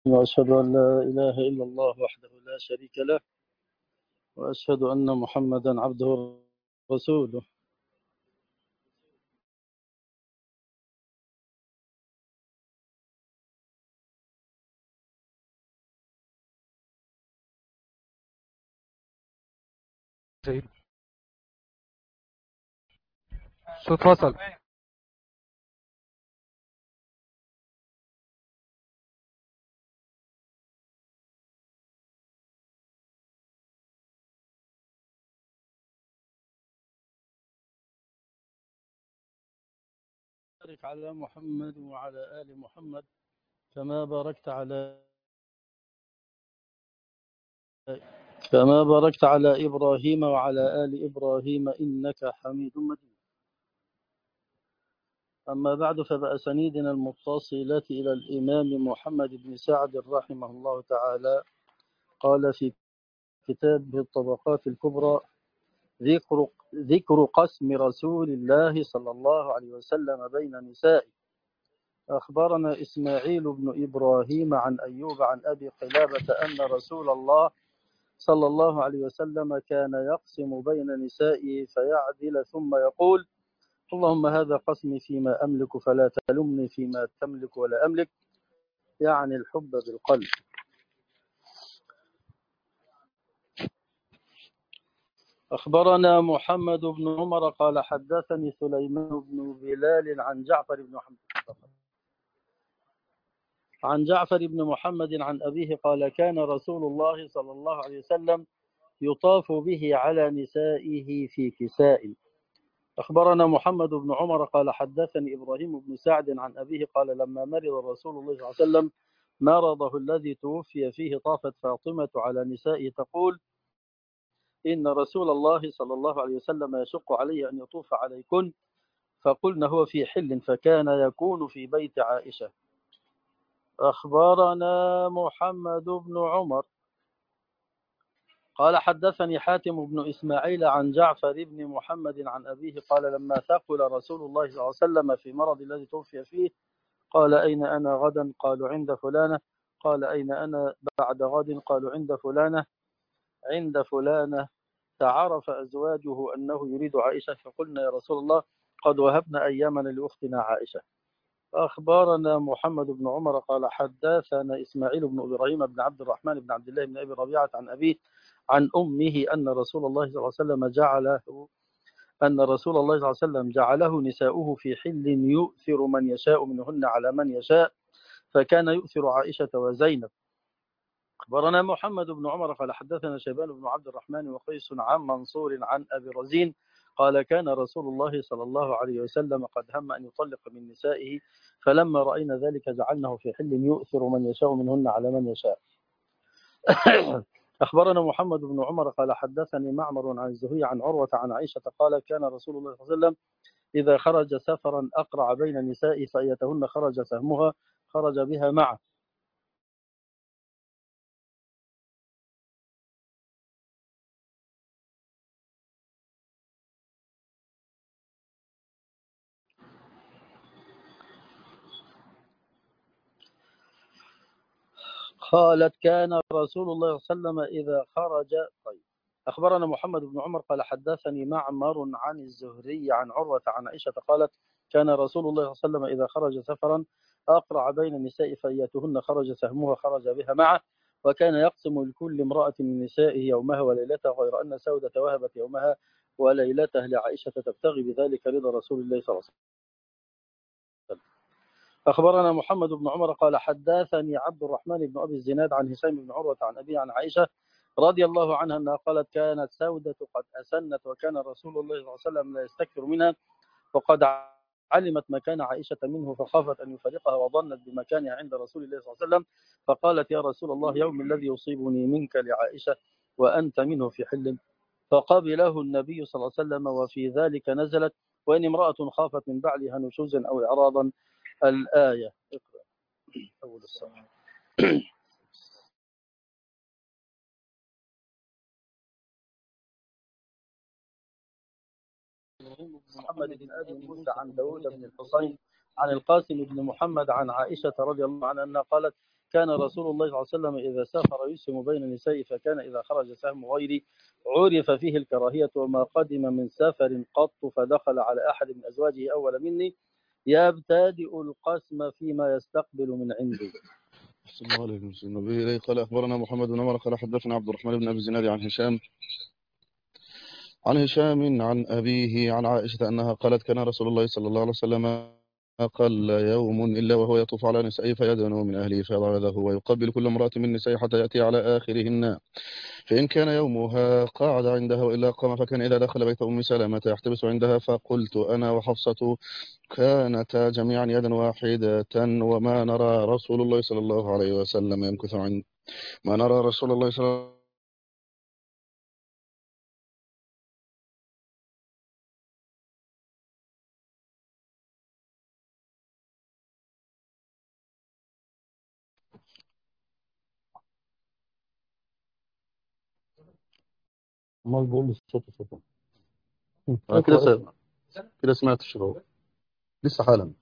وأشهد أن لا إله إلا الله وحده لا شريك له، وأشهد أن محمدا عبده ورسوله. سيد صوت فصل. بارك على محمد وعلى آل محمد كما باركت على إبراهيم وعلى آل إبراهيم إنك حميد مجيد. أما بعد، فبأسانيدنا المتصلة إلى الإمام محمد بن سعد رحمه الله تعالى قال في كتابه الطبقات الكبرى: ذكر قسم رسول الله صلى الله عليه وسلم بين نسائه. أخبرنا إسماعيل بن إبراهيم عن أيوب عن أبي قلابة أن رسول الله صلى الله عليه وسلم كان يقسم بين نسائه فيعدل ثم يقول: اللهم هذا قسمي فيما أملك فلا تلمني فيما تملك ولا أملك، يعني الحب بالقلب. أخبرنا محمد بن عمر قال حدثني سليمان بن بلال عن جعفر بن محمد عن أبيه قال كان رسول الله صلى الله عليه وسلم يطاف به على نسائه في كساء. أخبرنا محمد بن عمر قال حدثني إبراهيم بن سعد عن أبيه قال لما مرض رسول الله صلى الله عليه وسلم مرضه الذي توفي فيه طافت فاطمة على نسائه تقول: إن رسول الله صلى الله عليه وسلم يشق علي أن يطوف عليكن، فقلنا هو في حل، فكان يكون في بيت عائشة. أخبرنا محمد بن عمر قال حدثني حاتم بن إسماعيل عن جعفر بن محمد عن أبيه قال لما ثقل رسول الله صلى الله عليه وسلم في مرض الذي توفي فيه قال: أين أنا غدا؟ قالوا: عند فلانة. قال: أين أنا بعد غد؟ قالوا: عند فلانة. تعرف أزواجه أنه يريد عائشة، فقلنا: يا رسول الله قد وهبنا أيامنا لأختنا عائشة. أخبرنا محمد بن عمر قال حدثنا إسماعيل بن إبراهيم بن عبد الرحمن بن عبد الله بن أبي ربيعة عن أبيه عن أمه أن رسول الله صلى الله عليه وسلم جعله نساؤه في حل يؤثر من يشاء منهن على من يشاء، فكان يؤثر عائشة وزينب. أخبرنا محمد بن عمر قال حدثنا شيبان بن عبد الرحمن وقيس عن منصور عن أبي رزين قال كان رسول الله صلى الله عليه وسلم قد هم أن يطلق من نسائه، فلما رأينا ذلك جعلناه في حل يؤثر من يشاء منهن على من يشاء. أخبرنا محمد بن عمر قال حدثني معمر عن الزهري عن عروة عن عائشة قال كان رسول الله صلى الله عليه وسلم إذا خرج سفرا أقرع بين النساء فأيتهن خرج سهمها خرج بها معه. قالت كان رسول الله صلى الله عليه وسلم إذا خرج. طيب. أخبرنا محمد بن عمر قال حدثني معمر عن الزهري عن عروة عن عائشة قالت كان رسول الله صلى الله عليه وسلم إذا خرج سفرا أقرع بين النساء فأيتهن خرج سهمها خرج بها معه، وكان يقسم لكل امرأة من نسائه يومها وليلتها، غير أن سودة وهبت يومها وليلته لعائشة تبتغي بذلك رضا رسول الله صلى الله عليه وسلم. أخبرنا محمد بن عمر قال حدثني عبد الرحمن بن أبي الزناد عن هشام بن عروة عن أبي عن عائشة رضي الله عنها أنها قالت كانت سودة قد أسنت وكان رسول الله صلى الله عليه وسلم لا يستكثر منها، وقد علمت مكان عائشة منه فخافت أن يفارقها وظنت بمكانها عند رسول الله صلى الله عليه وسلم، فقالت يا رسول الله يوم الذي يصيبني منك لعائشة وأنت منه في حل، فقبله النبي صلى الله عليه وسلم، وفي ذلك نزلت وإن امرأة خافت من بعلها نشوزا أو إعراضا الآية. اقرأ أول الصفحة. محمد بن أبي موسى عن داود بن الحصين عن القاسم بن محمد عن عائشة رضي الله عنها أنها قالت كان رسول الله صلى الله عليه وسلم إذا سافر يسهم بين النساء، فكان إذا خرج سهم غيري عرف فيه الكراهية، وما قدم من سفر قط فدخل على أحد من أزواجه أول مني يبتدئ القسم فيما يستقبل من عنده. صلى الله عليه وسلم. النبي إليه قال أخبرنا محمد بن عمر قال حدثنا عبد الرحمن بن أبي الزناد عن هشام عن أبيه عن عائشة أنها قالت كان رسول الله صلى الله عليه وسلم قل يوم إلا وهو يطوف على نسائه فيدنو من أهله فيضع يده ويقبل كل امرأة من نسائه حتى يأتي على آخرهن، فإن كان يومها قعد عندها وإلا قام، فكان إذا دخل بيت أم سلمة يحتبس عندها، فقلت أنا وحفصة كانتا جميعا يدا واحدة وما نرى رسول الله صلى الله عليه وسلم يمكث عند ما نرى رسول الله صلى الله عليه وسلم ما بقول الصوت كده سمعت الشروق لسه حالا.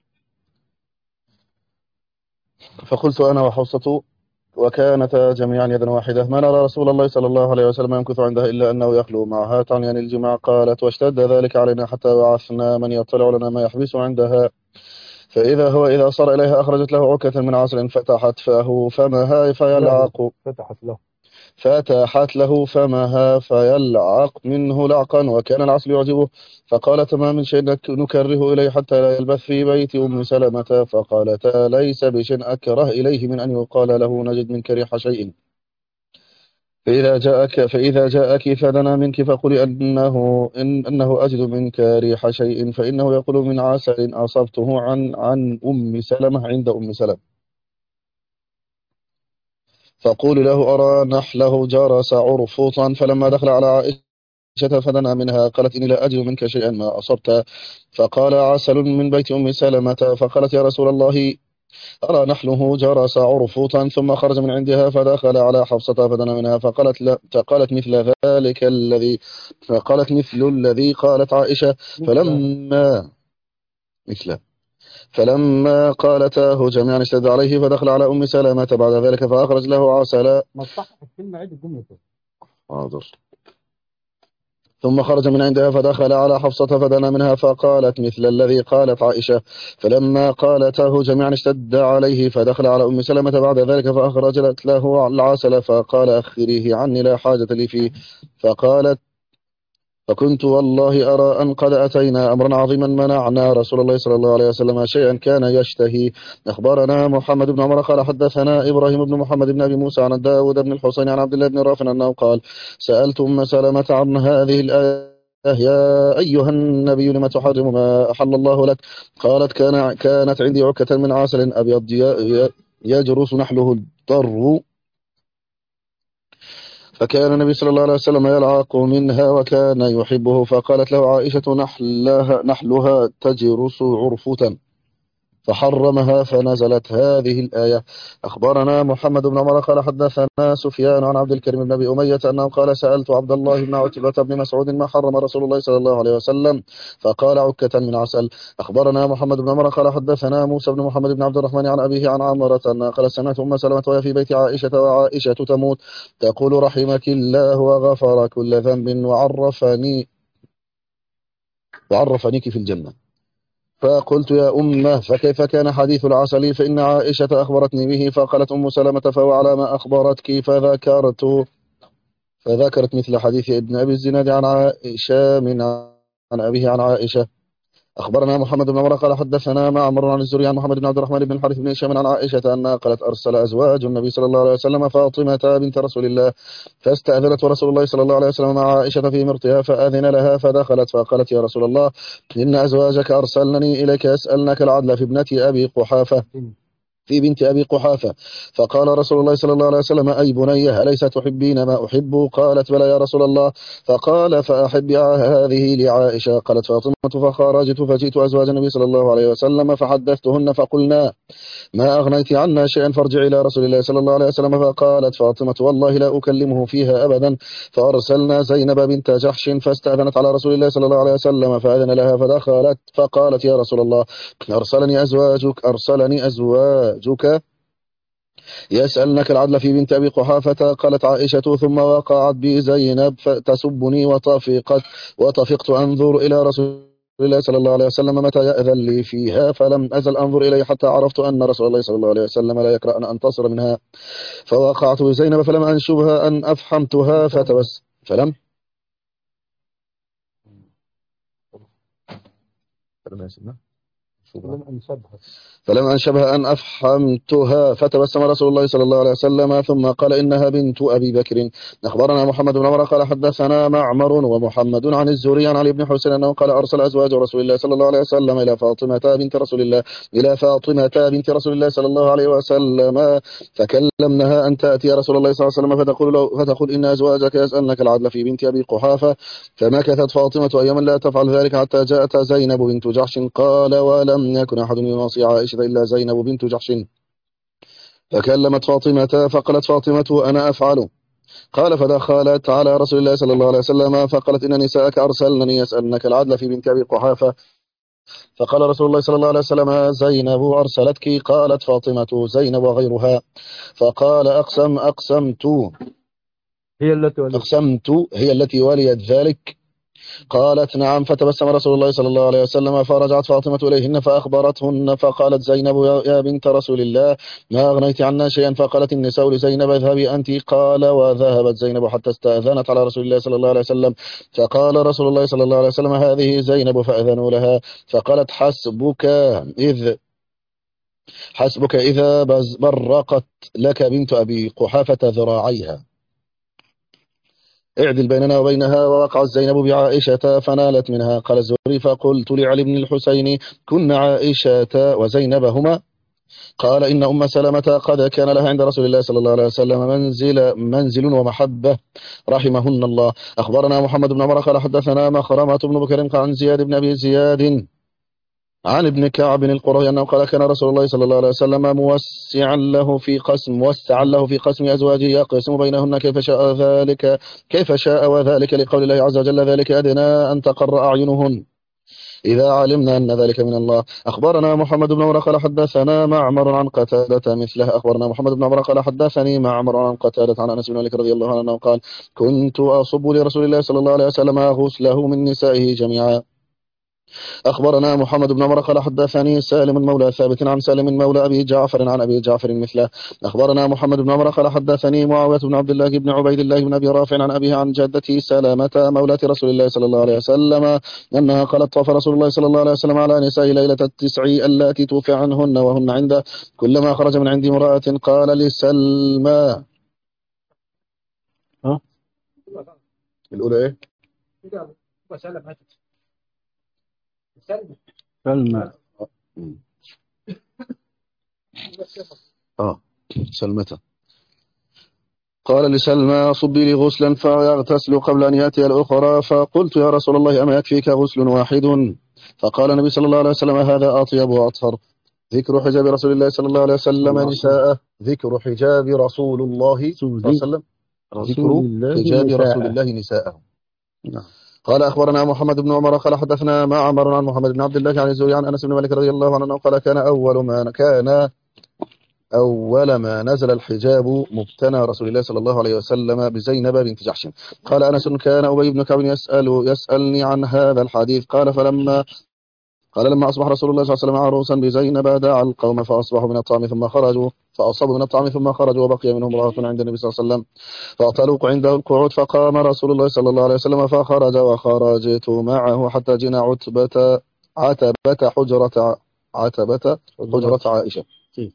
فقلت أنا وحفصة وكانتا جميعا يدا واحدة ما نرى رسول الله صلى الله عليه وسلم يمكث عندها إلا أنه يخلو معها تعني الجماع. قالت واشتد ذلك علينا حتى بعثنا من يطلع لنا ما يحبس عندها، فإذا هو إذا صار إليها أخرجت له عكة من عسل فتحت فمها فيلعق فيلعق منه لعقا، وكان العسل يعجبه. فقالت ما من شيء نكره إليه حتى لا يلبث في بيت أم سلمة. فقالتا ليس بشيء أكره إليه من أن يقال له نجد منك ريح شيء، فإذا جاءك فدنا منك فقولي أنه أجد منك ريح شيء، فإنه يقول من عسل أصبته عن أم سلمة عند أم سلمة، فقول له أرى نحله جرس عرفوطا. فلما دخل على عائشة فدنا منها قالت إني لا أجد منك شيئا ما أصبت، فقال عسل من بيت أم سلمة. فقالت يا رسول الله أرى نحله جرس عرفوطا. ثم خرج من عندها فدخل على حفصة فدنا منها فقالت لا فقالت مثل ذلك الذي فقالت مثل الذي قالت عائشة. فلما قالتاه جميعا اشتد عليه فدخل على أم سلمة بعد ذلك فأخرج له عسلا. حاضر. ثم خرج من عندها فدخل على حفصة فدنا منها فقالت مثل الذي قالت عائشة. فلما قالته جميعا اشتد عليه فدخل على أم سلمة بعد ذلك فأخرجت له العسل فقال أخريه عني لا حاجة لي فيه. فكنت والله أرى أن قد أتينا أمرا عظيما منعنا رسول الله صلى الله عليه وسلم شيئا كان يشتهي. أخبرنا محمد بن عمر قال حدثنا إبراهيم بن محمد بن أبي موسى عن داود بن الحسين عن عبد الله بن رافع أنه قال سألت أم سلمة عن هذه الآية يا أيها النبي لم تحرم ما أحل الله لك؟ قالت كانت عندي عكة من عسل أبيض يجرس نحله الضر، فكان النبي صلى الله عليه وسلم يلعق منها وكان يحبه. فقالت له عائشة نحلها تجرس عرفوتا فحرمها، فنزلت هذه الآية. أخبرنا محمد بن عمر قال حدثنا سفيان عن عبد الكريم بن أبي أمية أنه قال سألت عبد الله بن عتبة بن مسعود ما حرم رسول الله صلى الله عليه وسلم؟ فقال عكة من عسل. أخبرنا محمد بن عمر قال حدثنا موسى بن محمد بن عبد الرحمن عن أبيه عن عمرة أنها قال سمعت أم سلمة وهي في بيت عائشة وعائشة تموت تقول رحمك الله وغفر كل ذنب وعرفنيك في الجنة. فقلت يا أمه فكيف كان حديث العسل؟ فإن عائشة أخبرتني به. فقالت أم سلمة فهو على ما أخبرتك. فذكرت مثل حديث ابن أبي الزناد عن عائشة عن أبيه عن عائشة. أخبرنا محمد بن عمر قال حدثنا معمر عن الزهري عن محمد بن عبد الرحمن بن الحارث بن هشام عن عائشة أنها قالت أرسل أزواج النبي صلى الله عليه وسلم فاطمة بنت رسول الله فاستأذنت رسول الله صلى الله عليه وسلم مع عائشة في مرتها فأذن لها فدخلت فقالت يا رسول الله إن أزواجك أرسلني إليك يسألنك العدل في بنت أبي قحافة. فقال رسول الله صلى الله عليه وسلم أي بني أليس تحبين ما أحب؟ قالت بلى يا رسول الله. فقال فأحب هذه لعائشة. قالت فاطمة فخرجت فجئت أزواج النبي صلى الله عليه وسلم فحدثتهن فقلنا ما أغنيت عنا شيئا فارجع إلى رسول الله صلى الله عليه وسلم. فقالت فاطمة والله لا أكلمه فيها أبدا. فأرسلنا زينب بنت جحش فاستأذنت على رسول الله صلى الله عليه وسلم فأذن لها فدخلت فقالت يا رسول الله أرسلني أزواجك يسألنك العدل في بنت أبي قحافة. قالت عائشة: ثم وقعت بي زينب فتسبني وطفقت أنظر إلى رسول الله صلى الله عليه وسلم متى يأذن لي فيها، فلم أزل أنظر إليه حتى عرفت أن رسول الله صلى الله عليه وسلم لا يكره أن أنتصر منها، فوقعت بزينب فلم أنشبها أن أفحمتها فلم فلم أنشبها أن أفحمتها، فتبسم رسول الله صلى الله عليه وسلم ثم قال: إنها بنت أبي بكر. أخبرنا محمد بن عمر قال حدثنا معمر ومحمد عن الزهري عن علي بن حسين أنه قال: أرسل أزواج رسول الله صلى الله عليه وسلم إلى فاطمة بنت رسول الله صلى الله عليه وسلم، فكلمنها أن تأتي رسول الله صلى الله عليه وسلم فتقول: إن أزواجك يسألنك العدل في بنت أبي قحافة. فمكثت فاطمة أياما لا تفعل ذلك حتى جاءت زينب بنت جحش. قال: ولم يكن أحد يناصي عائشة إلا زينب بنت جحش، فكلمت فاطمة فقالت فاطمة: أنا أفعل. قال: فدخلت على رسول الله صلى الله عليه وسلم فقالت: إن نساءك أرسلنني يسألنك العدل في بنت أبي قحافة. فقال رسول الله صلى الله عليه وسلم: زينب أرسلتك. قالت فاطمة: زينب وغيرها. فقال: أقسمت هي التي وليت ذلك. قالت: نعم. فتبسم رسول الله صلى الله عليه وسلم، فرجعت فاطمة إليهن فأخبرتهن، فقالت زينب: يا بنت رسول الله، ما أغنيت عنا شيئا. فقالت النساء لزينب: اذهبي أنت. قال: وذهبت زينب حتى استأذنت على رسول الله صلى الله عليه وسلم. فقال رسول الله صلى الله عليه وسلم: هذه زينب. فأذنوا لها. فقالت: حسبك إذا برقت لك بنت أبي قحافة ذراعيها، اعدل بيننا وبينها. ووقعت زينب بعائشة فنالت منها. قال الزهري: فقلت لعلي بن الحسين: كن عائشة وزينب هما. قال: إن أم سلمة قد كان لها عند رسول الله صلى الله عليه وسلم منزل ومحبة، رحمهن الله. أخبرنا محمد بن عمر قال حدثنا مخرمة بن بكر عن زياد بن أبي زياد عن ابن كعب القرظي أنه قال: كان رسول الله صلى الله عليه وسلم موسعا له في قسم أزواجه، يقسم بينهن كيف شاء، وذلك لقول الله عز وجل: ذلك أدنى أن تقر أعينهن إذا علمنا أن ذلك من الله. أخبرنا محمد بن عمر قال حدثنا معمر عن قتادة مثله. أخبرنا محمد بن عمر قال حدثني معمر عن قتادة عن أنس بن مالك رضي الله عنه قال: كنت أصب لرسول الله صلى الله عليه وسلم غسله من نسائه جميعا. أخبرنا محمد بن عمر قال حدثني سالم مولى ثابت عن سالم مولى أبي جعفر عن أبي جعفر مثله. أخبرنا محمد بن عمر قال حدثني معاوية بن عبد الله بن عبيد الله بن أبي رافع عن أبيه عن جدته سلامة مولاة رسول الله صلى الله عليه وسلم أنها قالت: طاف رسول الله صلى الله عليه وسلم على نساء ليلة التسع اللاتي توفي عنهن وهن عنده، كلما خرج من عند امرأة قال لسلمى. الأولى إيه؟ سلمى. سلمة. قال لسلمى: صبي لي غسلا فيغتسل قبل أن يأتي الأخرى. فقلت: يا رسول الله، أما يكفيك غسل واحد؟ فقال النبي صلى الله عليه وسلم: هذا أطيب وأطهر. ذكر حجاب رسول الله صلى الله عليه وسلم نساءه. ذكر حجاب رسول الله صلى الله عليه وسلم. ذكر حجاب رسول الله نساءه. قال: أخبرنا محمد بن عمر قال حدثنا معمر عن محمد بن عبد الله عن الزهري عن أنس بن مالك رضي الله عنه قال: كان أول ما نزل الحجاب مبتنى رسول الله صلى الله عليه وسلم بزينب بنت جحش. قال أنس: كان أبي بن كعب يسألني عن هذا الحديث. قال: لما أصبح رسول الله صلى الله عليه وسلم عروسا بزينب دعا القوم فأصبحوا من الطعام ثم خرجوا، فأصابوا من الطعام ثم خرجوا، وبقي منهم امرأة عند النبي صلى الله عليه وسلم، فأطلق عنده القعود. فقام رسول الله صلى الله عليه وسلم فخرج وخرجت معه حتى جئنا عتبة حجرة عائشة.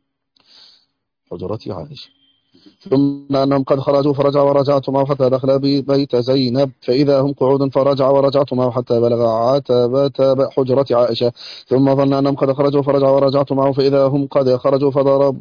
حجرة عائشة. ثم أنهم قد خرجوا فرجع ورجعت معه حتى دخل بيت زينب، فإذا هم قعود فرجع ورجعت معه حتى بلغ عتبة حجرة عائشة. ثم ظن أنهم قد خرجوا فرجع ورجعت معه، فإذا هم قد خرجوا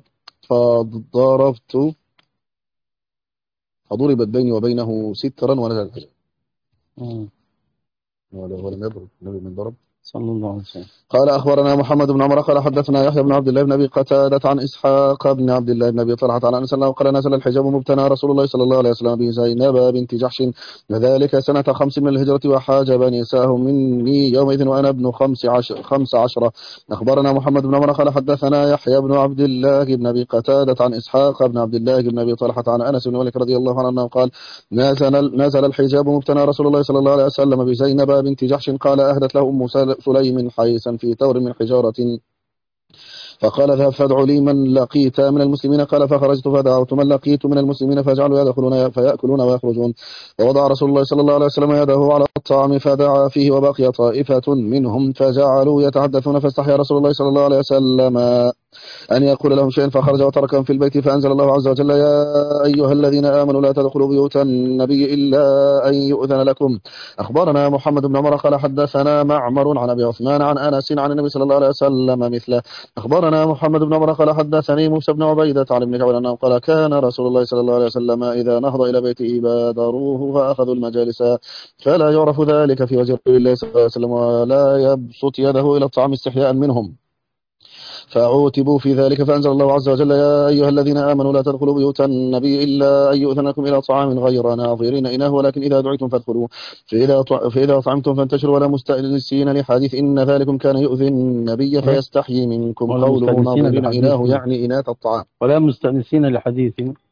فضربت بيني وبينه سترا ونزل الحجاب. ولم يضرب النبي من ضرب صلى الله عليه وسلم. قال أخبرنا محمد بن عمر قال حدثنا يحيى بن عبد الله بن أبي قتادة عن إسحاق بن عبد الله بن أبي طلحة عن أنس أنه قال نزل الحجاب مبتنى رسول الله صلى الله عليه وسلم بزينب بنت جحش وذلك سنة 5 من الهجرة وحاجب نساء مني يومئذ وأنا ابن 15. أخبرنا محمد بن عمر قال حدثنا يحيى بن عبد الله بن أبي قتادة عن إسحاق بن عبد الله بن أبي طلحة عن أنس بن مالك رضي الله عنه قال نزل الحجاب مبتنى رسول الله صلى الله عليه وسلم بزينب بنت جحش قال أهدت له أم سليم حيثا في ثور من حجارة فقال اذهب فادع لي من لقيت من المسلمين قال فخرجت فدعوت من لقيت من المسلمين فجعلوا يدخلون فيأكلون ويخرجون ووضع رسول الله صلى الله عليه وسلم يده على الطعام فدعا فيه وبقي طائفة منهم فجعلوا يتحدثون فاستحيا رسول الله صلى الله عليه وسلم أن يقول لهم شيئا فخرج وتركهم في البيت فأنزل الله عز وجل يا أيها الذين آمنوا لا تدخلوا بيوت النبي إلا أن يؤذن لكم. أخبرنا محمد بن عمر قال حدثنا معمر عن أبي عثمان عن أنس عن النبي صلى الله عليه وسلم مثله. أخبرنا محمد بن عمر قال حدثني موسى بن عبيدة عن ابن جعفر أنه قال كان رسول الله صلى الله عليه وسلم إذا نهض إلى بيته بادروه فأخذوا المجالس فلا يعرف ذلك في وجه رسول الله صلى الله عليه وسلم ولا يبسط يده إلى الطعام استحياء منهم فعوتبوا في ذلك فأنزل الله عز وجل يا أيها الذين آمنوا لا تدخلوا بيوت النبي إلا أن يؤذن لكم إلى طعام غير ناظرين إناه ولكن إذا دعيتم فادخلوا فإذا طعمتم فانتشروا ولا مستأنسين لحديث إن ذلكم كان يؤذي النبي فيستحيي منكم قوله ناظرين إناه يعني إناث الطعام ولا مستأنسين لحديث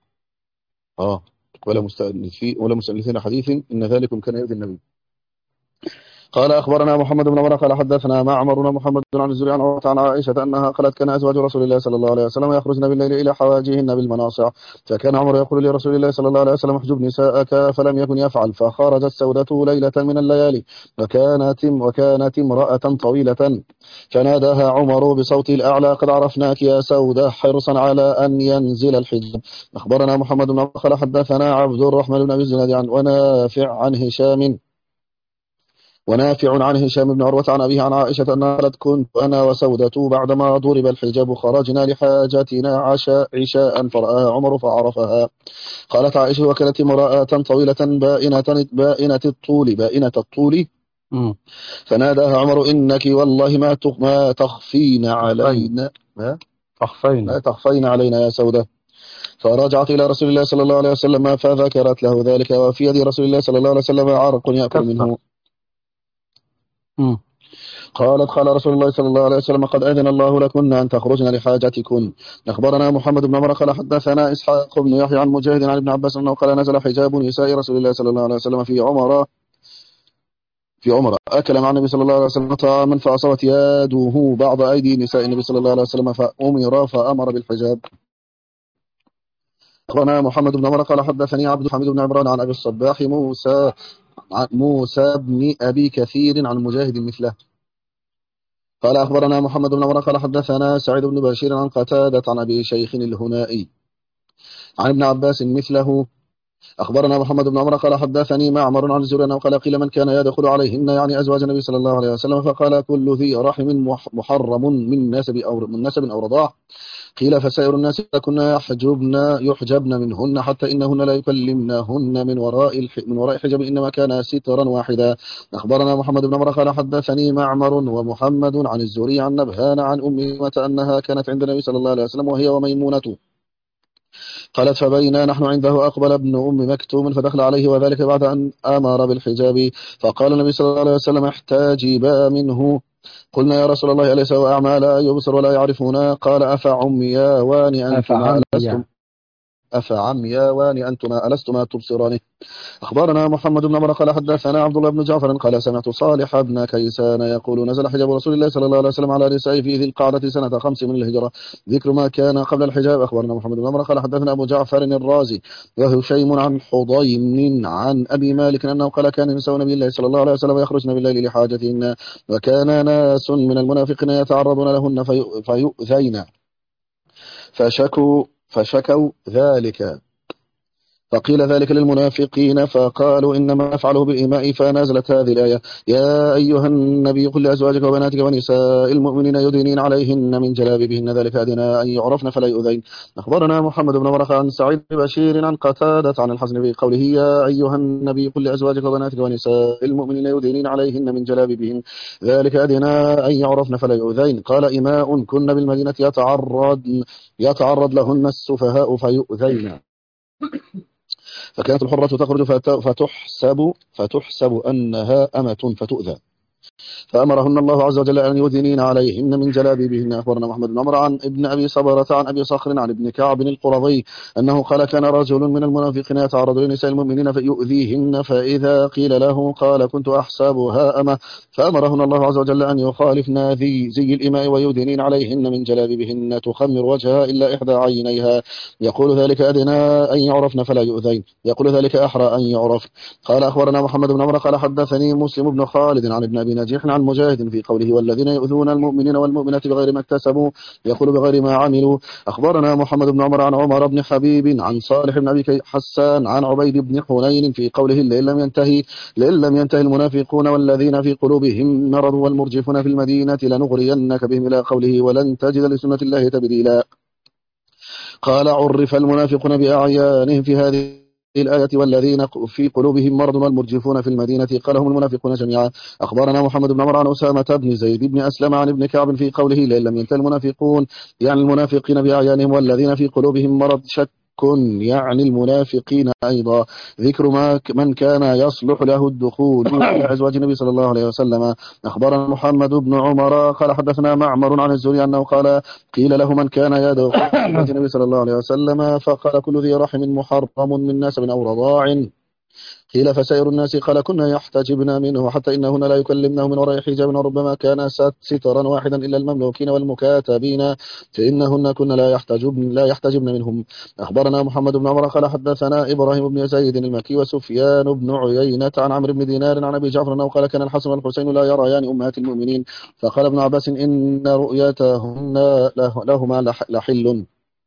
ولا مستأنسين حديث إن ذلكم كان يؤذي النبي. قال أخبرنا محمد بن عمر قال حدثنا معمر محمد عن الزهري عن عروة عن عائشة أنها قالت كان أزواج رسول الله صلى الله عليه وسلم يخرجن بالليل إلى حواجهن بالمناصع فكان عمر يقول لرسول الله صلى الله عليه وسلم احجب نساءك فلم يكن يفعل فخرجت سودته ليلة من الليالي وكانت امرأة طويلة فناداها عمر بصوته الأعلى قد عرفناك يا سودة حرصا على أن ينزل الحجاب. أخبرنا محمد بن عمر قال حدثنا عبد الرحمن بن أبي الزناد عن ونافع عن هشام بن عروة عن أبيه عن عائشة أنها قالت كنت أنا وسودة بعدما ضرب الحجاب خرجنا لحاجتنا عشاء فرآها عمر فعرفها. قالت عائشة وكانت امرأة طويلة بائنة الطول فناداها عمر إنك والله ما تخفين علينا ما تخفين علينا يا سودة. فرجعت إلى رسول الله صلى الله عليه وسلم فذكرت له ذلك وفي يد رسول الله صلى الله عليه وسلم عرق يأكل منه. قالت قال رسول الله صلى الله عليه وسلم قد أذن الله لكن أن تخرجن لحاجتكن. أخبرنا محمد بن عمر قال حدثنا إسحاق بن يحيى عن مجاهد عن ابن عباس أنه قال نزل حجاب نساء رسول الله صلى الله عليه وسلم في عمر أكل مع النبي صلى الله عليه وسلم طعاما فأصابت يده بعض أيدي نساء النبي صلى الله عليه وسلم فأمر بالحجاب. أخبرنا محمد بن عمر قال حدثني عبد الحميد بن عمران عن أبي الصباح موسى بن أبي كثير عن مجاهد مثله. قال أخبرنا محمد بن عمر قال حدثنا سعيد بن بشير عن قتادة عن أبي شيخ الهنائي عن ابن عباس مثله. أخبرنا محمد بن عمر قال حدثني معمر عن الزهري أنه قال قيل من كان يدخل عليهن يعني أزواج النبي صلى الله عليه وسلم فقال كل ذي رحم محرم من نسب أو رضاع. قيل فسائر الناس كنا يحجبن منهن حتى إنهن لا يكلمنهن من وراء حجب إنما كان سترا واحدا. أخبرنا محمد بن عمر قال حدثني معمر ومحمد عن الزهري عن نبهان عن أمة أنها كانت عند النبي صلى الله عليه وسلم وهي وميمونة. قالت فبينا نحن عنده أقبل ابن أم مكتوم فدخل عليه وذلك بعد أن أمر بالحجاب فقال النبي صلى الله عليه وسلم احتاجبا منه. قلنا يا رسول الله أليس هو أعمى لا يبصر ولا يعرفون؟ قال أفعمياوان أنتما ألستما تبصرانه. أخبرنا محمد بن عمر قال حدثنا عبد الله بن جعفر قال سمعت صالح بن كيسان يقول نزل حجاب رسول الله صلى الله عليه وسلم على نسائه في ذي القعدة سنة 5 من الهجرة ذكر ما كان قبل الحجاب. أخبرنا محمد بن عمر قال حدثنا أبو جعفر الرازي وهشيم عن حضيم عن أبي مالك أنه قال كان نساء نبي الله صلى الله عليه وسلم يخرجن بالليل لحاجتهن وكان ناس من المنافقين يتعرضون لهن فيؤذين فشكوا ذلك فقيل ذلك للمنافقين فقالوا إنما نفعله بالإيماء، فنزلت هذه الآية: يا أيها النبي قل لأزواجك وبناتك ونساء المؤمنين يدينين عليهن من جلابيبهن ذلك أدنى أن يعرفن فلا يؤذين. أخبرنا محمد بن مرخ عن سعيد بن بشير عن قتادة عن الحسن في قوله: يا أيها النبي قل لأزواجك وبناتك ونساء المؤمنين يدينين عليهن من جلابيبهن ذلك أدنى أن يعرفن فلا يؤذين. قال: إماء كن بالمدينة يتعرض لهن السفهاء فيؤذين. فكانت الحرة تخرج فتحسب أنها أمة فتؤذى، فأمرهن الله عز وجل أن يؤذنين عليهن من جلابيبهن. أخبرنا محمد بن عمرو عن ابن أبي صبرة عن أبي صخر عن ابن كعب القرظي أنه قال: كان رجل من المنافقين يتعرض لنساء المؤمنين فيؤذيهن، فإذا قيل له قال: كنت أحسبها أمة، فأمرهن الله عز وجل أن يخالفن ذي زي الإماء ويؤذنين عليهن من جلابيبهن تخمر وجهها إلا إحدى عينيها، يقول ذلك أدنى أن يعرفن فلا يؤذين، يقول ذلك أحرى أن يعرف. قال: أخبرنا محمد بن عمرو قال: حدثني مسلم بن خالد عن ابن أبي نجيح عن مجاهد في قوله: والذين يؤذون المؤمنين والمؤمنات بغير ما اكتسبوا يقول بغير ما عملوا. أخبرنا محمد بن عمر عن عمر بن حبيب عن صالح بن أبي حسان عن عبيد بن حنين في قوله: لئن لم ينتهي المنافقون والذين في قلوبهم مرض والمرجفون في المدينة لنغرينك بهم، إلى قوله: ولن تجد لسنة الله تبديلا. قال: عرف المنافقون بأعيانهم في هذه الآية: والذين في قلوبهم مرض والمرجفون في المدينة، قال: هم المنافقون جميعا. أخبرنا محمد بن عمرو عن أسامة بن زيد بن أسلم عن ابن كعب في قوله: لئن لم ينتهي المنافقون يعني المنافقين بأعيانهم والذين في قلوبهم مرض شك يعني المنافقين أيضا، ذكر من كان يصلح له الدخول على أزواج النبي صلى الله عليه وسلم. أخبرنا محمد بن عمر قال: حدثنا معمر عن الزهري أنه قال: قيل له: من كان يدخل على أزواج النبي صلى الله عليه وسلم؟ فقال: كل ذي رحم محرم من نسب أو رضاع. قيل: فسائر الناس؟ قال: كنا يحتجبن منه حتى إنهن لا يكلمنه من وراء حجاب، وربما كان سترا واحدا إلا المملوكين والمكاتبين فإنهن كن لا يحتجبن منهم. أخبرنا محمد بن عمر قال: حدثنا إبراهيم بن زيد المكي وسفيان بن عيينة عن عمرو بن دينار عن أبي جعفر أنه قال: كان الحسن والحسين لا يريان أمهات المؤمنين، فقال ابن عباس: إن رؤيتهن لهما لحل.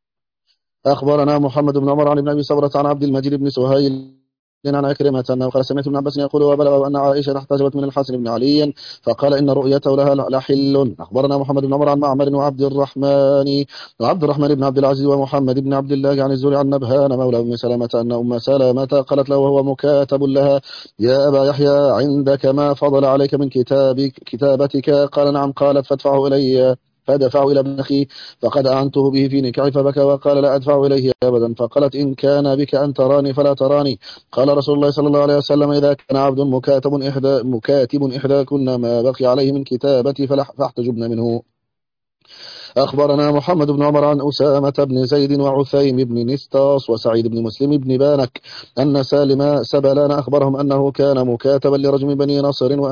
أخبرنا محمد بن عمر عن ابن أبي صبرة عن عبد المجيد بن سهيل عن عكرمة أنه قال: سمعت ابن عباس يقول: وبلغ أن عائشة احتجبت من الحسن بن علي، فقال: إن رؤيته لها لحل. أخبرنا محمد بن عمر عن معمر وعبد الرحمن بن عبد العزيز ومحمد بن عبد الله عن الزهري عن نبهان مولى أم سلمة أن أم سلمة قالت له وهو مكاتب لها: يا أبا يحيى، عندك ما فضل عليك من كتابتك؟ قال: نعم. قالت: فدفعه إلى ابن أخيه، فقد أعنته به في نكاحي، فبكى وقال: لا أدفع إليه أبدا. فقالت: إن كان بك أن تراني فلا تراني. قال رسول الله صلى الله عليه وسلم: إذا كان عبد مكاتب إحداكن ما بقي عليه من كتابتي فاحتجبن منه. أخبرنا محمد بن عمر عن أسامة بن زيد وعثيم بن نستاص وسعيد بن مسلم بن بانك أن سالم سبلان أخبرهم أنه كان مكاتبا لرجل من بني نصر،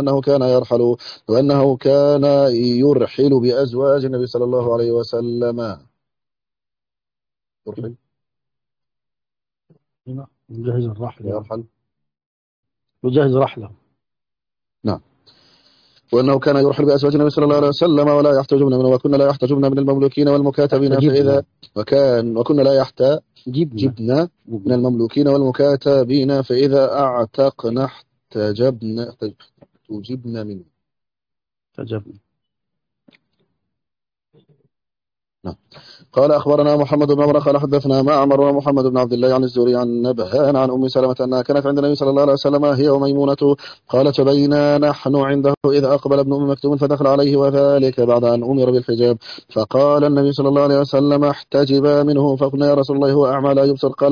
وأنه كان يرحل بأزواج النبي صلى الله عليه وسلم. يجهز الرحلة. يرحل. يجهز رحلة. نعم. وأنه كان يرحل بأزواج النبي صلى الله عليه وسلم ولا يحتجبن منه، وكنا لا يحتجبن من المملوكين والمكاتبين، فإذا وكنا لا يحتجبن من المملوكين والمكاتبين، فإذا أعتقنا احتجبن منه. نعم. قال: أخبرنا محمد بن عمر قال: حدثنا معمر ومحمد بن عبد الله عن الزهري عن نبهان عن أم سلمة أنها كانت عند النبي صلى الله عليه وسلم هي وميمونة. قالت: فبينا نحن عنده إذ أقبل ابن أم مكتوم فدخل عليه، وذلك بعد أن أمر بالحجاب. فقال النبي صلى الله عليه وسلم: احتجبا منه. فقلنا: يا رسول الله هو أعمى لا يبصر. قال: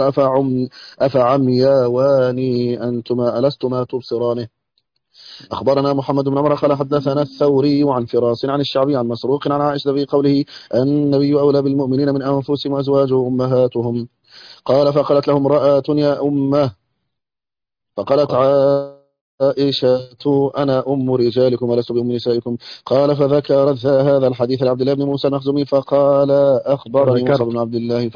أفعمياواني أنتما ألستما تبصرانه. أخبرنا محمد بن عمر قال: حدثنا الثوري عن فراس عن الشعبي عن مسروق عن عائشة في قوله: النبي أولى بالمؤمنين من أنفسهم وأزواجه أمهاتهم. قال: فقالت له امرأة: يا أمه. فقالت عائشة: أنا أم رجالكم ولست بأم نسائكم. قال: فذكرت هذا الحديث لعبد الله بن موسى المخزومي، فقال: أخبرني موسى بن عبد الله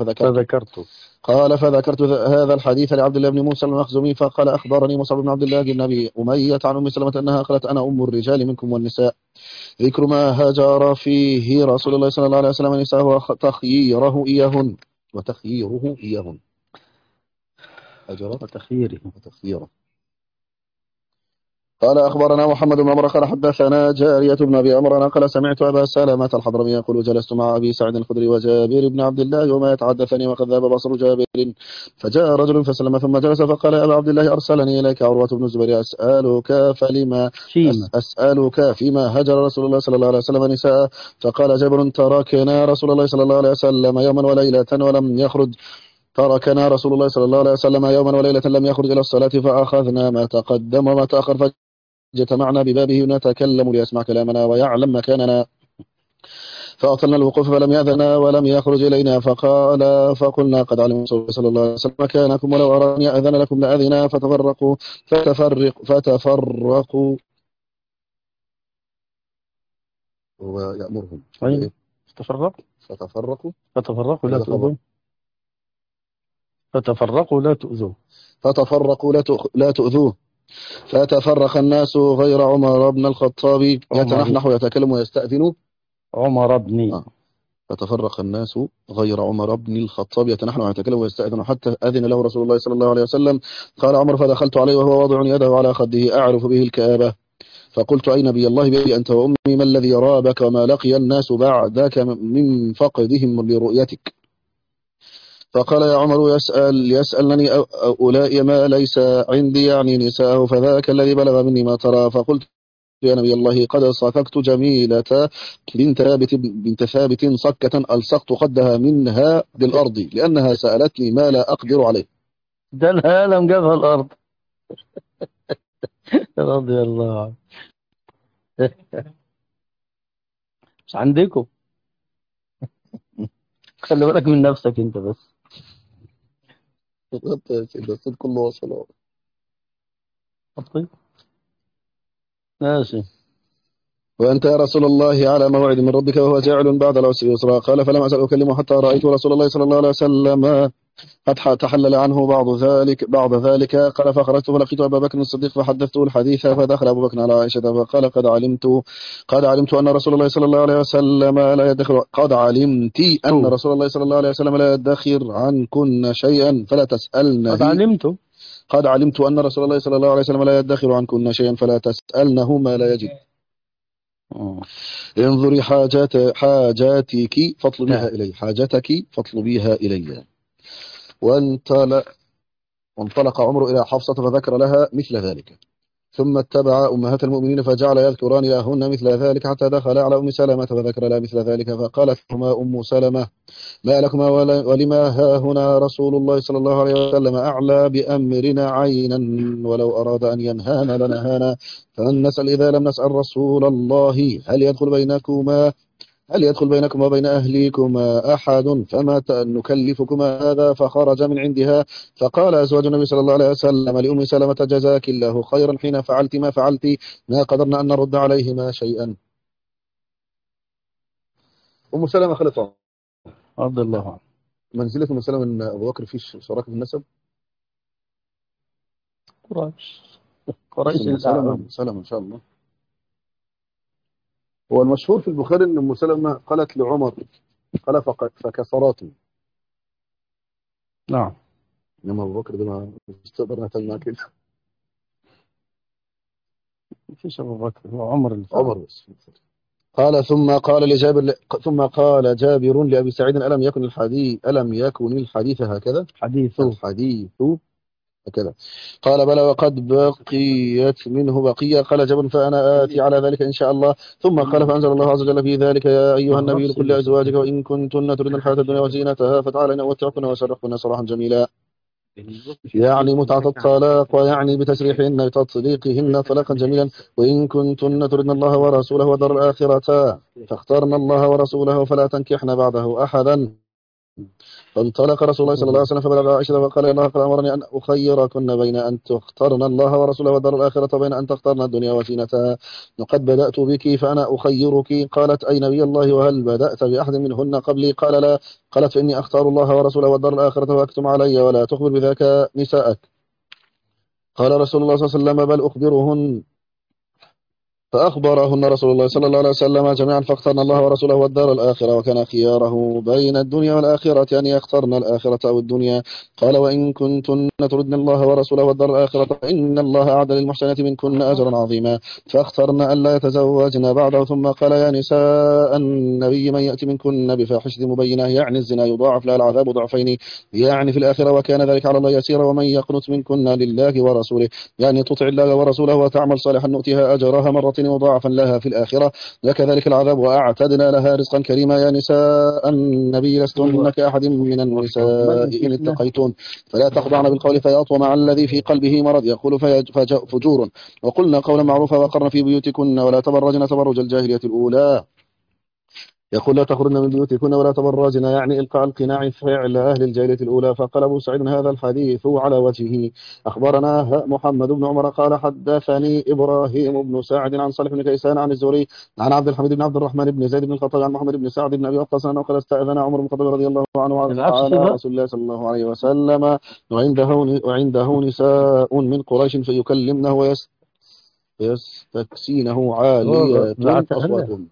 فذكرت هذا الحديث لعبد الله بن موسى المخزومي، فقال: أخبرني موسى بن عبد الله بن أبي أمية عن أم سلمة أنها قالت: أنا أم الرجال منكم والنساء. ذكر ما هجر فيه رسول الله صلى الله عليه وسلم نساءه وتخييره إياهن. هجر وتخييره. وتخييره. قال أخبرنا محمد بن عمر قال حدثنا جارية بن أبي عمر قال سمعت أبا سلمة الحضرمي يقول جلست مع أبي سعيد الخدري وجابر بن عبد الله وما يتحدثني وقد ذهب بصر جابر، فجاء رجل فسلم ثم جلس فقال يا أبا عبد الله أرسلني إليك عروة بن الزبير أسألك فيما هجر رسول الله صلى الله عليه وسلم نساء، فقال جابر تركنا رسول الله صلى الله عليه وسلم يوما وليلة ولم يخرج تركنا رسول الله صلى الله عليه وسلم يوما وليلة لم يخرج إلى الصلاة فأخذنا ما تقدم وما تأخر فاجتمعنا ببابه نتكلم ليسمع كلامنا ويعلم مكاننا، فأطلنا الوقوف فلم يأذنا ولم يخرج إلينا فقلنا قد علم صلى الله عليه وسلم مكانكم ولو أراد أن يأذن لكم لأذنا فتفرقوا هو يأمرهم فتفرقوا لا تؤذوه فتفرق الناس غير عمر بن الخطاب يتنحنح ويتكلم ويستأذن فتفرق الناس غير عمر بن الخطاب يتنحنح ويتكلم ويستأذن حتى أذن له رسول الله صلى الله عليه وسلم. قال عمر فدخلت عليه وهو واضع يده على خده أعرف به الكآبة، فقلت أي نبي الله بي أنت وأمي ما الذي رابك وما لقي الناس بعدك من فقدهم لرؤيتك؟ فقال يا عمر يسألني أولئك ما ليس عندي يعني نساءه فذاك الذي بلغ مني ما ترى. فقلت يا نبي الله قد صفقت جميلة بنت ثابت صكة ألصقت خدها منها بالأرض لأنها سألتني ما لا أقدر عليه. ده الهالم جابها الأرض. رضي الله عنه. مش عندكم، خلي بالك من نفسك انت بس. الصوت كله وصل. طيب ماشي. وأنت يا رسول الله على موعد من ربك وهو جاعل بعد العسر يسرا. قال فلم أزل أكلمه حتى رأيت رسول الله صلى الله عليه وسلم قد تحلل عنه بعض ذلك. قال فخرجت فلقيت أبا بكر الصديق فحدثته الحديث فدخل أبو بكر على عائشة فقال قد علمت أن رسول الله صلى الله عليه وسلم لا يدخر قد علمت أن رسول الله صلى الله عليه وسلم لا يدخر عنكن شيئا فلا تسألنه. قد علمت أن رسول الله صلى الله عليه وسلم لا يدخر عنكن شيئا فلا تسألنه ما لا يجد. انظري حاجاتك فاطلبيها إلي حاجتك فاطلبيها إلي. وانطلق عمر إلى حفصة فذكر لها مثل ذلك، ثم اتبع أمهات المؤمنين فجعل يذكران لهن مثل ذلك حتى دخل على أم سلمة فذكر لها مثل ذلك. فقالت لهما أم سلمة ما لكما ولما ها هنا رسول الله صلى الله عليه وسلم أعلى بأمرنا عينا ولو أراد أن ينهانا لنهانا، فأن نسأل إذا لم نسأل رسول الله هل يدخل بينكما وبين أهليكما أحد فما نكلفكما هذا. فخرج من عندها فقال أزواج النبي صلى الله عليه وسلم لأم سلمة جزاك الله خيرا حين فعلت ما فعلت ما قدرنا أن نرد عليهما شيئا. أم سلمة خلفها رضي الله عنه. منزلة أم سلمة أن أبو بكر في شراكة في النسب. قريش سلمة إن شاء الله. هو المشهور في البخاري أن أم سلمة قالت لعمر قال فكسراته. نعم. إنما أبو بكر ده ما تقدر نهتم معاه كده. مفيش أبو بكر، هو عمر بس. قال ثم قال جابر لأبي سعيد ألم يكن الحديث هكذا؟ الحديث هكذا. قال بلى وقد بقيت منه بقية. قال جبل فأنا آتي على ذلك إن شاء الله. ثم قال فأنزل الله عز وجل في ذلك يا أيها النبي لكل أزواجك وإن كنتن تردن الحياة الدنيا وزينتها فتعالين أمتعكن وأسرحكن سراحا جميلا. يعني متعة الطلاق ويعني بتسريحهن تطليقهن طلاقا جميلا. وإن كنتن تردن الله ورسوله والدار الآخرة فاخترن الله ورسوله فلا تنكحن بعده أحدا. فانطلق رسول الله صلى الله عليه وسلم فبلغ عائشة فقال الله قد أمرني أن أخيركن بين أن تختارن الله ورسوله والدار الآخرة وبين أن تختارن الدنيا وزينتها وقد بدأت بك فأنا أخيرك. قالت أي نبي الله وهل بدأت بأحد منهن قبلي؟ قال لا. قالت فإني أختار الله ورسوله والدار الآخرة وأكتم علي ولا تخبر بذاك نساءك. قال رسول الله صلى الله عليه وسلم بل أخبرهن فأخبرهن رسول الله صلى الله عليه وسلم جميعا فاخترن الله ورسوله والدار الآخرة وكان خياره بين الدنيا والآخرة أن يخترن الآخرة أو الدنيا. قال وإن كنتن تردن الله ورسوله والدار الآخرة فإن الله أعد للمحسنات منكن أجرا عظيما. فاخترن ألا يتزوجن بعده ثم قال يا نساء النبي من يأتي منكن بفاحشة مبينة يعني الزنا يضاعف لها العذاب ضعفين يعني في الآخرة وكان ذلك على الله يسيرا. ومن يقنت منكن لله ورسوله يعني تطع الله ورسوله وتعمل صالحا نؤتها أجرها مرتين مضاعفا لها في الآخرة وكذلك العذاب وأعتدنا لها رزقا كريما. يا نساء النبي لستن كأحد من النساء إن اتقيتن فلا تخضعن بالقول فيطمع الذي في قلبه مرض يقول فجور وقلنا قولا معروفا وقرن في بيوتكن ولا تبرجن تبرج الجاهلية الأولى. يقول لا تخرجن من بيوتكن ولا تبرجن يعني إلقاء القناع فعل أهل الجاهلية الأولى. فقال أبو سعيد هذا الحديث على وجهه. أخبرنا محمد بن عمر قال حدثني إبراهيم بن سعد عن صالح بن كيسان عن الزهري عن عبد الحميد بن عبد الرحمن بن زيد بن الخطاب عن محمد بن سعد بن أبي وقاص أنه قال استأذن عمر بن الخطاب رضي الله عنه على رسول الله صلى الله عليه وسلم وعنده نساء من قريش فيكلمنه ويستكسينه عالية أصواتهم.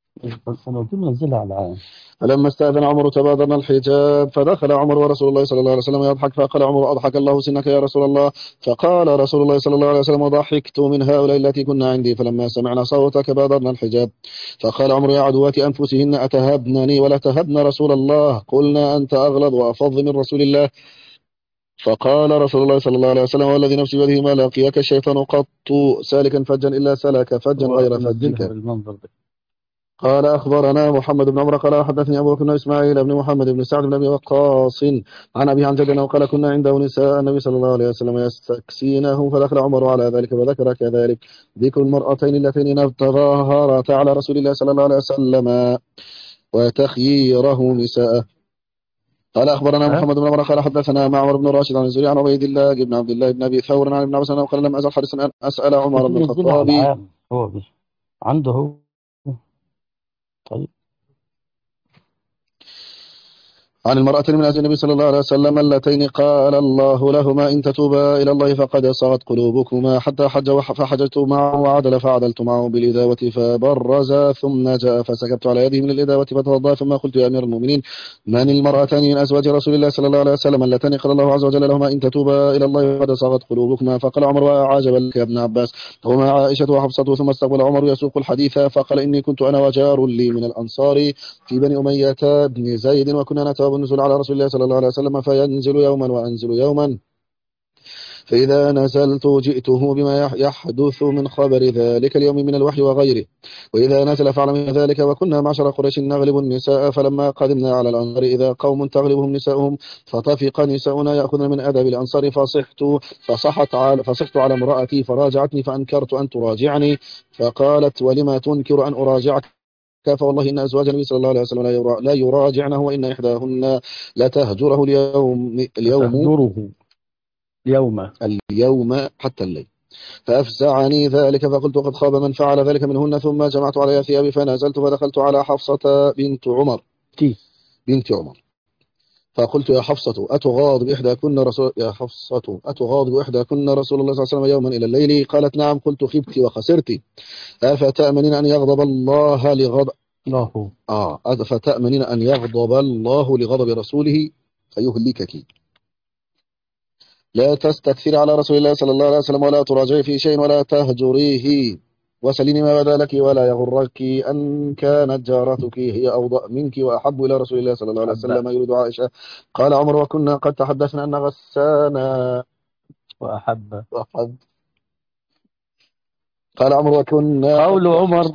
فلما استأذن عمر تبادرنا الحجاب فدخل عمر ورسول الله صلى الله عليه وسلم يضحك فقال عمر أضحك الله سنك يا رسول الله. فقال رسول الله صلى الله عليه وسلم وضحكت من هؤلاء التي كنا عندي. فلما سمعنا صوتك بادرنا الحجاب. فقال عمر يا عدوات أنفسهن أتهبنني ولا تهبن رسول الله. قلنا أنت أغلظ وأفض من رسول الله. فقال رسول الله صلى الله عليه وسلم والذي نفسي بيده ما لقيك الشيطان قط سالكا فجا إلا سلك فجا غير فجك. قال أخبرنا محمد بن عمر قال حدثني أبو بكر بن إسماعيل بن محمد بن سعد بن أبي وقاص عن أبي عن جدنا وقال كنا عنده نساء النبي صلى الله عليه وسلم يستكسينه فدخل عمر على ذلك وذكر كذلك ذكر المرأتين اللتين تظاهرتا على رسول الله صلى الله عليه وسلم وتخييره نساءه. قال أخبرنا محمد بن عمر قال حدثنا معمر بن راشد عن الزهري عن عبيد الله بن عبد الله بن أبي ثور عن ابن عباس قال لم أزل حريصا أن أسأل عمر بن الخطاب هو عنده. طيب عن المرأتين من أزواج النبي صلى الله عليه وسلم اللتين قال الله لهما إن تتوبا إلى الله فقد صغت قلوبكما حتى حج فحججت معه وعدل فعدلت معه بالإداوة فبرز ثم جاء فسكبت على يده من الإداوة فتوضأ ثم قلت يا أمير المؤمنين من المرأتان من أزواج رسول الله صلى الله عليه وسلم اللتين قال الله عز وجل لهما إن تتوبا إلى الله فقد صغت قلوبكما. فقال عمر وعجبا لك يا ابن عباس وما عائشة وحفصة. ثم استقبل عمر يسوق الحديث فقال إني كنت أنا وجار لي من الأنصار في بني أمية بن زيد وكنا نتوب النزول على رسول الله صلى الله عليه وسلم فينزل يوما وأنزل يوما فإذا نزلت جئته بما يحدث من خبر ذلك اليوم من الوحي وغيره وإذا نزل فعل من ذلك. وكنا معشر قريش نغلب النساء فلما قدمنا على الأنصار إذا قوم تغلبهم نساؤهم فطفق نساؤنا يأخذن من أدب الأنصار فصحت على امرأتي فراجعتني فأنكرت أن تراجعني فقالت ولما تنكر أن أراجعك فوالله إن أزواج النبي صلى الله عليه وسلم لا يراجعنه وإن إحداهن لتهجره اليوم حتى الليل. فأفزعني ذلك فقلت قد خاب من فعل ذلك منهن. ثم جمعت علي ثيابي فنزلت فدخلت على حفصة بنت عمر فقلت يا حفصة أتغاضب إحداكن رسول الله صلى الله عليه وسلم يوما إلى الليل؟ قالت نعم. قلت خبت وخسرت. أفتأمنين أن يغضب الله لغضب رسوله فيهلكك. لا تستكثر على رسول الله صلى الله عليه وسلم ولا تراجعي في شيء ولا تهجريه وسليني ما بدا لك ولا يغرك أن كانت جارتك هي أوضأ منك وأحب إلى رسول الله صلى الله عليه وسلم يريد عائشة. قال عمر وكنا قد تحدثنا أن غسانا وأحب. قال عمر وكنا قول عمر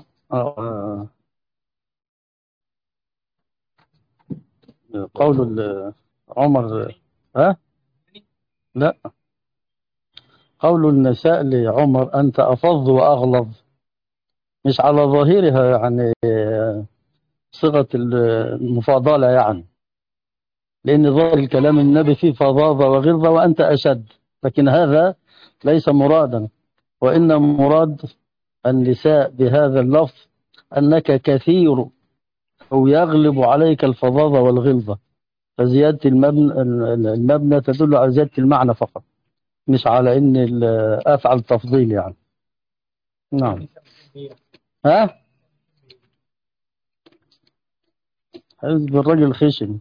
قول عمر لا قول النساء لعمر أنت أفظ وأغلظ مش على ظاهرها يعني صيغة المفاضلة يعني لأن ظاهر الكلام النبي فيه فظاظة وغلظة وأنت أشد لكن هذا ليس مرادا وإن مراد النساء بهذا اللفظ أنك كثير أو يغلب عليك الفظاظة والغلظة فزيادة المبنى تدل على زيادة المعنى فقط مش على إن أفعل تفضيل يعني. نعم. ها؟ حزب الرجل خشن.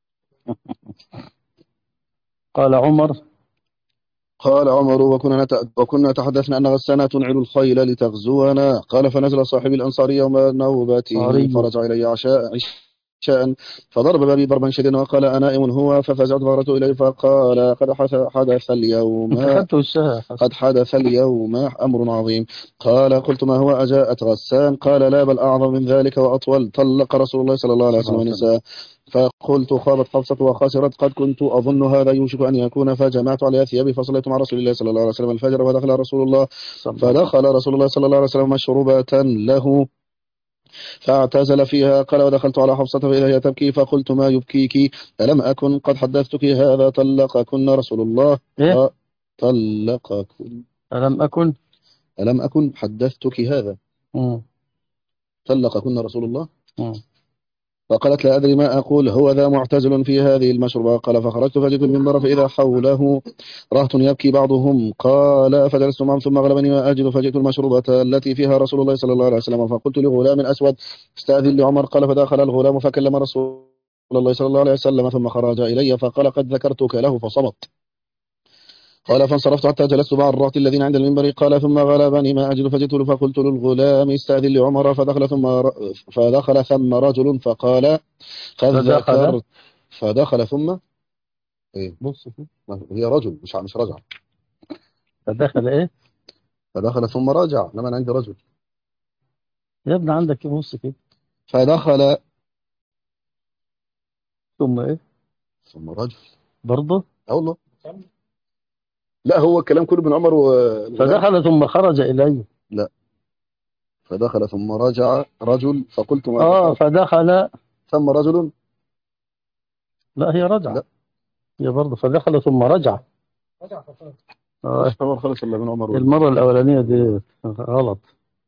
قال عمر. قال عمر وكنا تحدثنا أن غسانا تنعل الخيل لتغزونا. قال فنزل صاحب الأنصار يوم نوبته صاري. فرجع إلي عشاء فضرب بابي ضربا شديدا وقال أنائم هو؟ ففزعت فغرت إليه فقال انت خدت وشها حسن. قد حدث اليوم أمر عظيم. قال قلت ما هو؟ أجاءت غسان؟ قال لا بل أعظم من ذلك وأطول. طلق رسول الله صلى الله عليه وسلم النساء. فقلت خابت حفصة وخسرت قد كنت أظن هذا يوشك أن يكون فجمعت عليها ثيابي فصليت مع رسول الله صلى الله عليه وسلم الفجر فدخل رسول الله صلى الله عليه وسلم مشروبة له فاعتزل فيها. قال ودخلت على حفصة فإذا هي تبكي فقلت ما يبكيك؟ ألم أكن قد حدثتك هذا؟ طلقكن رسول الله. ايه؟ طلقكن ألم أكن حدثتك هذا؟ مم. طلقكن رسول الله. مم. فقالت لا أدري ما أقول، هو ذا معتزل في هذه المشروبة. قال فخرجت فجئت المنبر فإذا حوله رهط يبكي بعضهم. قال فجلست معهم ثم غلبني ما أجد فجئت المشروبة التي فيها رسول الله صلى الله عليه وسلم فقلت لغلام أسود استأذن لعمر. قال فدخل الغلام فكلم رسول الله صلى الله عليه وسلم ثم خرج إلي فقال قد ذكرتك له فصمت. قال فانصرفت حتى جلست مع الرهط الذين عند المنبر. قال ثم غلبني ما أجد فجئت له فقلت للغلام استأذن لعمر فدخل ثم رجل فقال قد فدخل. ذكرت. فدخل ثم ايه بص هي رجل مش رجع. فدخل ايه؟ فدخل ثم رجع لما انا عندي رجل. يا ابني عندك ايه؟ بص كده. فدخل ثم ايه؟ ثم رجل. برضه. اه والله. لا هو الكلام كله من عمر والغلام. فدخل ثم خرج إليه. لا فدخل ثم رجع رجل فقلت ما ذكرت. فدخل. ثم رجل. لا هي رجع. لا هي برضه فدخل ثم رجع. مش خبر خالص الا من عمر المرة الأولانية دي غلط.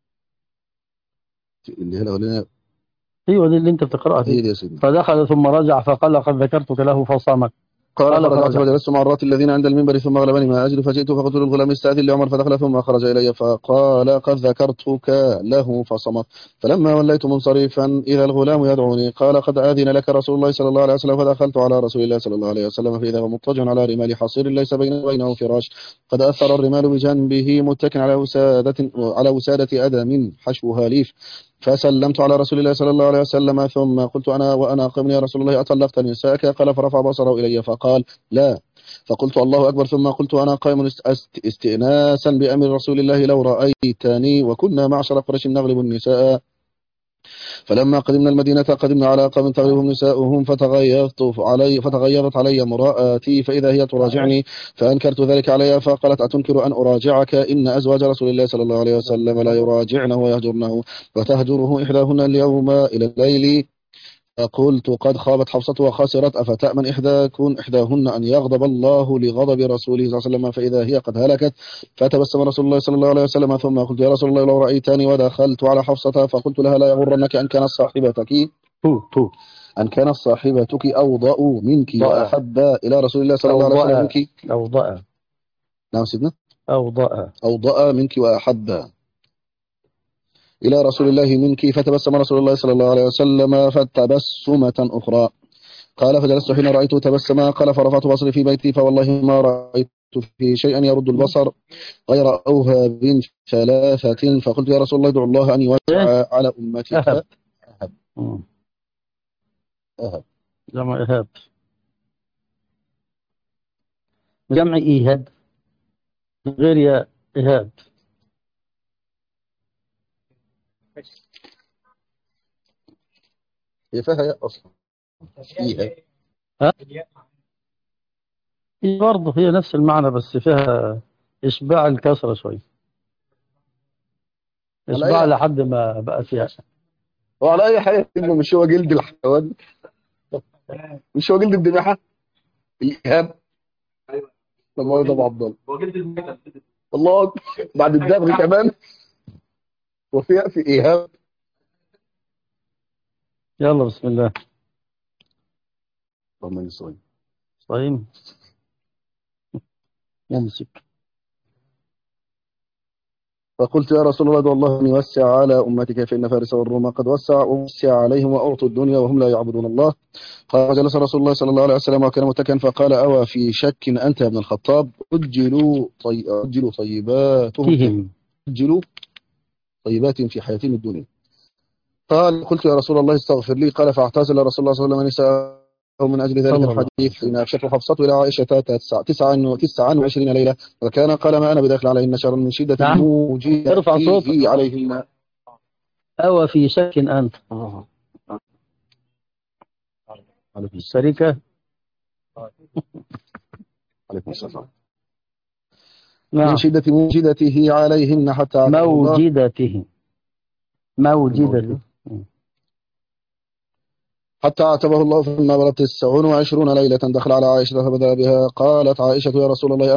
اللي هي الاولانيه. ايوه دي اللي انت بتقرأها هي دي. دي يا سيدي. فدخل ثم رجع فقال قد ذكرتك له فصامت. قال قال فرجعت فرجع. فجلست مع الرات الذين عند المنبر ثم غلبني ما أجد فجئت فقلت للغلام استأذن لعمر فدخل ثم خرج إلي فقال قد ذكرتك له فصمت. فلما وليت منصرفا إذا الغلام يدعوني قال قد آذن لك رسول الله صلى الله عليه وسلم. فدخلت على رسول الله صلى الله عليه وسلم فإذا هو مضطجع على رمال حصير ليس بينه وبينه فراش قد أثر الرمال بجنبه متكئا على وسادة أدم حشوها ليف. فسلمت على رسول الله صلى الله عليه وسلم ثم قلت وأنا قائم يا رسول الله أطلقت نساءك؟ قال فرفع بصره إلي فقال لا. فقلت الله أكبر ثم قلت أنا قائم استئناسا بأمر رسول الله لو رأيتني وكنا معشر قريش نغلب النساء. فلما قدمنا المدينة قدمنا على قوم تغلبهم نساؤهم فتغيظت علي امرأتي فإذا هي تراجعني فأنكرت ذلك عليها فقالت أتنكر أن أراجعك؟ إن أزواج رسول الله صلى الله عليه وسلم لا يراجعنه ويهجرنه وتهجره إحداهن اليوم إلى الليل. قلت قد خابت حفصة وخسرت أفتأمن إحداهن أن يغضب الله لغضب رسوله صلى الله عليه وسلم فإذا هي قد هلكت. فتبسم رسول الله صلى الله عليه وسلم ثم قلت يا رسول الله لو رأيتني ودخلت على حفصة فقلت لها لا يغرنك أن كانت صاحبتك أن كانت صاحبتك أوضأ منك وأحب إلى رسول الله صلى الله عليه وسلم منك. أوضأ. نعم سيدنا. أوضأ منك وأحب إلى رسول الله منك. فتبسم رسول الله صلى الله عليه وسلم فتبسمة أخرى. قال فجلست حين رأيته تبسما. قال فرفعت بصري في بيتي فوالله ما رأيت فيه شيئا يرد البصر غير أوهاب ثلاثة. فقلت يا رسول الله ادعو الله أن يوسع على أمتك. أهب. أهب جمع إهاب. جمع إيهاب غير يا إهاب. هي فيها ياء أصلا. فيها ها؟ هي برضه هي نفس المعنى بس فيها إشباع الكسرة شوي. إشباع لحد ما بقى فيها. وعلى أي حاجة إنه مش هو جلد الحيوان، مش هو جلد الذبيحة الإيهاب. طب هو ده عبد الله هو جلد الميتة الله بعد الدبغ كمان وفيها في إيهاب. يلا بسم الله. اللهم صل. صايم يمسك. فقلت يا رسول الله ادعو الله أن يوسع على أمتك فإن فارس والروم قد وسع عليهم وأعطوا الدنيا وهم لا يعبدون الله. قال وجلس رسول الله صلى الله عليه وسلم وكان متكئا فقال أوى في شك أنت يا ابن الخطاب أجلوا طيباتهم أجلوا طيباتهم في حياتهم الدنيا. قال قلت يا رسول الله استغفر لي. قال فاعتزل رسول الله صلى الله عليه وسلم نساءه من أجل ذلك الحديث حين أفشته حفصته إلى عائشة 29 ليلة وكان قال ما أنا بداخل عليهن شهرا من شدة موجودة ارفع صوتك. فيه عليهن. أو في شك أنت الشركة. عليكم السلام. نعم. من شدة موجدته عليهن حتى عاتبه الله حتى عاتبه الله فلما بلغت 29 ليلة دخل على عائشة فبدأ بها. قالت عائشة يا رسول الله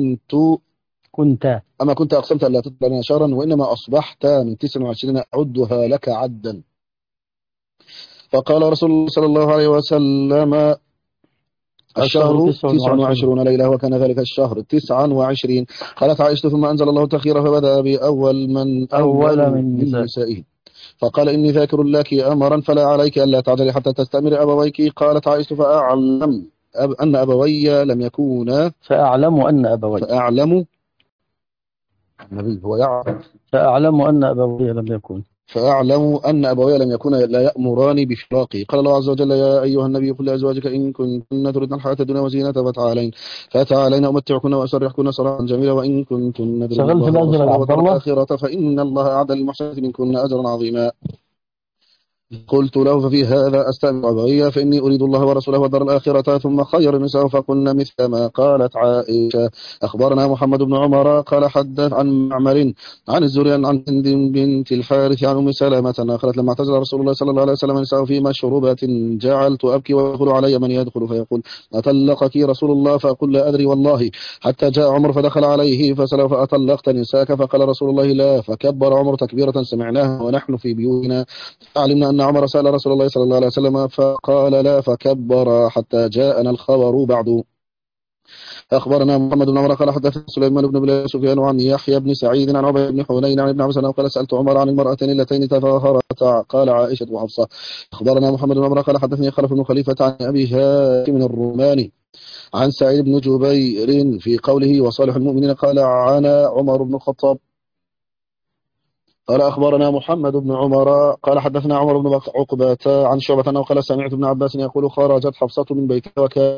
أما كنت أقسمت ألا تطلع لنا شهرا وإنما أصبحت من 29 أعدها لك عدا. فقال رسول الله صلى الله عليه وسلم الشهر 29 ليلة وكان ذلك الشهر 29. قالت عائشة ثم أنزل الله تخيرا فبدأ بأول من نسائه فقال إني ذاكر لك أمرا فلا عليك ألا تعجلي حتى تستأمر أبويك. قالت عائشة فأعلم أن أبوي لم يكونا فأعلم النبي هو يعرف فأعلم أن أبوي لم يكون فأعلم أن أبوي لم يكونا لا يأمران بفراقي. قال الله عز وجل يا أيها النبي قل لأزواجك إن كنتن تردن الحياة الدنيا وزينتها فتعالين أمتعكن وأسرحكن سراحا جميلا وإن كنتن تردن الله ورسوله والدار الآخرة فإن الله أعد للمحسنات منكن أجرا عظيما. قلت له ففي هذا أستأمر أبوي فإني أريد الله ورسوله والدار الآخرة. ثم خير النساء فقلنا مثل ما قالت عائشة. أخبرنا محمد بن عمر قال حدث عن معمر عن الزهري عن هند بنت الحارث عن أم سلمة قالت لما اعتزل رسول الله صلى الله عليه وسلم نساء في مشروبة جعلت أبكي ويدخل علي من يدخل فيقول أطلقك رسول الله فأقول لا أدري والله حتى جاء عمر فدخل عليه فسأله فأطلقت نساك فقال رسول الله لا فكبر عمر تكبيرة سمعناها ونحن في بيوتنا. علمنا أن عمر سأل رسول الله صلى الله عليه وسلم فقال لا فكبر حتى جاءنا الخبر بعد. أخبرنا محمد بن عمر قال حدثنا سليمان بن بلال سفيان عن يحيى بن سعيد عن عبيد بن حنين عن ابن عباس قال سألت عمر عن المرأتين اللتين تظاهرتا قال عائشة وحفصة. أخبرنا محمد بن عمر قال حدثني خلف بن خليفة عن أبي هاشم الروماني عن سعيد بن جبير في قوله وصالح المؤمنين قال عن عمر بن الخطاب قال أخبرنا محمد بن عمر قال حدثنا عمر بن عقبة عن شعبة أنه قال سمعت ابن عباس يقول خرجت حفصة من بيتها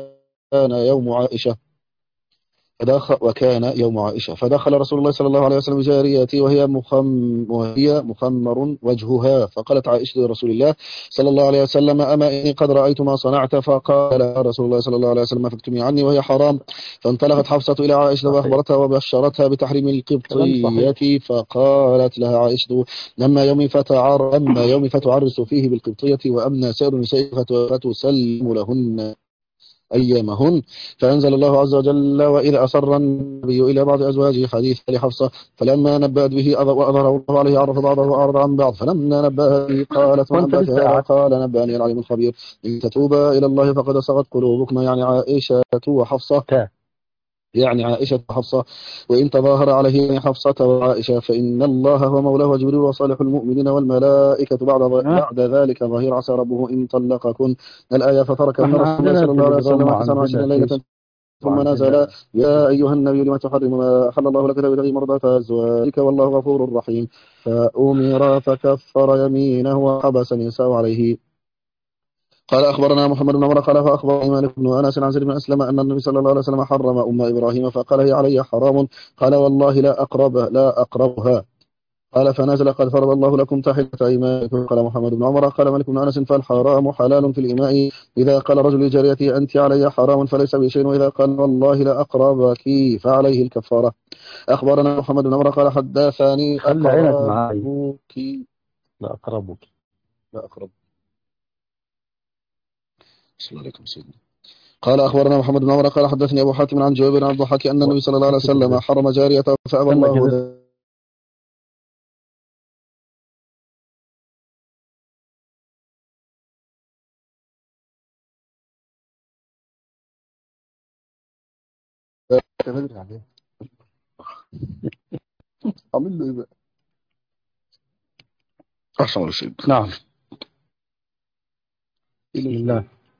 وكان يوم عائشة فدخل رسول الله صلى الله عليه وسلم جاريتي وهي مخمر وجهها فقالت عائشة لرسول الله صلى الله عليه وسلم أما إني قد رأيت ما صنعت فقال رسول الله صلى الله عليه وسلم فاكتمي عني وهي حرام. فانطلقت حفصة إلى عائشة وأخبرتها وبشرتها بتحريم القبطية فقالت لها عائشة أما يوم فتعرس فيه بالقبطية وأما سائر النساء فتسلم لهن أيامهن. فأنزل الله عز وجل وإذا أسر النبي إلى بعض أزواجه حديث لحفصة فلما نبأت به وأظهره الله عليه عرف بعضه وأعرض عن بعض فلما نبأها به قالت من أنبأك هذا قال نبأني العليم الخبير إن تتوبا إلى الله فقد صغت قلوبكما يعني عائشة وحفصة وإن تظاهر عليه يعني حفصة وعائشة فإن الله هو مولاه وجبريل وصالح المؤمنين والملائكة بعد ذلك ظهير عسى ربه إن طلقكن الآية فترك من رسول الله صلى الله عليه وسلم 29 ليلة ثم نزل يا أيها النبي لما تحرم ما أحل الله لك تبتغي مرضات أزواجك والله غفور رحيم. فأمر فكفر يمينه وحبس النساء عليه. قال أخبرنا محمد بن عمر قال فأخبرني مالك بن أنس عن زيد بن أسلم أن النبي صلى الله عليه وسلم حرم أم إبراهيم فقال هي علي حرام قال والله لا أقربها. قال فنزل قد فرض الله لكم تحلة أيمانكم. قال محمد بن عمر قال مالك بن أنس فالحرام حلال في الإماء إذا قال رجل لجاريته أنت علي حرام فليس بشيء وإذا قال والله لا أقربك فعليه الكفارة. أخبرنا محمد بن عمر قال حدثني أقربك بسم الله عليكم سيدنا. قال أخبرنا محمد بن عمر قال حدثني أبو حاتم عن جابر بن عبد الضحاك أن النبي صلى الله عليه وسلم حرم جاريته فأبى الله عامل له ايه بقى؟ احسن ولا شيء. نعم. بسم الله.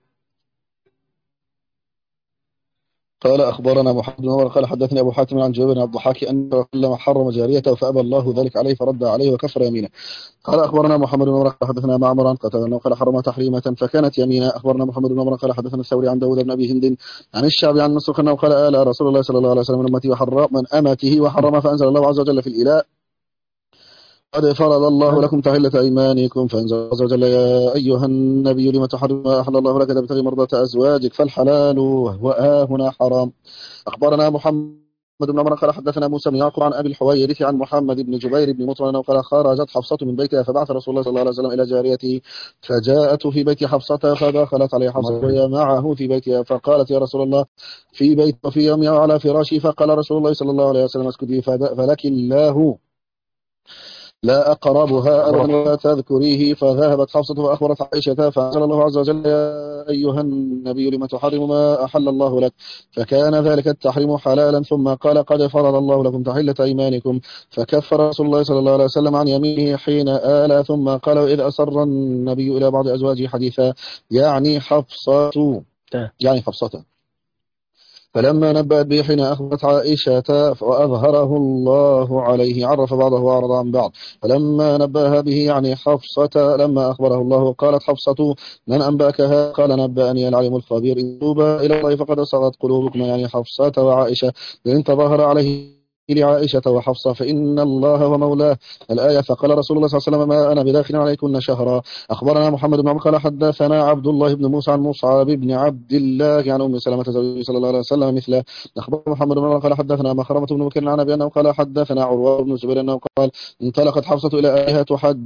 قال أخبرنا محمد بن عمر قال حدثني أبو حاتم عن جابر بن عبد الضحاك أنه لما حرم جاريته فأبى الله ذلك عليه فرد عليه وكفر يمينه. قال أخبرنا محمد بن عمر قال حدثنا معمر عن قتادة أنه قال حرم تحريمة فكانت يمينا. أخبرنا محمد بن عمر قال حدثنا الثوري عن داود بن أبي هند عن الشعبي عن مسروق أنه قال آل رسول الله صلى الله عليه وسلم من أمته وحرم فأنزل الله عز وجل في الإلاء قد فرض الله لكم تحلة أيمانكم فأنزل الله عز وجل يا أيها النبي لم تحرم ما أحل الله لك تبتغي مرضاة أزواجك فالحلال هنا حرام. أخبرنا محمد بن عمر قال حدثنا موسى بن يعقوب عن أبي الحويرث عن محمد بن جبير بن مطعم أنه قال خرجت حفصة من بيتها فبعث رسول الله صلى الله عليه وسلم إلى جاريته فجاءت في بيت حفصة فدخلت عليه حفصة وهي معه في بيتها فقالت يا رسول الله في بيت وفي يومي على فراشي فقال رسول الله صلى الله عليه وسلم اسكتي فلك الله لا أقربها أبدا ولا تذكريه. فذهبت حفصة فأخبرت عائشة فأنزل الله عز وجل يا أيها النبي لم تحرم ما أحل الله لك فكان ذلك التحريم حلالا ثم قال قد فرض الله لكم تحلة أيمانكم فكفر رسول الله صلى الله عليه وسلم عن يمينه حين آل ثم قال وإذ أسر النبي إلى بعض أزواجه حديثا يعني حفصة فلما نبأت به حين أخبرت عائشة وأظهره الله عليه عرف بعضه وأعرض عن بعض. فلما نبأها به يعني حفصة لما أخبره الله قالت حفصة من أنبأكها قال نبأني العليم الخبير إن توبا إلى الله فقد صغت قلوبكم يعني حفصة وعائشة وإن تظاهر عليه لعائشة وحفصة فإن الله هو مولاه الآية. فقال رسول الله صلى الله عليه وسلم ما أنا بداخل عليكن شهرا. أخبرنا محمد بن عمر قال حدثنا عبد الله بن موسى عن مصعب بن عبد الله عن أم سلمة زوجه صلى الله عليه وسلم مثله. أخبرنا محمد بن عمر قال حدثنا مخرمة بن بكر عن أبي أنه قال حدثنا عروة بن الزبير أنه قال انطلقت حفصة إلى أهلها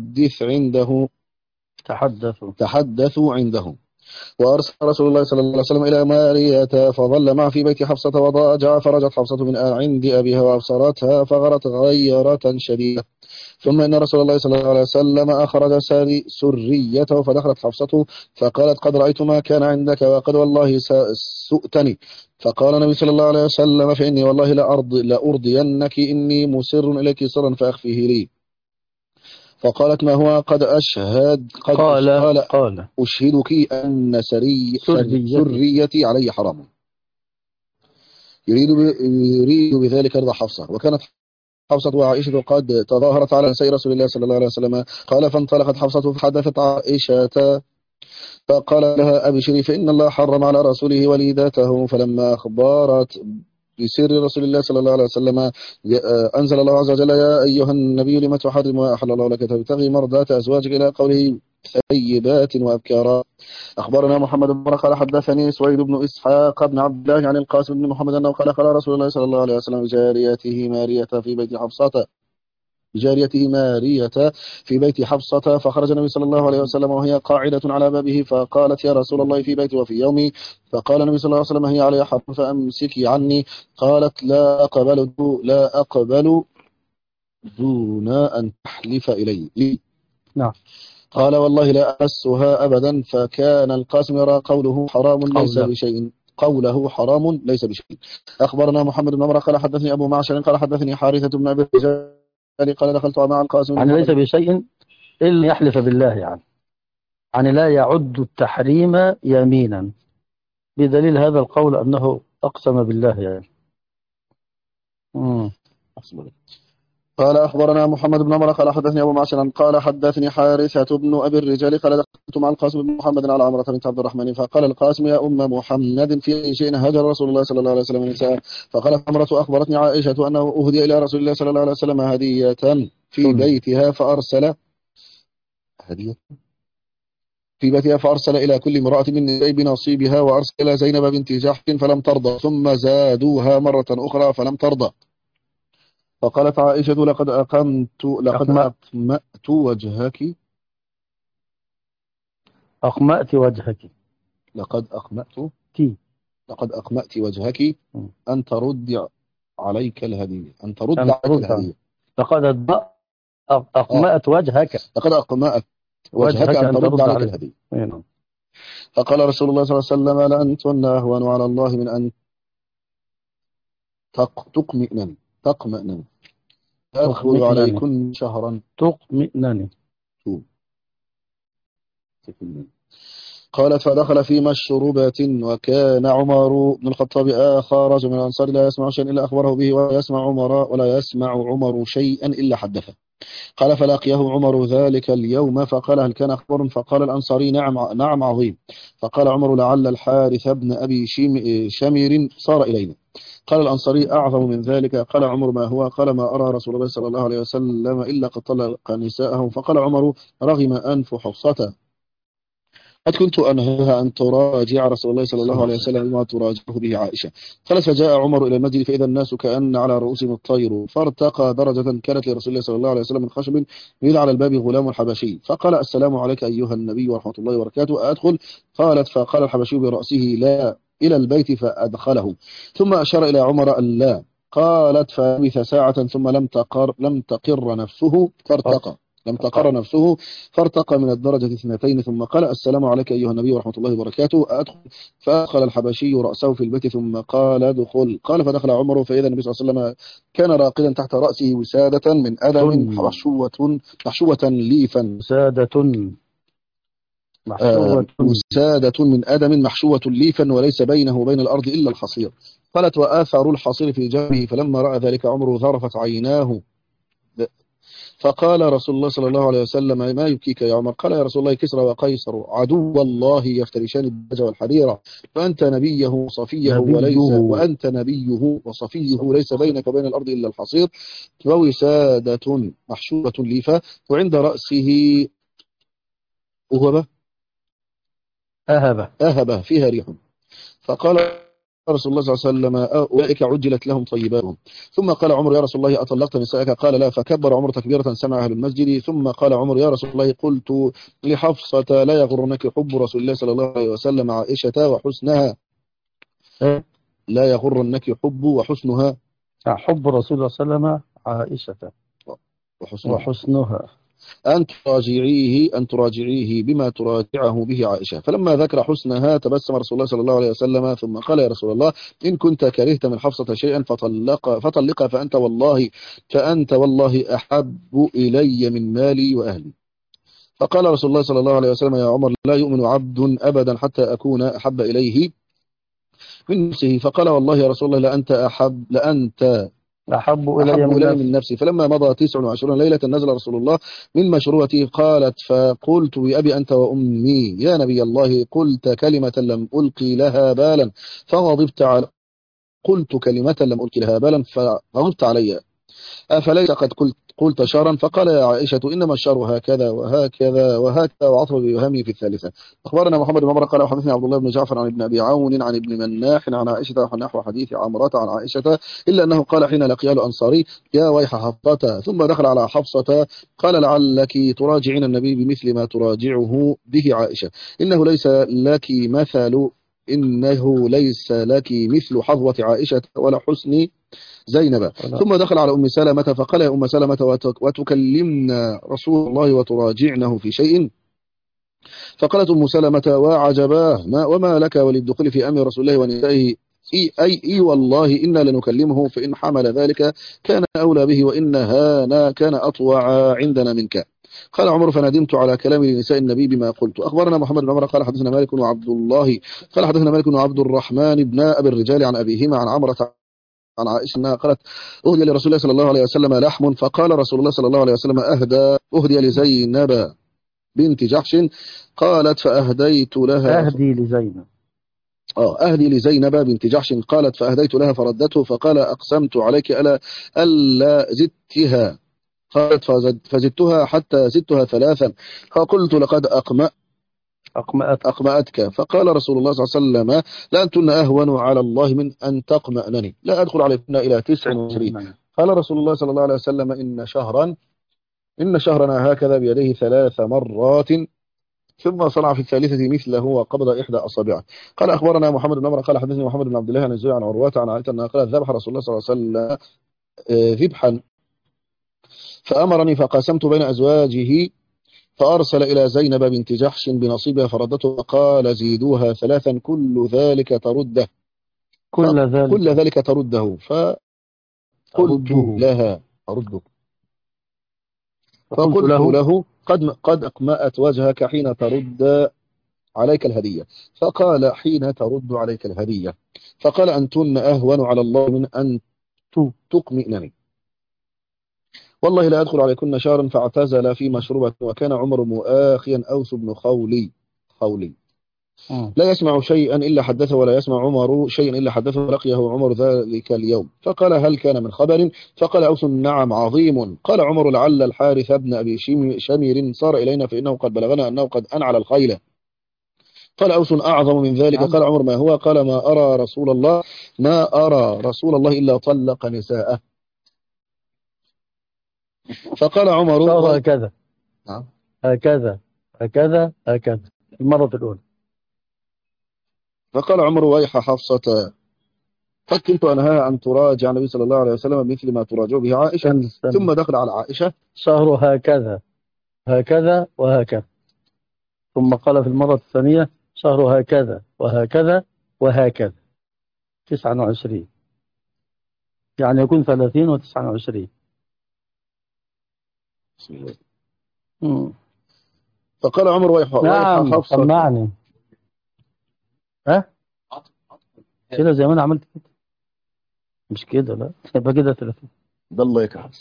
تحدثوا عنده وأرسل رسول الله صلى الله عليه وسلم إلى مارية فظل معه في بيت حفصة وضاجع فرجت حفصة من عند أبيها وأبصرتها فغرت غيرة شديدة. ثم إن رسول الله صلى الله عليه وسلم أخرج سريته فدخلت حفصة فقالت قد رأيت ما كان عندك وقد والله سؤتني. فقال النبي صلى الله عليه وسلم فإني والله لأرضينك إني مسر إليك سرا فأخفيه لي. فقالت ما هو قد قال أشهدك أن سريتي علي حرام. يريد بذلك رضا حفصة. وكانت حفصة وعائشة قد تظاهرت على نساء رسول الله صلى الله عليه وسلم. قال فانطلقت حفصة فحدثت عائشة فقال لها أبشري فإن الله حرم على رسوله وليدته. فلما أخبرت بسر رسول الله صلى الله عليه وسلم أنزل الله عز وجل يا أيها النبي لم تحرم ما أحل الله لك تبتغي مرضات أزواجك إلى قوله ثيبات وأبكارا. أخبرنا محمد بن قال حدثني سويد بن إسحاق بن عبد الله عن القاسم بن محمد أنه قال قال رسول الله صلى الله عليه وسلم جاريته مارية في بيت حفصة فخرج النبي صلى الله عليه وسلم وهي قاعدة على بابه فقالت يا رسول الله في بيتي وفي يومي. فقال النبي صلى الله عليه وسلم هي علي حرام فأمسكي عني. قالت لا أقبل دون أن تحلف إلي. نعم. قال والله لا أمسها أبدا. فكان القاسم يرى قوله حرام ليس بشيء. أخبرنا محمد بن عمر قال حدثني أبو معشر قال حدثني حارثة بن أبي الرجال قال دخلت مع القاسم يعني ليس بشيء إلا يحلف بالله يعني لا يعد التحريم يمينا بدليل هذا القول أنه أقسم بالله قال أخبرنا محمد بن عمر قال حدثني أبو معشر قال حدثني حارثة بن أبي الرجال قال دخلت مع القاسم بن محمد على عمرة بنت عبد الرحمن فقال القاسم يا أم محمد في أي شيء هجر رسول الله صلى الله عليه وسلم النساء. فقال عمرة أخبرتني عائشة أنه أهدي إلى رسول الله صلى الله عليه وسلم هدية في بيتها فأرسل إلى كل امرأة من نساء بنصيبها وأرسل إلى زينب بنت جحش فلم ترضى ثم زادوها مرة أخرى فلم ترضى. فقالت عائشة لقد أقمأت وجهك لقد أقمأت وجهك أن ترد عليك الهدية لقد أقمأت وجهك لقد أقمأت وجهك أن ترد عليك الهدية. فقال رسول الله صلى الله عليه وسلم لأنتن أهون على الله من أن تقمئنني أدخل عليكن شهرا تطمئنني. قالت فدخل في مشروبة وكان عمر بن الخطاب آخر رجل من الأنصار لا يسمع شيئا إلا أخبره به ولا يسمع عمر شيئا إلا حدثه. قال فلاقيه عمر ذلك اليوم فقال هل كان أخبار؟ فقال الأنصاري نعم عظيم. فقال عمر لعل الحارث بن أبي شمر صار إلينا. قال الأنصاري أعظم من ذلك. قال عمر ما هو؟ قال ما أرى رسول الله صلى الله عليه وسلم إلا قد طلق نساءه. فقال عمر رغم أنف حفصة قد كنت أنهاها أن تراجع رسول الله صلى الله عليه وسلم بما تراجعه به عائشة. قالت فجاء عمر إلى المسجد فإذا الناس كأن على رؤوسهم الطير فارتقى درجة كانت لرسول الله صلى الله عليه وسلم من خشب يدعى على الباب غلام حبشي فقال السلام عليك أيها النبي ورحمة الله وبركاته أدخل؟ قالت فقال الحبشي برأسه لا إلى البيت فأدخله ثم أشار إلى عمر أن لا. قالت فلبث ساعة ثم لم تقر نفسه فارتقى لم تقر نفسه فارتقى من الدرجة 2 ثم قال السلام عليك أيها النبي ورحمة الله وبركاته أدخل؟ فأدخل الحبشي رأسه في البيت ثم قال ادخل. قال فدخل عمر فإذا النبي صلى الله عليه وسلم كان راقدا تحت رأسه وسادة من أدم محشوة ليفا وسادة من أدم محشوة ليفا وليس بينه وبين الأرض إلا الحصير. قالت وآثر الحصير في جنبه فلما رأى ذلك عمر ذرفت عيناه فقال رسول الله صلى الله عليه وسلم ما يبكيك يا عمر؟ قال يا رسول الله كسرى وقيصر عدو الله يفترشان الدجى والحريرة وأنت نبيه وصفيه ليس بينك وبين الأرض إلا الحصير ووسادة محشوة ليفا وعند رأسه أهبة فيها ريح. فقال رسول الله صلى الله عليه وسلم أولئك عجلت لهم طيباتهم. ثم قال عمر يا رسول الله أطلقت نسائك؟ قال لا. فكبر عمر تكبيرة سمع أهل المسجد. ثم قال عمر يا رسول الله قلت لحفصة لا يغرنك حب رسول الله صلى الله عليه وسلم عائشة وحسنها لا يغرنك وحسنها حب رسول الله صلى الله عليه وسلم عائشة وحسنها أن تراجعيه بما تراجعه به عائشة. فلما ذكر حسنها تبسم رسول الله صلى الله عليه وسلم ثم قال يا رسول الله إن كنت كرهت من حفصة شيئا فطلقها فأنت والله أحب إلي من مالي وأهلي. فقال رسول الله صلى الله عليه وسلم يا عمر لا يؤمن عبد أبدا حتى أكون أحب إليه من نفسه. فقال والله يا رسول الله لأنت أحب إلي من نفسي. فلما مضى 29 ليلة نزل رسول الله من مشروبتي. قالت فقلت بأبي أنت وأمي يا نبي الله قلت كلمة لم ألقي لها بالا فغضبت علي أفليس قد قلت شرا؟ فقال يا عائشة إنما الشر هكذا وهكذا وعطف بيهمي في الثالثة. أخبرنا محمد بن عمر قال وحدثني عبد الله بن جعفر عن ابن أبي عون عن ابن مناح عن عائشة نحو حديث عمرة عن عائشة إلا أنه قال حين لقي الأنصاري يا ويح حفصة ثم دخل على حفصة قال لعلك تراجعين النبي بمثل ما تراجعه به عائشة إنه ليس لك مثل حظوة عائشة ولا حسن زينب. ثم دخل على أم سلمة فقال يا أم سلمة وتكلمنا رسول الله وتراجعنه في شيء؟ فقالت أم سلمة وعجباه وما لك وللدخول في أمر رسول الله ونسائه أي والله إنا لنكلمه فإن حمل ذلك كان أولى به وإن هانا كان أطوع عندنا منك. قال عمر فندمت على كلام لنساء النبي بما قلت. أخبرنا محمد بن عمر قال حدثنا مالك وعبد الله قال حدثنا مالك وعبد الرحمن بن أبي الرجال عن أبيهما عن عمرة عن عائشة أنها قالت أهدي لرسول الله صلى الله عليه وسلم لحم فقال رسول الله صلى الله عليه وسلم أهدي لزينب بنت جحش. قالت فأهديت لها أهدي لزينب بنت جحش. قالت فأهديت لها فردته فقال أقسمت عليك ألا زدتها. قالت فزدتها حتى زدتها 3 فقلت لقد أقمأتك. فقال رسول الله صلى الله عليه وسلم لأنتن أهون على الله من أن تقمأنني لا أدخل عليكن إلى 29. قال رسول الله صلى الله عليه وسلم إن شهرنا هكذا بيديه 3 مرات ثم صنع في الثالثة مثله وقبض إحدى أصابعه. قال أخبرنا محمد بن عمر قال حدثني محمد بن عبد الله عن الزهري عن عروة عن عائشة أنها قالت ذبح رسول الله صلى الله عليه وسلم ذبحا فأمرني فقاسمت بين أزواجه فأرسل إلى زينب بنت جحش بنصيبها فردته وقال زيدوها 3 كل ذلك ترده فقلت لها أرده. فقلت له قد أقمأت وجهك حين ترد عليك الهدية. فقال حين ترد عليك الهدية. فقال أنتن أهون على الله من أن تقمئنني. والله لا أدخل عليكن شهرا. فاعتزل في مشروبة. وكان عمر مؤاخيا أوس بن خولي لا يسمع شيئا إلا حدثه ولا يسمع عمر شيئا إلا حدثه. لقيه عمر ذلك اليوم فقال هل كان من خبر؟ فقال أوس نعم عظيم. قال عمر لعل الحارث بن أبي شمير صار إلينا فإنه قد بلغنا أنه قد أنعل الخيل. قال أوس أعظم من ذلك. قال عمر ما هو؟ قال ما أرى رسول الله إلا طلق نساءه. فقال عمر هكذا نعم هكذا المرة الأولى. فقال عمر ويح حفصة قد كنت أنهاها أن تراجع النبي صلى الله عليه وسلم مثل ما تراجع به عائشة. ثم دخل على عائشة شهر هكذا وهكذا. ثم قال في المرة الثانية شهر هكذا وهكذا 29 يعني يكون 30 و29. فقال عمر ويح نعم حفصة سمعني كده زي ما أنا عملت كده مش كده لا يبقى كده 30. ده الله يكرهك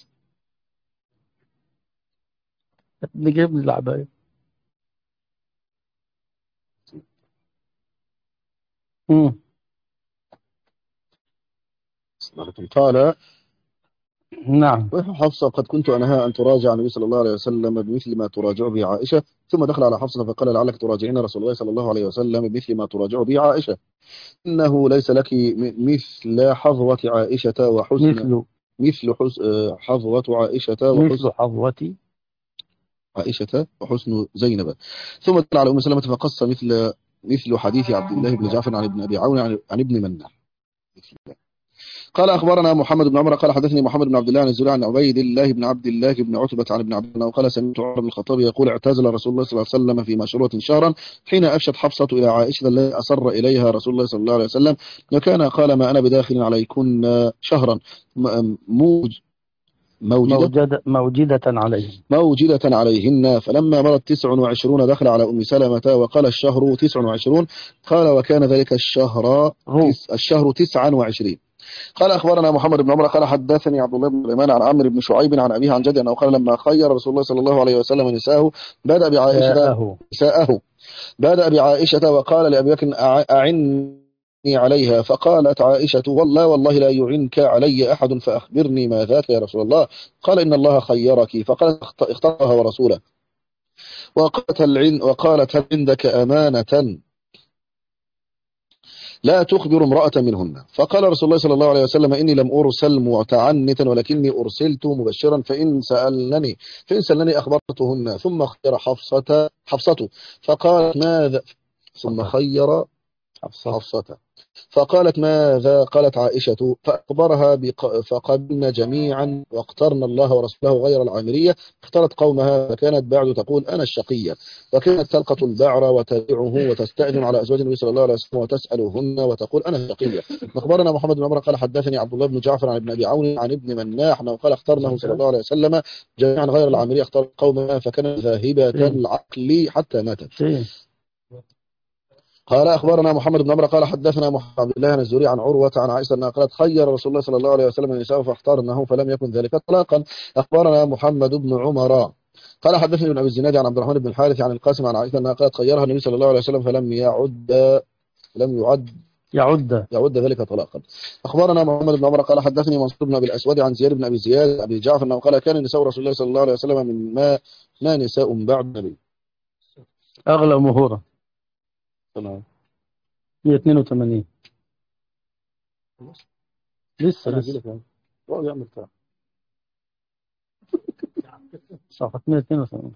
اللي جايب لي العباية. قال نعم حفصة قد كنت أنهى أن تراجع النبي صلى الله عليه وسلم بمثل ما تراجع به عائشة. ثم دخل على حفصة فقال لعلك تراجعين رسول الله صلى الله عليه وسلم بمثل ما تراجع به عائشة. إنه ليس لك مثل حظوة عائشة وحسن حظوة عائشة وحسن زينب. ثم دخل على أم سلمة فقص مثل حديث عبد الله بن جعفر عن ابن أبي عون عن ابن مناع. قال أخبرنا محمد بن عمر قال حدثني محمد بن عبد الله عن الزهري عن عبيد الله بن عبد الله بن عتبة عن ابن عبد الله قال سمعت عمر بن الخطاب يقول اعتزل رسول الله صلى الله عليه وسلم في مشروة شهرا حين أفشت حفصة إلى عائشة التي أصر إليها رسول الله صلى الله عليه وسلم. وكان قال ما أنا بداخل عليكن شهرا موجدة عليهن. فلما مرت 29 دخل على أم سلمة وقال الشهر 29. قال وكان ذلك الشهر 29. قال أخبرنا محمد بن عمر قال حدثني عبد الله بن سليمان عن عمرو بن شعيب عن أبيه عن جده أنه قال لما خير رسول الله صلى الله عليه وسلم نساءه بدأ بعائشة وقال لأبي بكر أعني عليها. فقالت عائشة والله لا يعنك علي أحد فأخبرني ما ذاك يا رسول الله. قال إن الله خيرك. فقالت اختارها ورسوله. وقالت هل عندك أمانة لا تخبر امرأة منهن؟ فقال رسول الله صلى الله عليه وسلم إني لم أرسل متعنتا ولكني أرسلت مبشرا فإن سألني أخبرتهن. ثم خير حفصة فقالت ماذا ثم خير حفصة فقالت ماذا؟ قالت عائشة فأخبرها فقبلنا جميعا واخترنا الله ورسوله غير العامرية. اختارت قومها فكانت بعد تقول أنا الشقية. وكانت تلقط البعر وتبيعه وتستأذن على أزواج النبي صلى الله عليه وسلم وتسألهن وتقول أنا الشقية. أخبرنا محمد بن عمر قال حدثني عبد الله بن جعفر عن ابن أبي عون عن ابن مناح وقال اخترناه صلى الله عليه وسلم جميعا غير العامرية. اختارت قومها فكانت ذاهبة العقل حتى ماتت. قال أخبرنا محمد بن عمر قال حدثنا محمد عبد الله عن الزهري عن عروة عن عائشة أنها قالت خير رسول الله صلى الله عليه وسلم النساء فاختارنه فلم يكن ذلك طلاقا. أخبرنا محمد بن عمر قال حدثني ابن أبي الزناد عن عبد الرحمن بن الحارث عن القاسم عن عائشة أنها قالت خيرها النبي صلى الله عليه وسلم فلم يعد ذلك طلاقا. أخبرنا محمد بن عمر قال حدثني منصور بن أبي الأسود عن زياد بن أبي زياد أبي جعفر أنه قال كان نساء رسول الله صلى الله عليه وسلم من ما نساء بعد النبي أغلى مهورة تمام 182 لسه صفحة 182.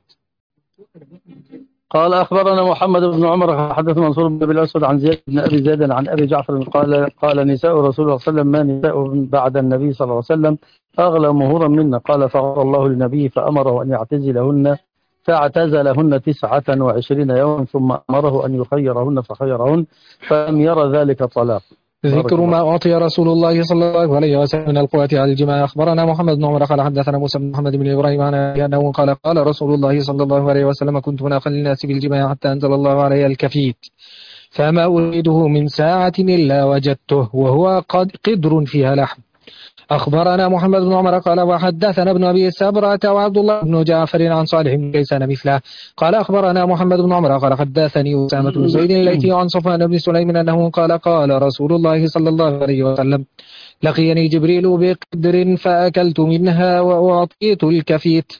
قال أخبرنا محمد بن عمر حدث منصور بن أبي الأسود عن زياد بن أبي زياد عن أبي جعفر قال نساء رسول الله صلى الله عليه وسلم ما نساء بعد النبي صلى الله عليه وسلم أغلى مهورا منا. قال فغفر الله للنبي فأمره أن يعتزلهن فاعتزلهن 29 يوما ثم أمره أن يخيرهن فخيرهن فلم ير ذلك طلاق. بارك ذكر الله. ما أعطي رسول الله صلى الله عليه وسلم من القوة على الجماع. أخبرنا محمد بن عمر قال حدثنا موسى بن محمد بن إبراهيم عن أبي أنه قال قال رسول الله صلى الله عليه وسلم كنت من أقل الناس بالجماع حتى أنزل الله علي الكفيت فما أريده من ساعة إلا وجدته وهو قدر فيها لحم. أخبرنا محمد بن عمر قال وحدثنا ابن أبي سبرة وعبد الله بن جعفر عن صالح بن كيسان مثله قال أخبرنا محمد بن عمر قال حدثني أسامة بن زيد الليثي عن صفوان بن سليم أنه قال قال رسول الله صلى الله عليه وسلم لقيني جبريل بقدر فأكلت منها وأعطيت الكفيت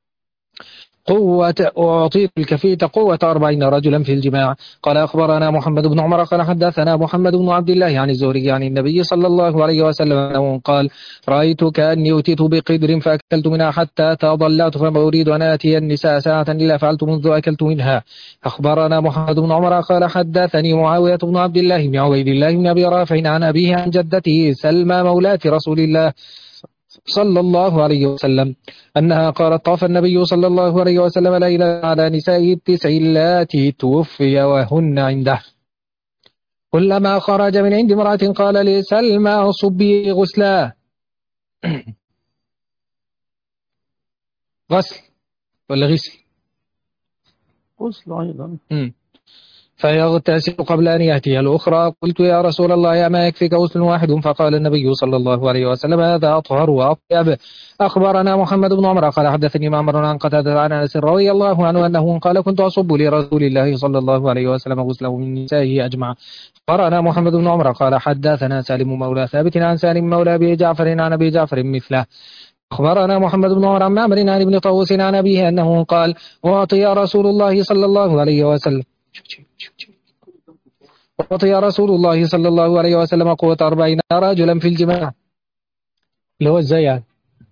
قوة 40 رجلا في الجماع. قال أخبرنا محمد بن عمر قال حدثنا محمد بن عبد الله عن الزهري عن النبي صلى الله عليه وسلم أنه قال رأيت كأني أتيت بقدر فأكلت منها حتى تضلعت فما أريد أن آتي النساء ساعة إلا فعلت منذ أكلت منها. أخبرنا محمد بن عمر قال حدثني معاوية بن عبد الله بن عبيد الله بن أبي رافع عن أبيه عن جدته سلمى مولاة رسول الله صلى الله عليه وسلم أنها قالت طاف النبي صلى الله عليه وسلم ليلة على نساء التسع اللاتي توفي وهن عنده كلما خرج من عند امرأة قال لسلمى صبي غسلا غسل ولا غسل غسل أيضا. فيغتسل قبل أن يأتي الأخرى. قلت يا رسول الله أما يكفيك غسل واحد؟ فقال النبي صلى الله عليه وسلم هذا أطهر وأطيب. أخبرنا محمد بن عمر قال حدثني معمر عن قتادة عن أنس رضي الله عنه أنه قال كنت أصب لرسول الله صلى الله عليه وسلم غسله من نسائه أجمع. أخبرنا محمد بن عمر قال حدثنا سالم مولى ثابت عن سالم مولى أبي جعفر عن أبي جعفر مثله. أخبرنا محمد بن عمر عن معمر عن ابن طاووس عن أبيه أنه قال أعطي رسول الله صلى الله عليه وسلم أعطي رسول الله صلى الله عليه وسلم قوة 40 رجلا في الجماع اللي هو ازاي يعني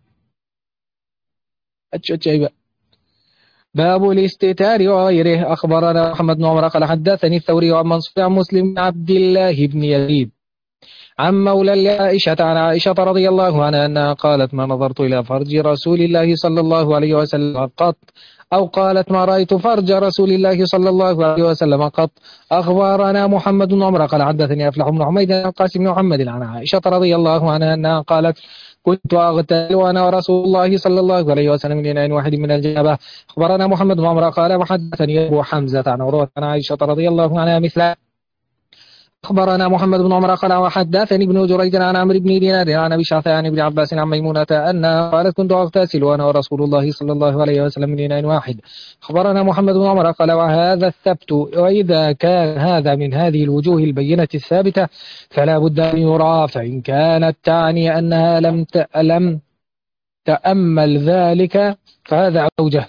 باب الاستتار وغيره. أخبرنا محمد بن عمر قال حدثني الثوري عن منصور عن مسلم بن عبد الله بن يزيد عن مولى لعائشة عن عائشة رضي الله عنها أنها قالت ما نظرت إلى فرج رسول الله صلى الله عليه وسلم قط أو قالت ما رأيت فرج رسول الله صلى الله عليه وسلم قط. أخبرنا محمد بن عمر قال حدثني أفلح بن حميد عن القاسم بن محمد عن عائشة رضي الله عنها أنها قالت كنت أغتال وأنا ورسول الله صلى الله عليه وسلم من إناء واحد من الجنابة. أخبرنا محمد بن عمر قال وحدثني أبو حمزة عن عروة عن عائشة رضي الله عنها مثله. أخبرنا محمد بن عمر قال وحدثني ابن جريج عن عمرو بن دينار عن أبي شعثاء عن ابن عباس عن ميمونة أنها قالت كنت أغتسل وأنا ورسول الله صلى الله عليه وسلم من إناء واحد. أخبرنا محمد بن عمر قال وهذا الثبت وإذا كان هذا من هذه الوجوه البينة الثابتة فلا بد أن يرى فإن كانت تعني أنها لم تأمل ذلك فهذا أوجه.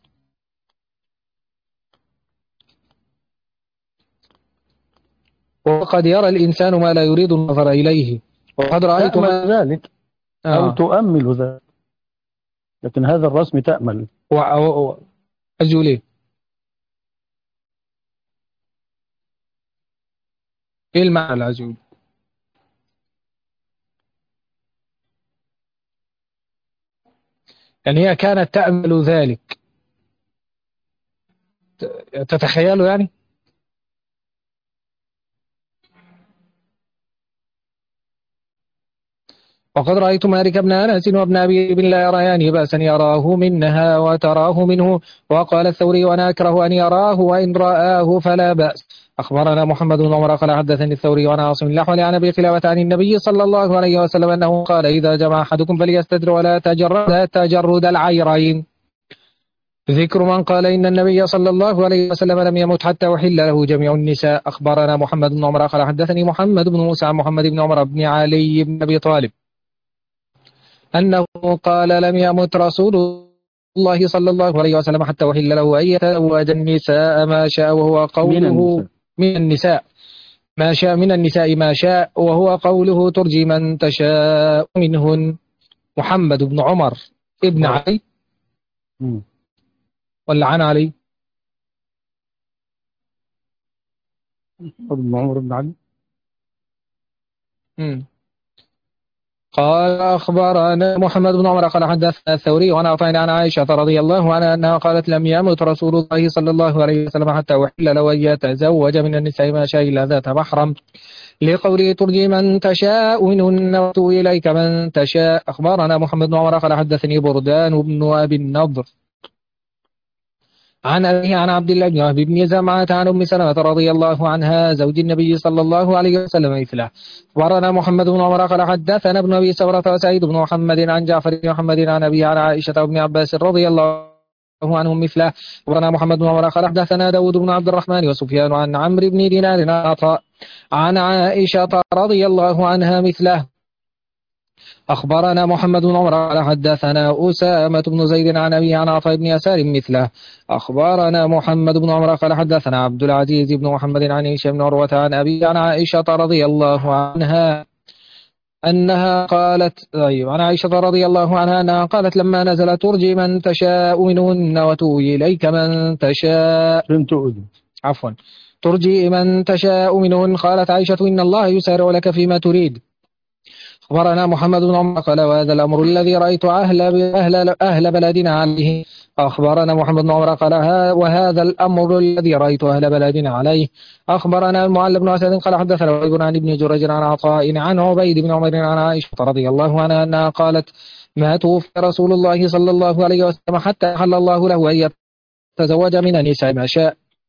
وقد يرى الإنسان ما لا يريد النظر إليه وقد رأيت تأمل ذلك أو تؤمل ذلك، لكن هذا الرسم تأمل. أجولي إيه المعنى العجول؟ يعني هي كانت تأمل ذلك تتخيله يعني. وقد رأيت مالك بن أنس وابن أبي بن لا يريان بأسا يراه منها وتراه منه. وقال الثوري وأنا أكره أن يراه وإن رآه فلا بأس. أخبرنا محمد بن عمر قال حدثني الثوري وأنا عاصم الأحول عن أبي قلابة عن النبي صلى الله عليه وسلم أنه قال إذا جمع أحدكم فليستتر ولا تجرد العيرين. ذكر من قال إن النبي صلى الله عليه وسلم لم يمت حتى أحل له جميع النساء. أخبرنا محمد بن عمر قال حدثني محمد بن موسى عن محمد بن عمر بن علي بن أبي طالب أنه قال لم يمت رسول الله صلى الله عليه وسلم حتى أحل له أن يتزوج النساء ما شاء وهو قوله من النساء ما شاء من النساء ما شاء وهو قوله ترجي من تشاء منهن. محمد بن عمر ابن علي ولا عن علي؟ محمد بن عمر بن علي. قال أخبرنا محمد بن عمر قال حدثنا الثوري وأنا أعطينا عن عائشة رضي الله عنها أنها قالت لم يمت رسول الله صلى الله عليه وسلم حتى أحل له أن يتزوج من النساء ما شاء إلا ذات محرم، لقوله ترجي من تشاء منهن وتؤوي إليك من تشاء. أخبرنا محمد بن عمر قال حدثني بردان بن أبي النضر عن أبيه عن عبد الله بن وهب بن زمعة عن أم سلمة رضي الله عنها زوج النبي صلى الله عليه وسلم مثله. أخبرنا محمد بن عمر قال حدثنا ابن أبي سمرة وسعيد بن محمد عن جعفر بن محمد عن أبيه عن عائشة وابن عباس رضي الله عنهم مثله. أخبرنا محمد بن عمر قال حدثنا داود بن عبد الرحمن وسفيان عن عمرو بن دينار عن عطاء عن عائشة رضي الله عنها مثله. أخبرنا محمد بن عمر قال حدثنا أسامة بن زيد عن أبي عن عطاء بن يسار مثله. أخبرنا محمد بن عمر قال حدثنا عبد العزيز بن محمد عن هشام بن عروة عن أبي عن عائشة رضي الله عنها أنها قالت عن عائشة رضي الله عنها أنها قالت لما نزل ترجي من تشاء منهن وتؤوي إليك من تشاء عفوا ترجي من تشاء منهن قالت عائشة إن الله يسارع لك فيما تريد. أخبرنا محمد بن عمر قال وهذا الأمر الذي رأيت أهل بلدنا عليه. أخبرنا محمد بن عمر قال وهذا الأمر الذي رأيت أهل بلدنا عليه. أخبرنا المعلى بن أسد قال حدثنا وهيب عن ابن جريج عن عطاء عن عبيد بن عمر عن عائشة رضي الله عنها أنها قالت ما توفي رسول الله صلى الله عليه وسلم حتى حل الله له أن يتزوج من النساء ما شاء.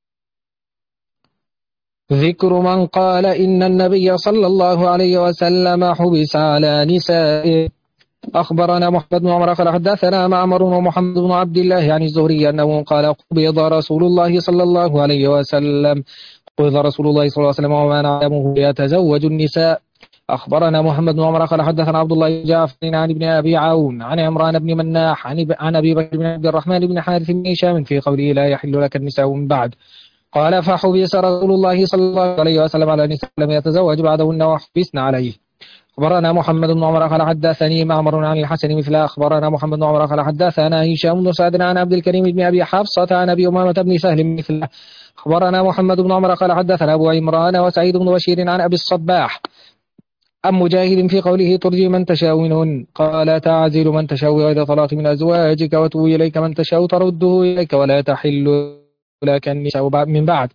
ذكر من قال إن النبي صلى الله عليه وسلم حبس على نسائه. أخبرنا محمد بن عمر قال حدثنا معمر ومحمد بن عبد الله عن الزهري أنه قال قبض رسول الله صلى الله عليه وسلم وما نعلمه يتزوج النساء. أخبرنا محمد بن عمر قال حدثنا عبد الله بن جعفر عن ابن أبي عون عن عمران بن مناح عن أبي بكر بن عبد الرحمن بن حارث بن هشام في قوله لا يحل لك النساء من بعد. قال فحبس رسول الله صلى الله عليه وسلم على نساء لم يتزوج بعدهن وحبسن عليه. أخبرنا محمد بن عمر قال حدثني معمر عن الحسن مثله. أخبرنا محمد بن عمر قال حدثنا هشام بن سعد عن عبد الكريم بن أبي حفصة عن أبي أمامة بن سهل مثله. أخبرنا محمد بن عمر قال حدثنا أبو عمران وسعيد بن بشير عن أبي الصباح عن مجاهد في قوله ترجي من تشاء منهن قال تعزل من تشاء وإذا طلقت من أزواجك وتؤوي إليك من تشاء ترده إليك ولا تحل لك النساء من بعد.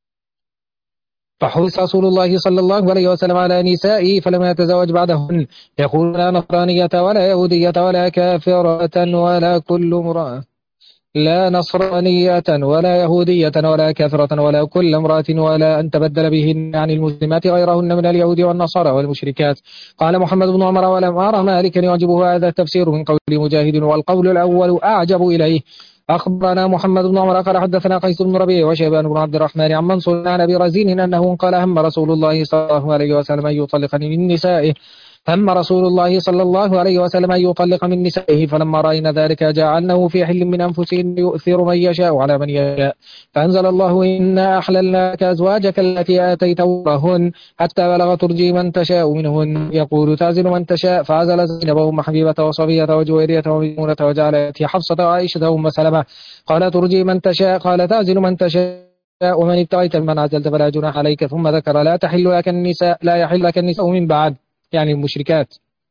فحبس رسول الله صلى الله عليه وسلم على نسائه فلم يتزوج بعدهن. يقول لا نصرانية ولا يهودية ولا كافرة ولا كل امرأة لا نصرانية ولا يهودية ولا كافرة ولا كل امرأة ولا أن تبدل بهن عن المسلمات غيرهن من اليهود والنصارى والمشركات. قال محمد بن عمر ولم أرى مالكا يعجبه هذا التفسير من قول مجاهد والقول الأول أعجب إليه. أخبرنا محمد بن عمر قال حدثنا قيس بن ربيع وشيبان بن عبد الرحمن عن منصور عن أبي رزين أنه قال هم رسول الله صلى الله عليه وسلم أن يطلقني من نسائه هم رسول الله صلى الله عليه وسلم أن يطلق من نسائه فلما رأينا ذلك جعلناه في حل من أنفسهم يؤثر من يشاء على من يشاء فأنزل الله إنا أحللنا لك أزواجك التي آتيت أجورهن حتى بلغ ترجي من تشاء منهن يقول تعزل من تشاء فعزل زينب وأم حبيبة وصفية وجويرية وميمونة وجعل يأتي حفصة وعائشة وأم سلمة قال ترجي من تشاء قال تعزل من تشاء ومن ابتغيت ممن عزلت فلا جناح عليك ثم ذكر لا يحل لك النساء من بعد يعني المشركات.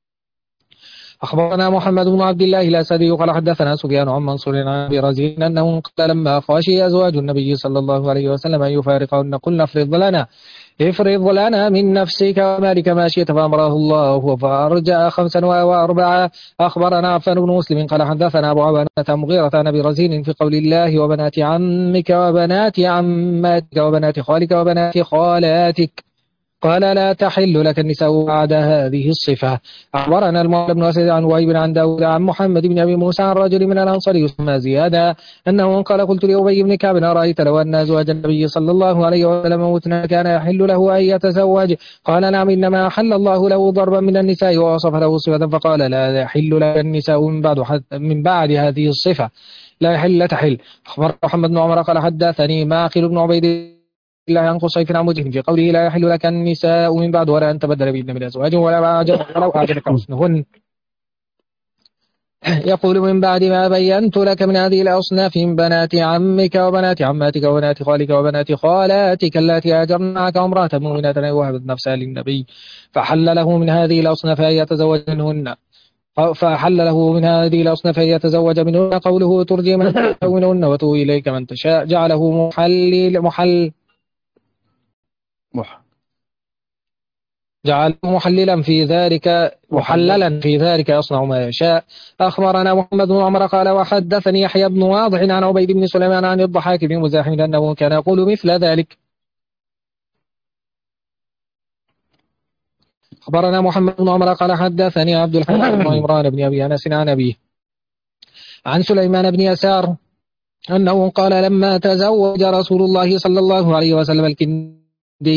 أخبرنا محمد بن عبد الله الأسدي قال حدثنا سفيان عن منصور عن أبي رزين أنه قال لما خشي أزواج النبي صلى الله عليه وسلم أن يفارقهن قلنا افرض لنا من نفسك ومالك ما شئت فأمره الله فأرجع 45. أخبرنا عفان بن مسلم قال حدثنا أبو عوانة مغيرة عن أبي رزين في قول الله وبنات عمك وبنات عماتك وبنات خالك وبنات خالاتك قال لا تحل لك النساء بعد هذه الصفة. أخبرنا المعلى بن أسد عن وهيب عن داود عن محمد بن أبي موسى عن رجل من الأنصار يسمى زيادة أنه قال قلت لأبي بن كعب أرأيت لو أن أزواج النبي صلى الله عليه وسلم متنا كان يحل له أن يتزوج قال نعم إنما أحل الله له ضربا من النساء ووصف له صفة فقال لا يحل لك النساء من بعد هذه الصفة لا تحل. أخبر محمد بن عمر قال حدثني معقل بن عبيد الله عن قصيف عن مجهم في قوله لا يحل لك النساء من بعد ولا أن تبدل بهن من أزواج ولو أعجبك حسنهن يقول من بعد ما بينت لك من هذه الأصناف من بنات عمك وبنات عماتك وبنات خالك وبنات خالاتك اللاتي هاجرن معك وامرأة مؤمنة وهبت نفسها للنبي فحل له من هذه الأصناف أن يتزوج منهن فحل له من هذه الأصناف أن يتزوج منهن قوله ترجي من تشاء منهن وتؤوي إليك من تشاء جعله جعل محللا في ذلك يصنع ما يشاء. أخبرنا محمد بن عمر قال وحدثني يحيى بن واضح عن عبيد بن سليمان عن الضحاك بن مزاحم أنه كان يقول مثل ذلك. أخبرنا محمد بن عمر قال حدثني عبد الحميد بن عمران بن أبي أنس عن أبيه عن سليمان بن يسار أنه قال لما تزوج رسول الله صلى الله عليه وسلم الكندية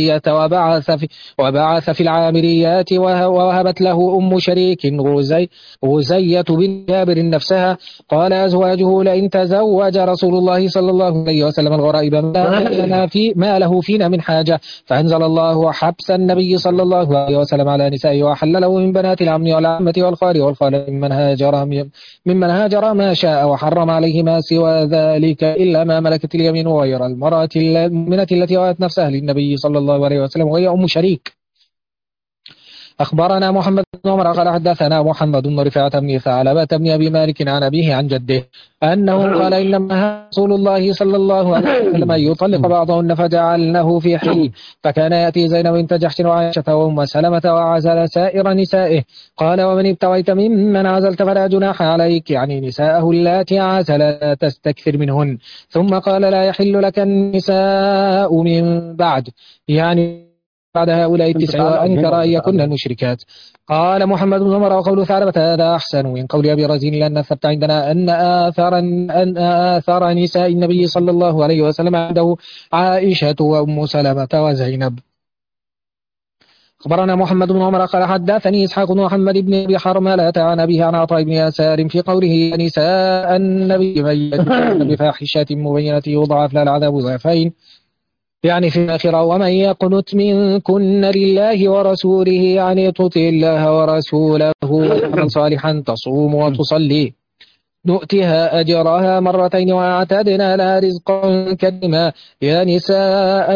وبعث في العامريات ووهبت له أم شريك غزية بن جابر نفسها قال أزواجه لئن تزوج رسول الله صلى الله عليه وسلم الغرائب ما له فينا من حاجة فأنزل الله حبس النبي صلى الله عليه وسلم على نسائه وحل له من بنات العم والعمة والخال والخال ممن هاجر ما شاء وحرم عليه ما سوى ذلك إلا ما ملكت اليمين وغير المرأة المؤمنة التي وهبت نفسها للنبي صلى الله عليه وسلم وهي أم شريك. أخبرنا محمد بن عمر قال حدثنا محمد بن رفاعة بن ثعلبة بن أبي مالك عن أبيه عن جده أنه قال إنما رسول الله صلى الله عليه وسلم يطلق بعضهن فجعلنه في حل فكان يأتي زينب بنت جحش وعائشة وأم سلمة وعزل سائر نسائه قال ومن ابتغيت ممن عزلت فلا جناح عليك يعني نساءه اللاتي عزل لا تستكثر منهن ثم قال لا يحل لك النساء من بعد يعني بعد هؤلاء التسع وأنكر أن يكن المشركات. قال محمد بن عمر وقول ثعلبة هذا أحسن من قول أبي رزين لأن الثبت عندنا أن آثار نساء النبي صلى الله عليه وسلم عنده عائشة وأم سلمة وزينب. أخبرنا محمد بن عمر قال حدثني إسحاق بن محمد بن أبي حرملة عن أبيه عن عطاء بن يسار في قوله نساء النبي من بفاحشة مبينة يضاعف لها العذاب ضعفين يعني في الآخرة ومن يقنت منكن لله ورسوله يعني تطع الله ورسوله وتعمل صالحا تصوم وتصلي نؤتها أجرها مرتين وأعتدنا لها رزقا كريما يا نساء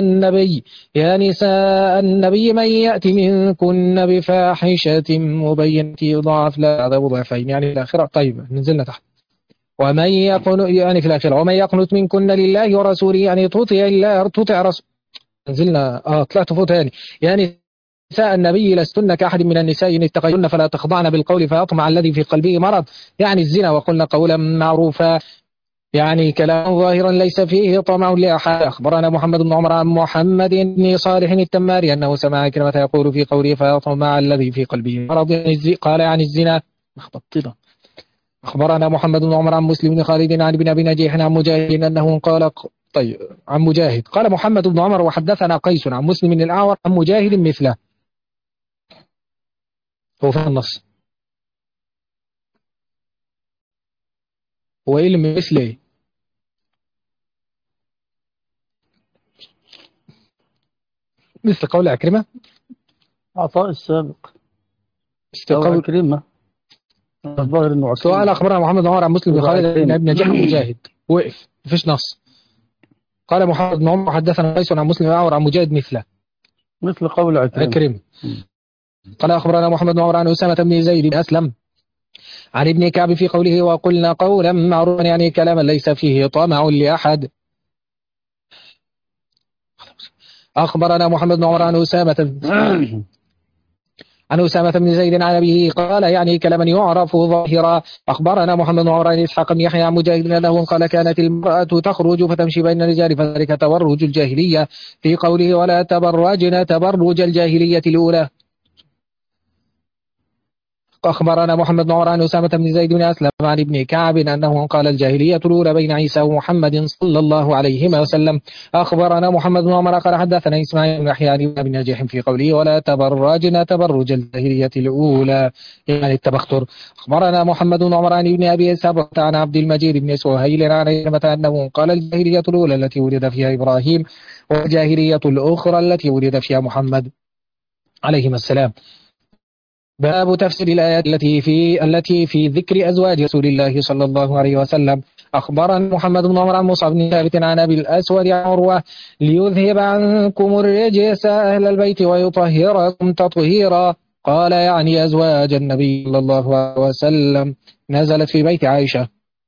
النبي من يأتي منكن بفاحشة مبينة يضاعف لها العذاب ضعفين يعني الآخرة. طيب نزلنا تحت ومن يقنت يعني في الآخرة ومن يقنت منكن لله ورسوله يعني تطع الله تطع رسول نزلنا طلعت فوق تاني يعني نساء النبي لستن كأحد من النساء إن اتقيتن فلا تخضعن بالقول فيطمع الذي في قلبه مرض يعني الزنا وقلنا قولا معروفا يعني كلام ظاهرا ليس فيه طمع لأحد. أخبرنا محمد بن عمر عن محمد بن صالح التماري أنه سمع كلمة يقول في قوله فيطمع الذي في قلبه مرض قال يعني الزنا مخبطنا. أخبرنا محمد بن عمر عن مسلم بن خالد عن ابن أبي نجيح عن مجاهد أنه قال طيب عن مجاهد قال محمد بن عمر وحدثنا قيس عن مسلم بن الأعور عن مجاهد مثله هو في النص هو علم مثله مثل قول عكرمة عطاء السابق مثل قول عكرمة الظاهر انه سؤال. أخبرنا محمد بن عمر عن مسلم بن خالد بن ابن نجيح مجاهد وقف مفيش نص. قال محمد بن عمر حدثنا قيس عن مسلم بن الأعور عن مجاهد مثل قول عكرمة. قال أخبرنا محمد بن عمر عن أسامة بن زيد بن أسلم عن ابن كعب في قوله وقلنا قولا معروفا يعني كلاما ليس فيه طمع لأحد. أخبرنا محمد بن عمر عن أسامة بن زيد عن أبيه قال يعني كلاما يعرف ظاهرا. أخبرنا محمد بن عمر عن إسحاق بن يحيى عن مجاهد أنه قال كانت المرأة تخرج فتمشي بين الرجال فذلك تبرج الجاهلية في قوله ولا تبرجن تبرج الجاهلية الأولى. أخبرنا محمد بن عمر عن أسامة بن زيد بن أسلم عن ابن كعب أنه قال الجاهلية الأولى بين عيسى ومحمد صلى الله عليه وسلم. أخبرنا محمد بن عمر قال حدثنا إسماعيل بن يحيى عن ابن نجيح في قوله ولا تبرجن تبرج الجاهلية الأولى يعني التبختر. أخبرنا محمد بن عمر عن ابن أبي سبقة عن عبد المجيد بن سهيل عن أنه قال الجاهلية الأولى التي ولد فيها إبراهيم والجاهلية الأخرى التي ولد فيها محمد عليهما السلام. باب تفسير الآيات التي في ذكر أزواج رسول الله صلى الله عليه وسلم. أخبرنا محمد بن عمرو عن مصعب بن ثابت عن أبي الأسود عن عروة ليذهب عنكم الرجس أهل البيت ويطهركم تطهيرا. قال يعني أزواج النبي صلى الله عليه وسلم، نزلت في بيت عائشة.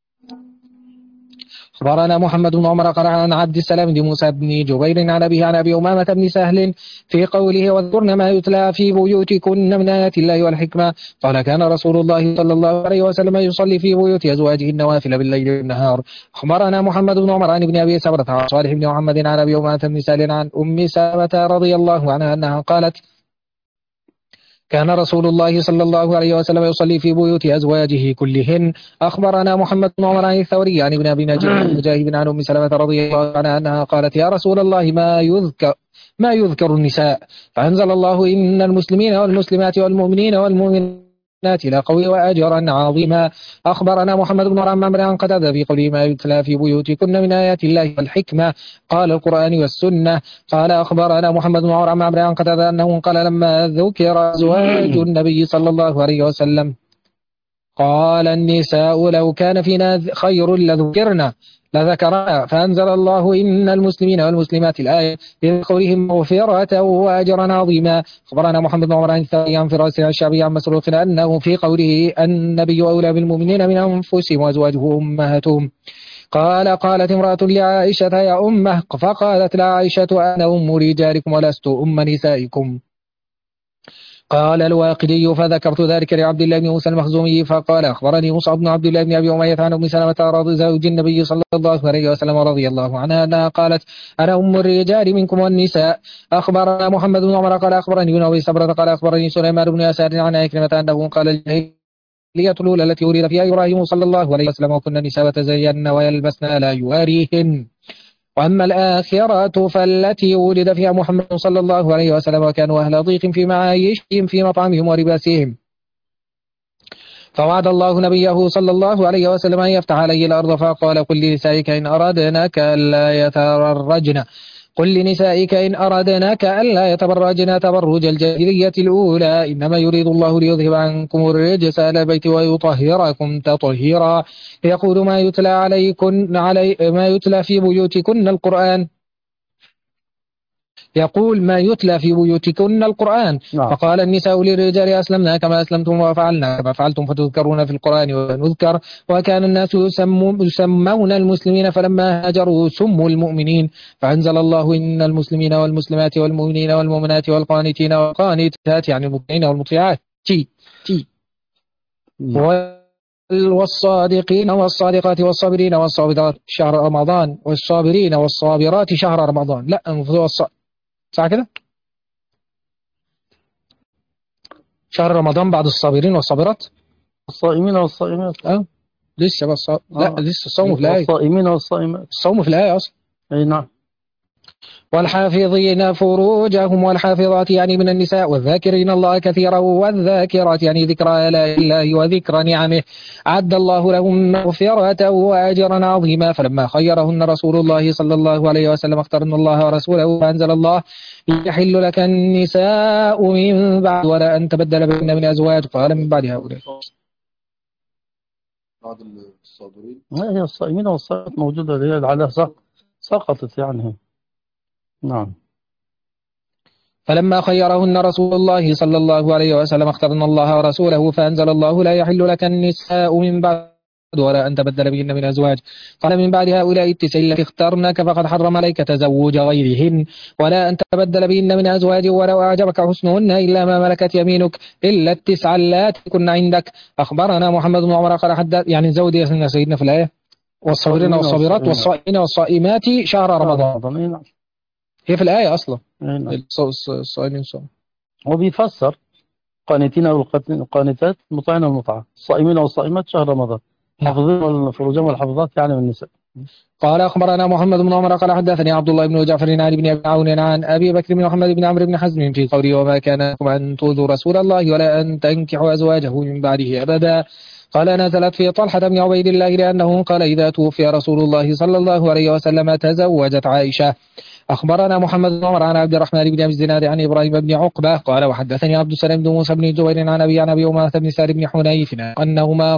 أخبرنا محمد بن عمر قال عن عبد السلام بن موسى بن جبير عن أبيه عن أبي أمامة بن سهل في قوله واذكرن ما يتلى في بيوتكن من آيات الله والحكمة. قال كان رسول الله صلى الله عليه وسلم يصلي في بيوت أزواجه النوافل بالليل والنهار. أخبرنا محمد بن عمر عن ابن أبي سبرة عن صالح بن محمد عن أبي أمامة بن سهل عن أم سلمة رضي الله عنها أنها قالت كان رسول الله صلى الله عليه وسلم يصلي في بيوت أزواجه كلهن. أخبرنا محمد بن عمر عن الثوري عن ابن أبي نجيح عن مجاهد عن أم سلمة رضي الله عنها أنها قالت يا رسول الله ما يذكر النساء، فأنزل الله إن المسلمين والمسلمات والمؤمنين والمؤمنات لقوي وأجرا عظيما. أخبرنا محمد بن عمرو عن قتادة في قوله ما يتلى في بيوتكن من آيات الله والحكمة قال القرآن والسنة. قال أخبرنا محمد بن عمرو عن قتادة أنه قال لما ذكر أزواج النبي صلى الله عليه وسلم قال النساء لو كان فينا خير لذكرنا لذكرنا، فأنزل الله إن المسلمين والمسلمات الآية لقولهم مغفرة وأجرا عظيما. أخبرنا محمد بن عمر عن الثاني عن فراس الشعبي عن مسروق أنه في قوله النبي أولى بالمؤمنين من أنفسهم وأزواجه أمهاتهم. قالت امرأة لعائشة يا أمه، فقالت لعائشة أنا أم رجالكم ولست أم نسائكم. قال الواقدي فذكرت ذلك لعبد الله بن موسى المخزومي فقال أخبرني مصعب بن عبد الله بن أبي أمية عن أم سلمة رضي زوج النبي صلى الله عليه وسلم رضي الله عنها أنها قالت أنا أم الرجال منكم والنساء. أخبرنا محمد بن عمر قال أخبرني بن أبي سبرة قال أخبرني سليمان بن يسار عن عكرمة أنه قال الجاهلية الأولى التي أريد فيها إبراهيم صلى الله عليه وسلم وكن النساء وتزين ويلبسن لا يواريهن، وأما الآخرة فالتي ولد فيها محمد صلى الله عليه وسلم وكانوا أهل ضيق في معايشهم في مطعمهم ولباسهم. فوعد الله نبيه صلى الله عليه وسلم أن يفتح عليه الأرض فقال قل لنسائك إن أردنك ألا يتبرجن تبرج الجاهلية الأولى إنما يريد الله ليذهب عنكم الرجس أهل البيت ويطهركم تطهيرا. يقول ما يتلى في بيوتكن القرآن نعم. فقال النساء للرجال أسلمنا كما أسلمتم وفعلنا كما فعلتم فتذكرون في القرآن ونذكر وكان الناس يسمون المسلمين فلما هاجروا سموا المؤمنين، فأنزل الله إن المسلمين والمسلمات والمؤمنين والمؤمنات والقانتين والقانتات يعني المطيعين والمطيعات والصادقين والصادقات والصابرين والصابرات شهر رمضان والصابرين والصابرات شهر رمضان. لا صح كده شهر رمضان بعد الصابرين والصابرات الصائمين والصائمات. لسه بس لا لسه الصوم في الآية. الصائمين والصائمات الصوم في الآية أصلا. أي نعم. والحافظين فروجهم والحافظات يعني من النساء والذاكرين الله كثيرا والذاكرات يعني ذكر آلاء الله وذكر نعمه أعد الله لهم مغفرة وأجرا عظيما. فلما خيرهن رسول الله صلى الله عليه وسلم اخترن الله ورسوله فأنزل الله يحل لك النساء من بعد ولا أن تبدل بين من أزواج قال من بعد هؤلاء. بعد الصابرين هي الصائمين والصائمات موجودة هي على سقطت يعني. نعم. فلما خيرهن رسول الله صلى الله عليه وسلم اخترن الله ورسوله فأنزل الله لا يحل لك النساء من بعد ولا أن تبدل بهن من أزواج قال من بعد هؤلاء التسع التي اخترنك فقد حرم عليك تزوج غيرهن ولا أن تبدل بهن من أزواج ولو أعجبك حسنهن إلا ما ملكت يمينك إلا التسع اللاتي كن عندك. أخبرنا محمد بن عمر قال حدث يعني زود يا سيدنا في الآية والصابرين والصابرات والصائمين والصائمات شهر رمضان. هي في الآية أصلا الصائمين والصائمات. هو بيفسر قانتين والقانتات مطيعين والمطاعة الصائمين والصائمات شهر رمضان حافظين والفروجان والحافظات يعني من النساء. قال أخبرنا محمد بن عمر قال حدثني عبد الله بن جعفر عن ابن أبي عون عن أبي بكر بن محمد بن عمرو بن حزم في قوله وما كان لكم أن تؤذوا رسول الله ولا أن تنكحوا أزواجه من بعده أبدا. قال نزلت في طلحة بن عبيد الله لأنه قال إذا توفي رسول الله صلى الله عليه وسلم تزوجت عائشة. أخبرنا محمد بن عمر عن عبد الرحمن بن أبي الزناد عن إبراهيم بن عقبة قال وحدثني عبد السلام بن موسى بن جبير عن أبي أمامة بن سعد بن حنيف أنهما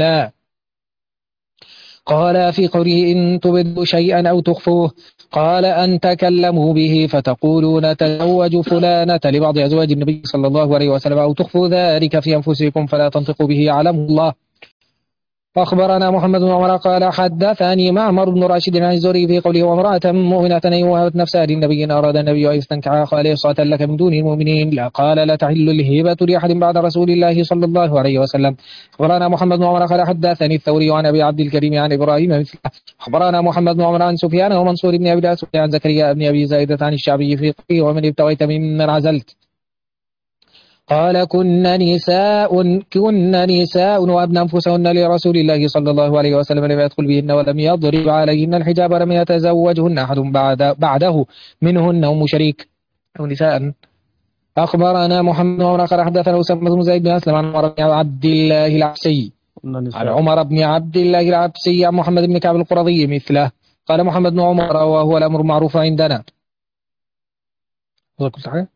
قال في قوله إن تبدوا شيئا أو تخفوه قال أن تكلموا به فتقولون تزوج فلانة لبعض أزواج النبي صلى الله عليه وسلم أو تخفوا ذلك في أنفسكم فلا تنطقوا به يعلمه الله. أخبرنا محمد بن عمر قال حدثني معمر بن راشد عن الزهري في قوله وامرأة مؤمنة إن وهبت نفسها للنبي إن أراد النبي أن يستنكحها خالصة لك من دون المؤمنين لا قال لا تحل الهبة لأحد بعد رسول الله صلى الله عليه وسلم. أخبرنا محمد بن عمر قال حدثني الثوري عن أبي عبد الكريم عن إبراهيم مثله. أخبرنا محمد بن عمر عن سفيان ومنصور بن أبي الأسود عن زكريا بن أبي زايدة عن الشعبي في قوله ومن ابتغيت ممن عزلت قال كنا نساء وأبنى أنفسهن لرسول الله صلى الله عليه وسلم لم يدخل بهن ولم يضرب عليهن الحجاب ولم يتزوجهن أحد بعده منهن أم شريك أو نساء. أخبرنا محمد بن عمر قال حدثنا أسامة بن زيد بن أسلم عن عمر بن عبد الله العبسي عن محمد بن كعب القرظي مثله. قال محمد بن عمر وهو الأمر معروف عندنا. قلت حاجة؟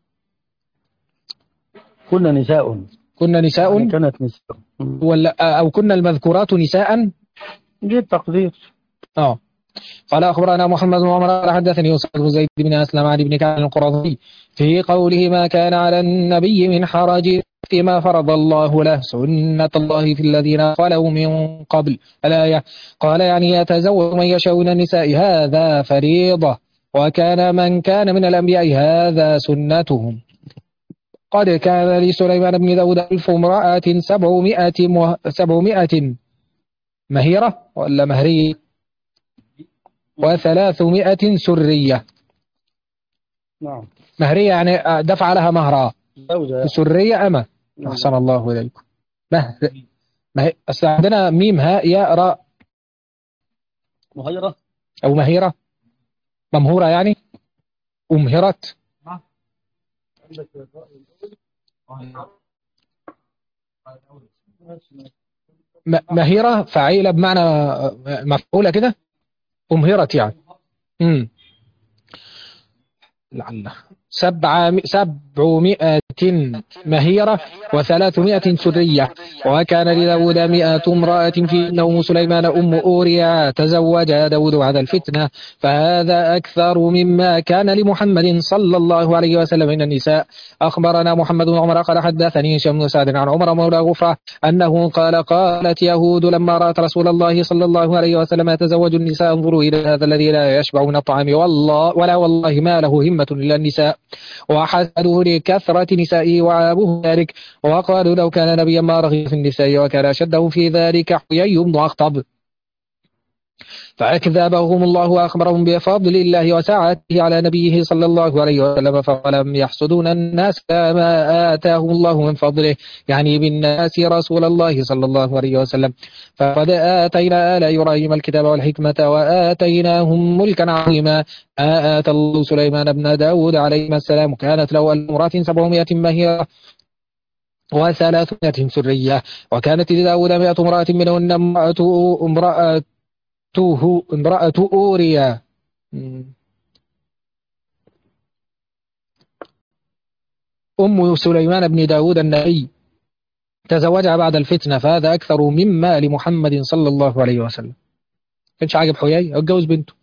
كنا نساء يعني كانت نساء ولا أو كنا المذكورات نساء دي التقدير. قال أخبرنا محمد بن عمر قال حدثني يوسف بن زيد بن أسلم عن ابن كعب القرظي في قوله ما كان على النبي من حرج فيما فرض الله له سنة الله في الذين خلوا من قبل الآية. قال يعني يتزوج من يشاء من النساء هذا فريضة وكان من كان من الأنبياء هذا سنتهم. قد كان لسليمان بن داود 1000 امرأة 700 مهيرة ولا مهرية و300 سرية. نعم مهرية يعني دفع لها مهرها سرية أما. أحسن الله إليكم. أصل عندنا ميم هاء ياء راء مهيرة أو مهيرة ممهورة يعني أمهرت مهيرة فعيلة بمعنى مفعولة كده أمهرت يعني لعله 700 مهيرة و300 سرية. وكان لداود 100 امرأة فيهن أم سليمان أم أوريا تزوجها داود بعد الفتنة فهذا أكثر مما كان لمحمد صلى الله عليه وسلم من النساء. أخبرنا محمد بن عمر قال حدثني هشام بن سعد عن عمر مولى غفرة أنه قالت يهود لما رأت رسول الله صلى الله عليه وسلم يتزوج النساء انظروا إلى هذا الذي لا يشبع من الطعام والله ما له همة إلا النساء وحسده لكثرة نسائه وعابه ذلك وقالوا لو كان نبيا ما رغب في النساء وكان أشده في ذلك حيي بن أخطب فأكذبهم الله وأخبرهم بفضل الله وسعته على نبيه صلى الله عليه وسلم فلم يحسدون الناس كما آتاهم الله من فضله يعني بالناس رسول الله صلى الله عليه وسلم. فقد آتينا آل إبراهيم الكتاب والحكمة وآتيناهم ملكا عظيما. آتى الله سليمان بن داود عليه السلام كانت له امرأة 700 مهيرة و300 سرية وكانت لداود 100 امرأة منهن امرأة أوريا أم سليمان بن داود النبي تزوجها بعد الفتنة فهذا أكثر مما لمحمد صلى الله عليه وسلم. كانش عاجب حيي اتجوز بنته.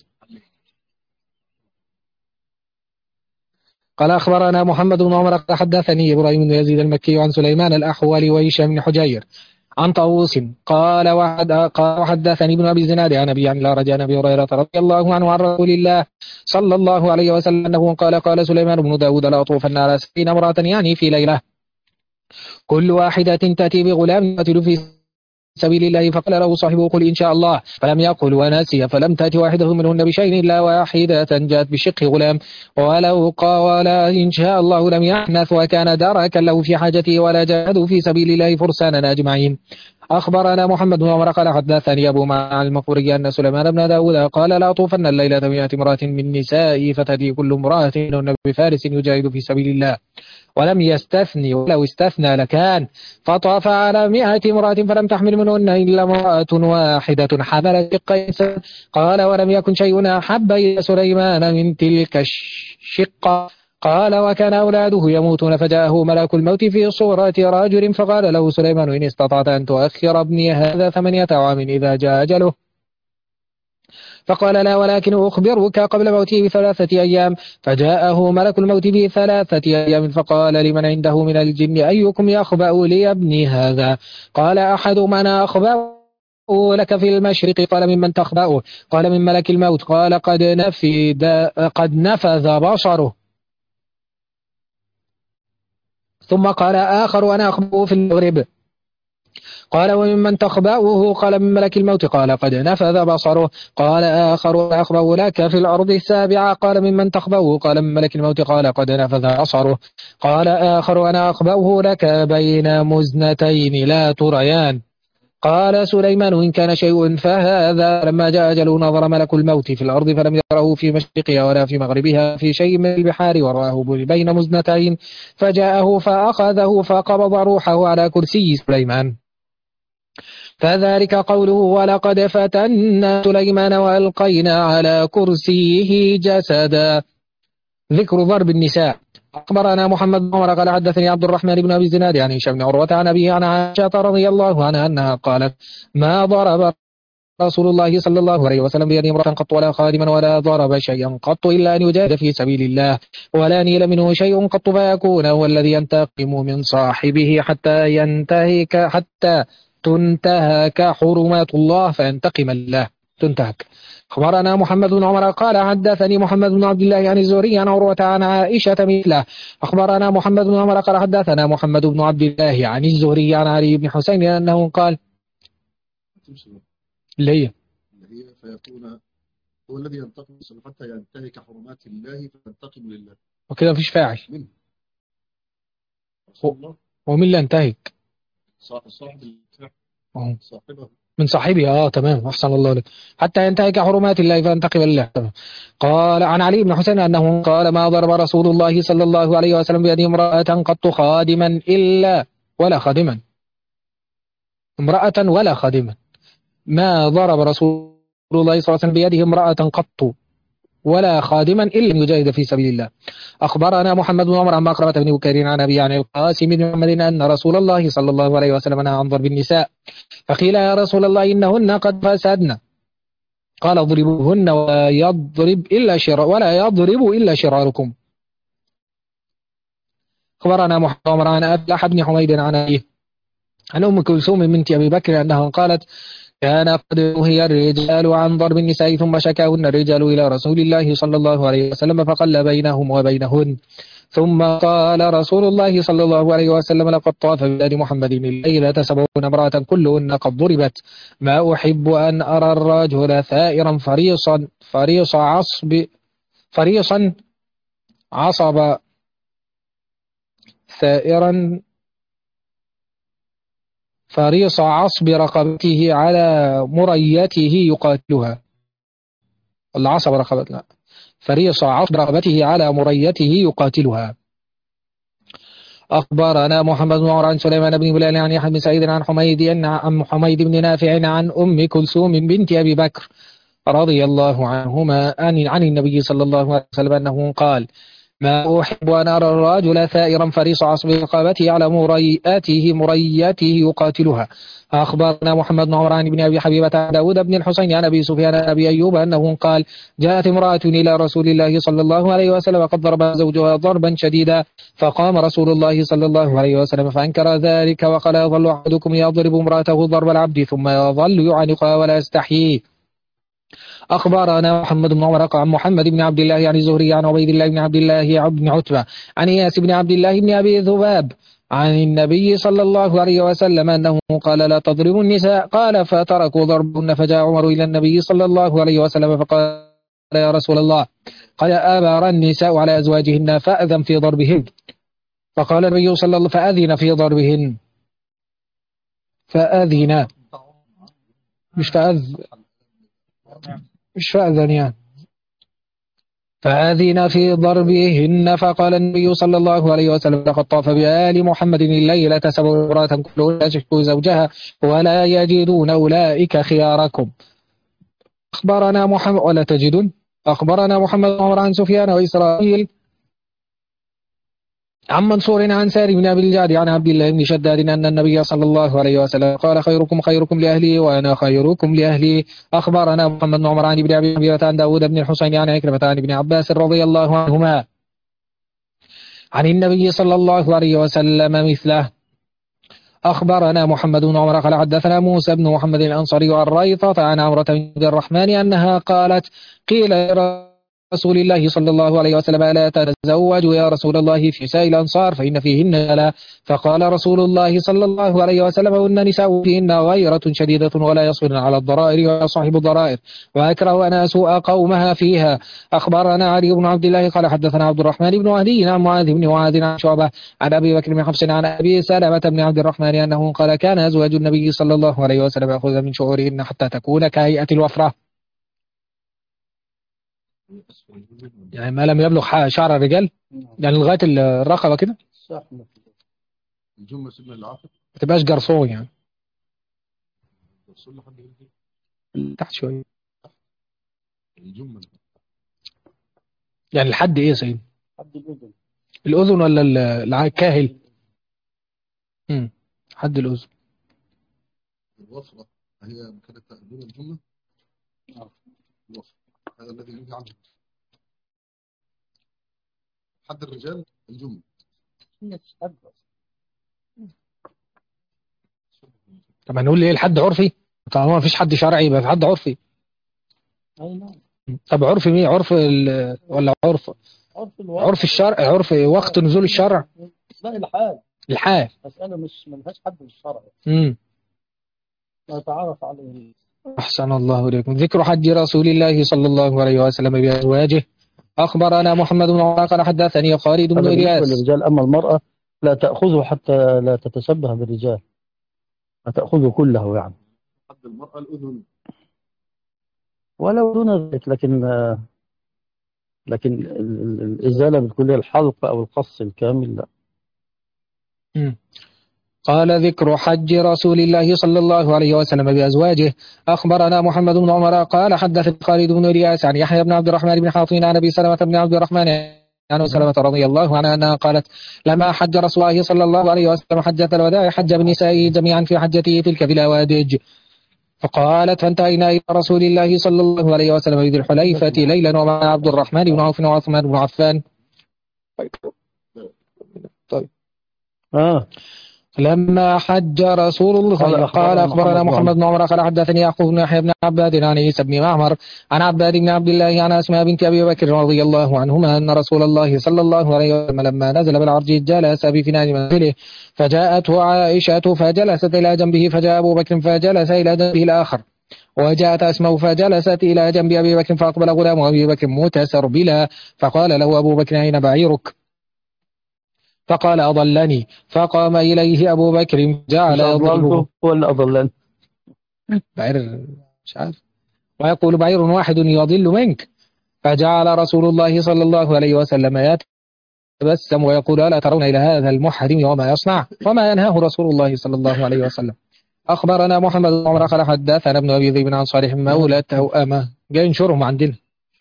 قال أخبرنا محمد بن عمر حدثني إبراهيم بن يزيد المكي عن سليمان الأحول وهشام بن حجير عن طاووس قال وحدثني ابن أبي الزناد عن أبي عن لا رجاء أبي هريرة رضي الله عنه عن رسول الله صلى الله عليه وسلم أنه قال سليمان بن داود لا أطوفن على 60 امرأة يعني في ليلة كل واحدة تأتي بغلام يقتل في سبيل الله فقال له صاحبه قل إن شاء الله فلم يقل ونسي فلم تأتي واحدة منهن بشيء إلا واحدة جاءت بشق غلام ولو قال إن شاء الله لم يحنث وكان دركا له في حاجته ولا جاهدوا في سبيل الله فرسانا أجمعين. أخبرنا محمد بن عمر قال حدثني أبو معن المقبوري أن سليمان بن داود قال لا أطوفن الليلة بمئة امرأة من نسائي فتأتي كل امرأة منهن بفارس يجاهد في سبيل الله ولم يستثني ولو استثنى لكان فطاف على 100 امرأة فلم تحمل منهن إلا امرأة واحدة حملت قيسا قال ولم يكن شيء أحب إلى سليمان من تلك الشقة قال وكان أولاده يموتون فجاءه ملك الموت في صورة رجل فقال له سليمان إن استطعت أن تؤخر ابني هذا 8 عام إذا جاء أجله فقال لا ولكن أخبرك قبل موته ب3 أيام فجاءه ملك الموت ب3 أيام فقال لمن عنده من الجن أيكم يخبأ لي ابني هذا قال أحدهم أنا أخبأ لك في المشرق قال ممن تخبأه قال من ملك الموت قال قد نفذ بصره ثم قال آخر أنا أخبأه في المغرب قال وممن تخبأه قال من ملك الموت قال قد نفذ بصره قال آخر أخبأ لك في الأرض السابعة قال ممن تخبأه قال من ملك الموت قال قد نفذ بصره قال آخر أنا أخبأه لك بين مزنتين لا تريان قال سليمان إن كان شيء فهذا لما جاء أجله نظر ملك الموت في الأرض فلم يره في مشرقها ولا في مغربها في شيء من البحار ورآه بين مزنتين فجاءه فأخذه فقبض روحه على كرسي سليمان فذلك قوله ولقد فتنا سليمان وألقينا على كرسيه جسدا. ذكر ضرب النساء. أخبرنا محمد بن عمر قال حدثني عبد الرحمن بن أبي الزناد عن هشام بن عروة عن أبيه عن عائشة رضي الله عنها أنها قالت ما ضرب رسول الله صلى الله عليه وسلم بيد امرأة قط ولا خادما ولا ضرب شيئا قط إلا أن يجاهد في سبيل الله ولا نيل منه شيء قط فيكون هو الذي ينتقم من صاحبه حتى تنتهك حرمات الله فينتقم الله تنتهك. أخبرنا محمد بن عمر قال حدثني محمد بن عبد الله عن الزهري عن عروة عن عائشة مثله. أخبرنا محمد بن عمر قال حدثنا محمد بن عبد الله عن الزهري عن علي بن حسين أنه قال اللي هي فيكون هو الذي ينتقم حتى ينتهك حرمات الله فينتقم لله وكذا مفيش فاعل ومن اللي ينتهك صاحبه من صاحبه تمام أحسن الله لك حتى ينتهك حرمات الله فينتقم لله. قال عن علي بن حسين أنه قال ما ضرب رسول الله صلى الله عليه وسلم بيد امرأة قط خادما إلا ولا خادما امرأة ولا خادما ما ضرب رسول الله صلى الله عليه وسلم بيده امرأة قط ولا خادما إلا أن يجاهد في سبيل الله. أخبرنا محمد بن عمر عن مكرمة بن بكير عن أبي عن القاسم بن محمد أن رسول الله صلى الله عليه وسلم نهى عن ضرب النساء فقيل يا رسول الله إنهن قد فسدن قال اضربوهن ولا يضرب إلا شراركم. أخبرنا محمد بن عمر عن أفلح بن حميد عن أبيه عن أم كلثوم بنت أبي بكر أنها قالت كان قد نهي الرجال عن ضرب النساء ثم شكاهن الرجال إلى رسول الله صلى الله عليه وسلم فقل بينهم وبينهن ثم قال رسول الله صلى الله عليه وسلم لقد طاف بلاد محمد الليلة 70 امرأة كلهن قد ضربت ما أحب أن أرى الرجل ثائرا فريصا عصب ثائرا فريص عصب رقبته على مريته يقاتلها العصب رقبته فريص عصب رقبته على مريته يقاتلها. أخبرنا محمد بن عمر عن سليمان بن بلال عن يحيى بن سعيد عن حميد بن نافع عن أم كلثوم بنت أبي بكر رضي الله عنهما عن النبي صلى الله عليه وسلم أنه قال ما أحب أن أرى الرجل ثائرا فريص عصب رقبته على مريته يقاتلها. أخبرنا محمد بن عمر عن ابن أبي حبيبة عن داود بن الحسين عن أبي سفيان عن أبي أيوب أنه قال جاءت امرأة إلى رسول الله صلى الله عليه وسلم وقد ضرب زوجها ضربا شديدا فقام رسول الله صلى الله عليه وسلم فأنكر ذلك وقال يظل أحدكم يضرب امرأته ضرب العبد ثم يظل يعانقها ولا يستحيي. أخبرنا محمد بن عمر عن محمد بن عبد الله عن الزهري عن عبيد الله بن عبد الله بن عتبة عن إياس بن عبد الله بن أبي ذباب عن النبي صلى الله عليه وسلم أنه قال لا تضربوا النساء قال فتركوا ضربهن فجاء عمر إلى النبي صلى الله عليه وسلم فقال يا رسول الله قد أبار النساء على أزواجهن فأذن في ضربهن فقال النبي صلى الله عليه وسلم فأذن في ضربهن فأذن، مش فأذن يعني. فأذن في ضربهن، فقال النبي صلى الله عليه وسلم: لقد طاف بآل محمد الليلة 7 امرأة كلها تشكو زوجها ولا يجدون أولئك خياركم. أخبرنا محمد ولا تجدون. أخبرنا محمد بن عمرو عن سفيان وإسرائيل عن منصور عن سالم بن أبي الجعد عن عبد الله بن شداد أن النبي صلى الله عليه وسلم قال: خيركم خيركم لأهلي وأنا خيركم لأهلي. أخبرنا محمد بن عمر عن ابن أبي عميرة عن داود بن الحسين عن عكرمة عن ابن عباس رضي الله عنهما عن النبي صلى الله عليه وسلم مثله. أخبرنا محمد بن عمر قال حدثنا موسى بن محمد الأنصاري عن ريطة عن عمرة بن الرحمن أنها قالت: قيل رسول الله صلى الله عليه وسلم: ألا تتزوج يا رسول الله في نساء الأنصار فإن فيهن لا. فقال رسول الله صلى الله عليه وسلم: وإن نساء فيهن غيرة شديدة ولا يصبرن على الضرائر ولا صاحب الضرائر وأكره أن أسوء قومها فيها. أخبرنا علي بن عبد الله قال حدثنا عبد الرحمن بن مهدي عن معاذ بن معاذ عن شعبة عن أبي بكر بن حفص عن أبي سلمة بن عبد الرحمن أنه قال: كان أزواج النبي صلى الله عليه وسلم يأخذ من شعورهن حتى تكون كهيئة الوفرة، يعني ما لم يبلغ شعر الرجال، يعني لغاية الرقبة كده، الجمة سيدنا العافية ما تبقاش جرسون يعني تحت شوية الجمة، يعني لحد ايه يا سيدي؟ حد الأذن. الأذن ولا الكاهل؟ حد الأذن. الوفرة هي كانت تأذون الجمة. الوفرة هذا الذي ينهي عنه. حد الرجال الجمة. طب هنقول ايه؟ الحد عرفي؟ طالما ما فيش حد شرعي يبقى في حد عرفي. طب عرفي مين؟ عرف ولا عرف الشرع، عرف وقت نزول الشرع؟ لا، الحال مسألة مش ملهاش حد بالشرع. نتعرف عليه. أحسن الله إليكم. ذكر حج رسول الله صلى الله عليه وسلم بأزواجه. أخبرنا محمد بن عمر قال حدثني خالد بن إلياس. الرجال أما المرأة لا تأخذه حتى لا تتشبه بالرجال، لا تأخذه كله يعني. حد المرأة الأذن ولو دون ذلك، لكن الإزالة بالكلية، الحلق أو القص الكامل لا. قال: ذكر حج رسول الله صلى الله عليه وسلم بأزواجه. أخبرنا محمد بن عمر قال حدثني خالد بن إلياس عن يحيى بن عبد الرحمن بن حاطين عن أبي سلمة بن عبد الرحمن عن سلمة رضي الله عنها أنها قالت: لما حج رسول الله صلى الله عليه وسلم حجة الوداع حج بنسائه جميعا في حجته تلك بلا وادج. فقالت: فانتهينا إلى رسول الله صلى الله عليه وسلم بذي الحليفة ليلا ومع عبد الرحمن بن عوف وعثمان بن عفان. طيب. لما حج رسول الله قال: أخبرنا محمد بن عمر قال حدثني يعقوب بن يحيى بن عباد عن عيسى بن معمر عن عباد بن عبد الله عن أسماء بنت أبي بكر رضي الله عنهما أن رسول الله صلى الله عليه وسلم لما نزل بالعرج جلس بفناء منزله، فجاءته عائشة فجلست إلى جنبه، فجاء أبو بكر فجلس إلى جنبه الآخر، وجاءت أسماء فجلست إلى جنب أبي بكر، فأقبل غلام أبي بكر متسربلا، فقال له أبو بكر: أين بعيرك؟ فقال: أضلني. فقام إليه أبو بكر جعل يضربه. ولا أضلني؟ بعير مش عارف، ويقول: بعير واحد يضل منك. فجعل رسول الله صلى الله عليه وسلم يتبسم ويقول: ألا ترون إلى هذا المحرم وما يصنع وما ينهاه رسول الله صلى الله عليه وسلم. أخبرنا محمد بن عمر قال حدثنا ابن أبي ذئب عن صالح مولى توأمة، جاي ينشرهم عندنا.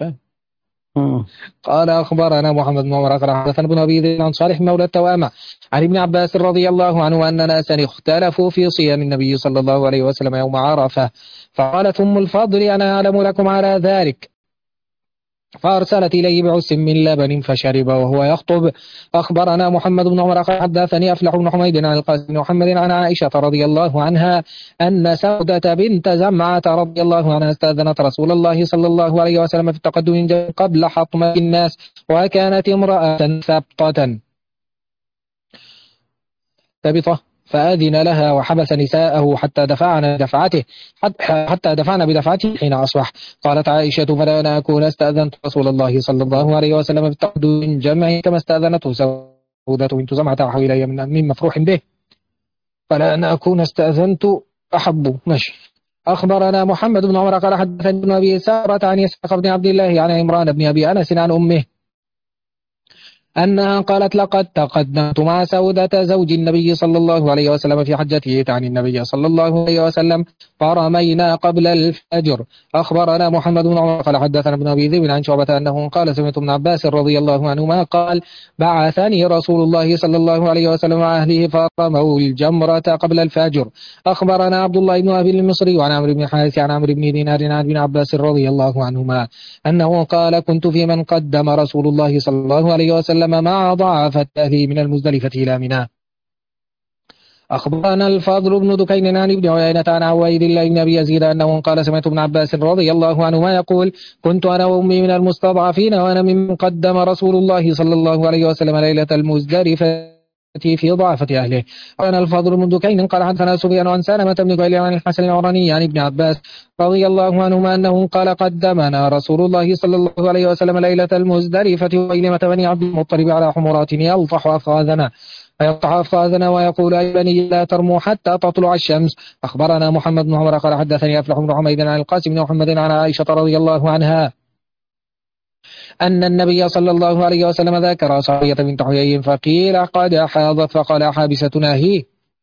قال: أخبرنا محمد بن عمر قال حدثنا ابن أبي ذئب عن صالح مولى التوأمة عن ابن عباس رضي الله عنه أن ناسا اختلفوا في صيام النبي صلى الله عليه وسلم يوم عرفة، فقالت أم الفضل: أنا أعلم لكم على ذلك، فأرسلت إليه بعس من لبن فشرب وهو يخطب. أخبرنا محمد بن عمر قال حدثني أفلح بن حميد عن القاسم بن محمد عن عائشة رضي الله عنها أن سودة بنت زمعة رضي الله عنها استأذنت رسول الله صلى الله عليه وسلم في التقدم قبل حطم الناس، وكانت امرأة ثابطة، فأذن لها وحبس نساءه حتى دفعنا بدفعته حين أصبح. قالت عائشة: فلا أنا أكون استأذنت رسول الله صلى الله عليه وسلم بالتقدم من جمع كما استأذنته سودة بنت زمعة أحوى إلي من مفروح به. فلا أن أكون استأذنت أحب. ماشي. أخبرنا محمد بن عمر قال حدثني ابن أبي سارة عن إسحاق بن عبد الله عن عمران بن أبي أنس عن أمه أنها قالت لقد تقدمت مع سودة زوج النبي صلى الله عليه وسلم في حجته تعني النبي صلى الله عليه وسلم فرمينا قبل الفجر. أخبرنا محمد بن عمر قال حدثنا ابن أبي ذئب عن شعبة أنه قال سمعت ابن عباس رضي الله عنهما قال بعثني رسول الله صلى الله عليه وسلم مع أهله فرموا الجمرة قبل الفجر. أخبرنا عبد الله بن أبي المصري وعن عمرو بن حارث عن عمرو بن دينار عن ابن عباس رضي الله عنهما أنه قال كنت في من قدم رسول الله صلى الله عليه وسلم مع ضعفة أهله من المزدلفة إلى منى. أخبرنا الفضل بن دكين عن ابن عيينة عن عويد الله بن أبي يزيد أنه قال سمعت ابن عباس رضي الله عنهما يقول كنت أنا وأمي من المستضعفين وأنا ممن قدم رسول الله صلى الله عليه وسلم ليلة المزدلفة في ضعفة أهله. أنا الفضل بن دكين قال حدثنا سفيان عن سلمة بن قيل عن الحسن العراني عن ابن عباس رضي الله عنهما أنه قال قدمنا رسول الله صلى الله عليه وسلم ليلة المزدلفة وإلمة بني عبد المطلب على حمرات يلطح أفخاذنا ويقول أي بني لا ترموا حتى تطلع الشمس. أخبرنا محمد بن عمر قال حدثني أفلح بن حميد عن القاسم بن محمد عن عائشة رضي الله عنها أن النبي صلى الله عليه وسلم ذكر صفية بنت حيي فقيل قد حاضت فقال حابستنا هي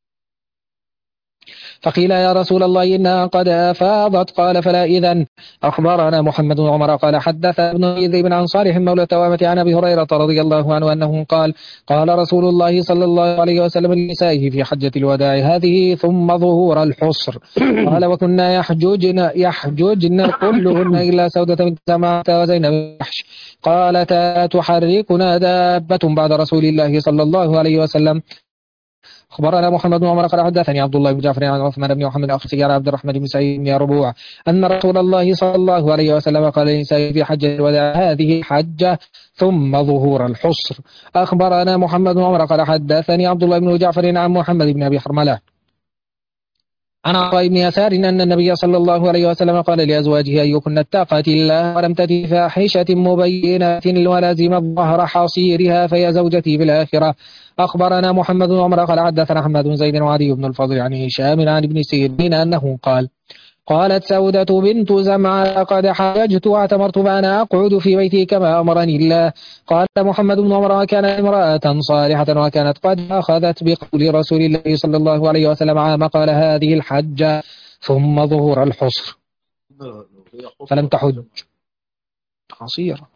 فقيل يا رسول الله إنها قد أفاضت قال فلا إذن. أخبرنا محمد بن عمر قال حدث ابن ذئب عن صالح مولى توامة عن أبي هريرة رضي الله عنه أنه قال قال رسول الله صلى الله عليه وسلم لنسائه في حجة الوداع هذه ثم ظهور الحصر قال وكنا يحججن كلهن إلا سودة بنت زمعة وزينب بن جحش قالتا تحركنا دابة بعد رسول الله صلى الله عليه وسلم. أخبرنا محمد بن عمر قال حدثني عبد الله بن جعفر عن عثمان بن محمد الأخسي عن عبد الرحمن بن سعيد بن ربوع أن رسول الله صلى الله عليه وسلم قال للنساء في حجة الوداع هذه حجة ثم ظهور الحصر. أخبرنا محمد بن عمر قال حدثني عبد الله بن جعفر عن محمد بن أبي حرملة عن عطاء بن يسار أن النبي صلى الله عليه وسلم قال لأزواجه أيكن اتقت الله ولم تأت فاحشة مبينة ولازم ظهر حصيرها فهي زوجتي بالآخرة. أخبرنا محمد بن عمر قال حدثنا حماد بن زيد وعلي بن الفضل عن هشام عن ابن سيرين أنه قال قالت سودة بنت زمعة قد حججت واعتمرت فأنا أقعد في بيتي كما أمرني الله. قال محمد بن عمر وكان امرأة صالحة وكانت قد أخذت بقول رسول الله صلى الله عليه وسلم عام قال هذه الحجة ثم ظهور الحصر فلم تحج قصيرة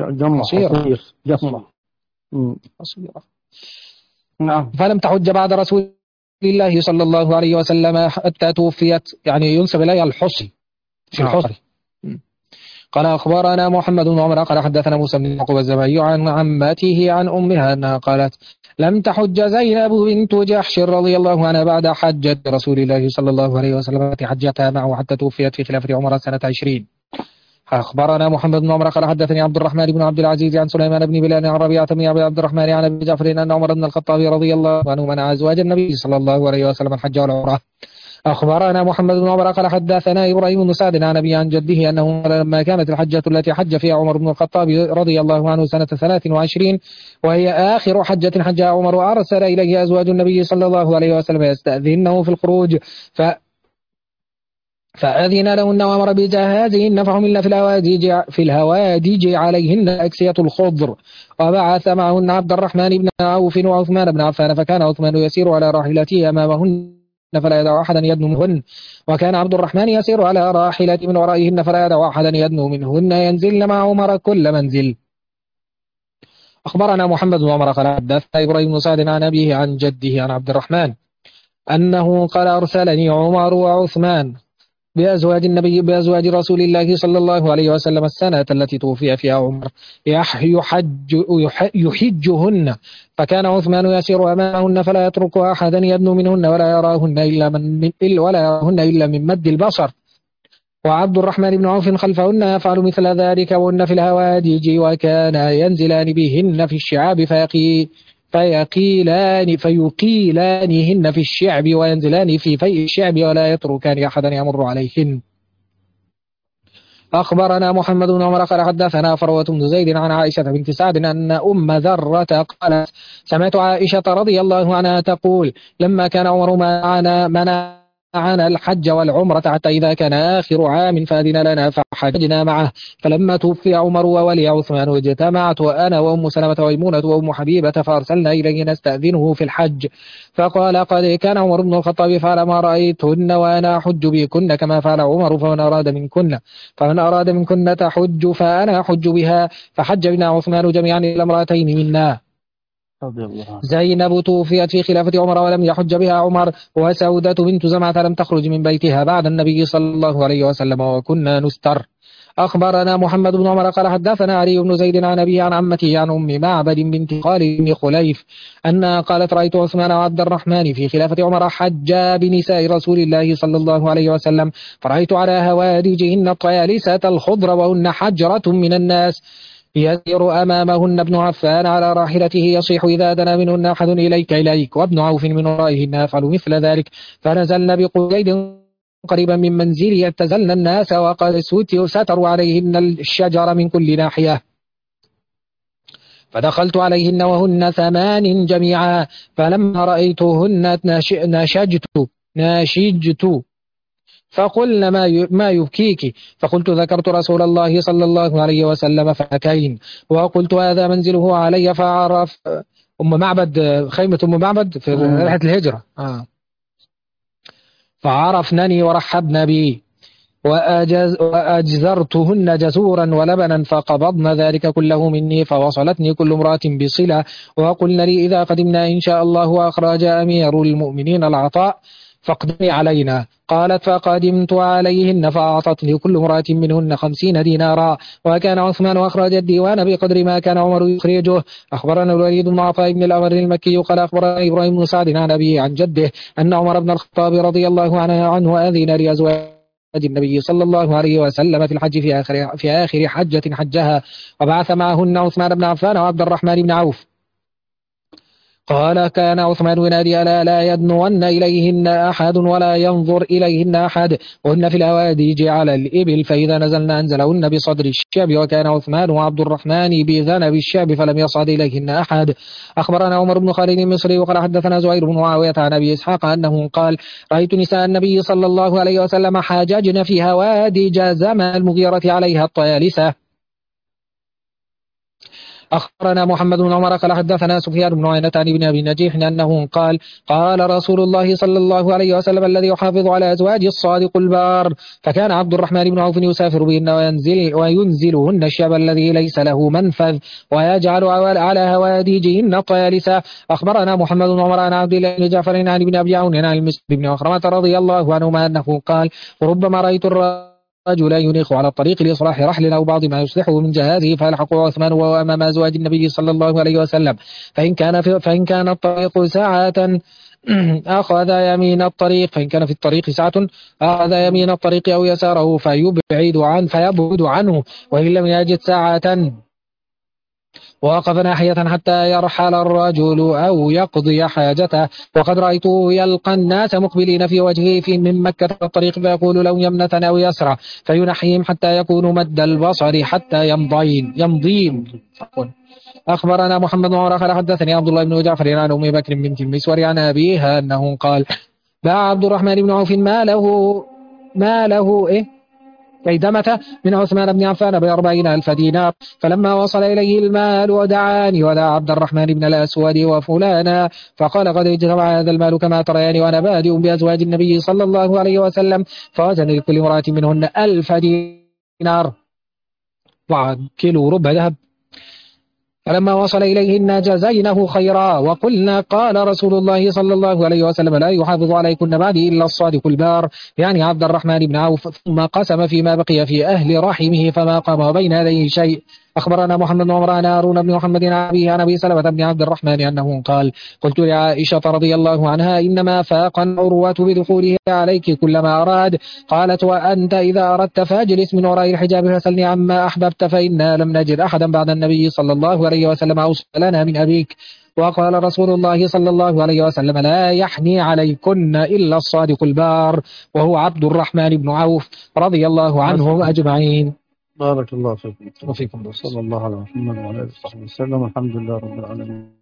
قصيرة نعم فلم تحج بعد رسول الله صلى الله عليه وسلم حتى توفيت يعني ينسب إليها الحصر في الحصر. قال أخبرنا محمد بن عمر قال حدثنا موسى بن يعقوب الزبيدي عن عمته عن أمها أنها قالت لم تحج زينب بنت جحش رضي الله عنها بعد حجة رسول الله صلى الله عليه وسلم حجتها معه حتى توفيت في خلافة عمر سنة 20. أخبرنا محمد بن عمر قال حدثني عبد الرحمن بن عبد العزيز عن سليمان بن بلال عن ربيعة بن أبي عبد الرحمن عن أبي جعفر أن عمر بن الخطاب رضي الله عنه منع أزواج النبي صلى الله عليه وسلم الحج والعمرة. أخبرنا محمد بن عمر قال حدثنا إبراهيم بن سعد عن أبي عن جده أنه لما كانت الحجة التي حج فيها عمر بن الخطاب رضي الله عنه سنة 23 وهي آخر حجة حجها عمر أرسل إليه أزواج النبي صلى الله عليه وسلم يستأذنه في الخروج فأذن لهن وأمر بجهازهن فحملن في الهوادج عليهن أكسية الخضر وبعث معهن عبد الرحمن بن عوف وعثمان بن عفان فكان عثمان يسير على راحلته أمامهن فلا يدع أحدا يدنو منهن وكان عبد الرحمن يسير على راحلة من ورائهن فلا يدع أحدا يدنو منهن ينزلن مع عمر كل منزل. أخبرنا محمد بن عمر قال حدثنا إبراهيم بن سعد عن أبيه عن جده عن عبد الرحمن أنه قال أرسلني عمر وعثمان بأزواج رسول الله صلى الله عليه وسلم السنة التي توفي فيها عمر يحجهن فكان عثمان يسير أمامهن فلا يترك أحدا يدنو منهن ولا يراهن إلا من مد البصر وعبد الرحمن بن عوف خلفهن يفعل مثل ذلك وهن في الهوادج وكان ينزلان بهن في الشعاب فيقيلانهن في الشعب وينزلان في فيء الشعب ولا يتركان أحدا يمر عليهن. أخبرنا محمد بن عمر قال حدثنا فروة بن زيد عن عائشة بنت سعد أن أم ذرة قالت سمعت عائشة رضي الله عنها تقول لما كان عمر منعنا الحج والعمرة حتى إذا كان آخر عام فأذن لنا فحجنا معه فلما توفي عمر وولي عثمان اجتمعت وأنا وأم سلمة وميمونة وأم حبيبة فأرسلنا إليه نستأذنه في الحج فقال قد كان عمر بن الخطاب فعل ما رأيتهن وأنا أحج بكن كما فعل عمر فمن أراد منكن تحج فأنا أحج بها فحج بنا عثمان جميعا إلى امرأتين منا زينب توفيت في خلافة عمر ولم يحج بها عمر وسودة بنت زمعة لم تخرج من بيتها بعد النبي صلى الله عليه وسلم وكنا نستر. أخبرنا محمد بن عمر قال حدثنا علي بن زيد عن أبيه عن عمته عن أم معبد بنت خالد بن خليف أنها قالت رأيت عثمان وعبد الرحمن في خلافة عمر حجا بنساء رسول الله صلى الله عليه وسلم فرأيت على هوادجهن الطيالسة الخضر وهن حجرة من الناس يسير أمامهن ابن عفان على راحلته يصيح إذا دنا منهن أحد إليك وابن عوف من ورائهن يفعل مثل ذلك فنزلن بقيد قريبا من منزلي يتزلن الناس وقد ستروا عليهن الشجر من كل ناحية فدخلت عليهن وهن 8 جميعا فلما رأيتهن ناشجت فقلنا ما يبكيك فقلت ذكرت رسول الله صلى الله عليه وسلم فبكين وقلت هذا منزله علي فعرف خيمة أم معبد في رحلة الهجرة فعرفنني ورحبن بي وأجزرتهن جزورا ولبنا فقبضن ذلك كله مني فوصلتني كل امرأة بصلة وقلنا لي إذا قدمنا إن شاء الله وأخرج أمير المؤمنين العطاء فاقدمي علينا قالت فقدمت عليهن فأعطتني كل امرأة منهن 50 دينارا وكان عثمان أخرج الديوان بقدر ما كان عمر يخرجه. أخبرنا الوليد بن عطاء بن الأمر المكي قال أخبرنا إبراهيم بن سعد عن أبيه عن جده أن عمر بن الخطاب رضي الله عنه أذن لأزواج النبي صلى الله عليه وسلم في الحج في آخر حجة حجها وبعث معهن عثمان بن عفان وعبد الرحمن بن عوف. قال كان عثمان ينادي ألا لا يدنون إليهن أحد ولا ينظر إليهن أحد وهن في الأواديج على الإبل فإذا نزلنا أنزلهن بصدر الشعب وكان عثمان وعبد الرحمن بذنب الشعب فلم يصعد إليهن أحد. أخبرنا عمر بن خالد المصري وقال حدثنا زهير بن معاوية عن أبي إسحاق أنه قال رأيت نساء النبي صلى الله عليه وسلم حاججن في هوادج زمن المغيرة عليها الطيالسة. أخبرنا محمد بن عمر قال حدثنا سفيان بن عيينة عن ابن أبي نجيح أنه قال قال رسول الله صلى الله عليه وسلم الذي يحافظ على أزواج الصادق البار فكان عبد الرحمن بن عوف يسافر بهن وينزلهن الشعب الذي ليس له منفذ ويجعل على هواديجهن الطيالسة. أخبرنا محمد بن عمر عن عبد الله بن جعفر عن ابن أبي عون عن المسلم بن مخرمة رضي الله عنهما أنه قال ربما رأيت رجل ينيخ على الطريق لإصلاح رحل أو بعض ما يصلحه من جهازه فيلحق عثمان وهو أمام أزواج النبي صلى الله عليه وسلم فإن كان الطريق ساعة أخذ يمين الطريق فإن كان في الطريق ساعة أخذ يمين الطريق أو يساره فيبعد عنه وإن لم يجد ساعة وقف ناحية حتى يرحل الرجل أو يقضي حاجته وقد رأيته يلقى الناس مقبلين في وجهه من مكة الطريق فيقول لهم يمنة أو يسرى فينحيهم حتى يكونوا مد البصر حتى يمضين. أخبرنا محمد بن عمر قال حدثني عبد الله بن جعفر عن أم بكر بنت المسور عن أبيها أنه قال باع عبد الرحمن بن عوف ما له كيدمة من عثمان بن عفان ب40,000 دينار فلما وصل إليه المال ودعاني ودعا عبد الرحمن بن الأسود وفلانا فقال قد اجتمع هذا المال كما تريان وأنا بادئ بأزواج النبي صلى الله عليه وسلم فوزن لكل امرأة منهن 1000 دينار وكيلو ربع ذهب فلما وصل إليهن جزينه خيرا وقلنا قال رسول الله صلى الله عليه وسلم لا يحافظ عليكن بعدي إلا الصادق البار يعني عبد الرحمن بن عوف ثم قسم فيما بقي في أهل رحمه فما قام بين يديه شيء. أخبرنا محمد بن عمر عن هارون بن محمد عن أبي سلمة بن عبد الرحمن أنه قال قلت لعائشة رضي الله عنها إنما فاق عروة بدخوله عليك كلما أراد قالت وأنت إذا أردت فاجلس من وراء الحجاب فسلني عما أحببت فإنا لم نجد أحدا بعد النبي صلى الله عليه وسلم أوصى لنا من أبيك. وقال رسول الله صلى الله عليه وسلم لا يحني عليكن إلا الصادق البار وهو عبد الرحمن بن عوف رضي الله عنهم أجمعين. بارك الله فيكم. وفيكم. صلى الله على محمد وعلى آله وصحبه وسلم. الحمد لله رب العالمين.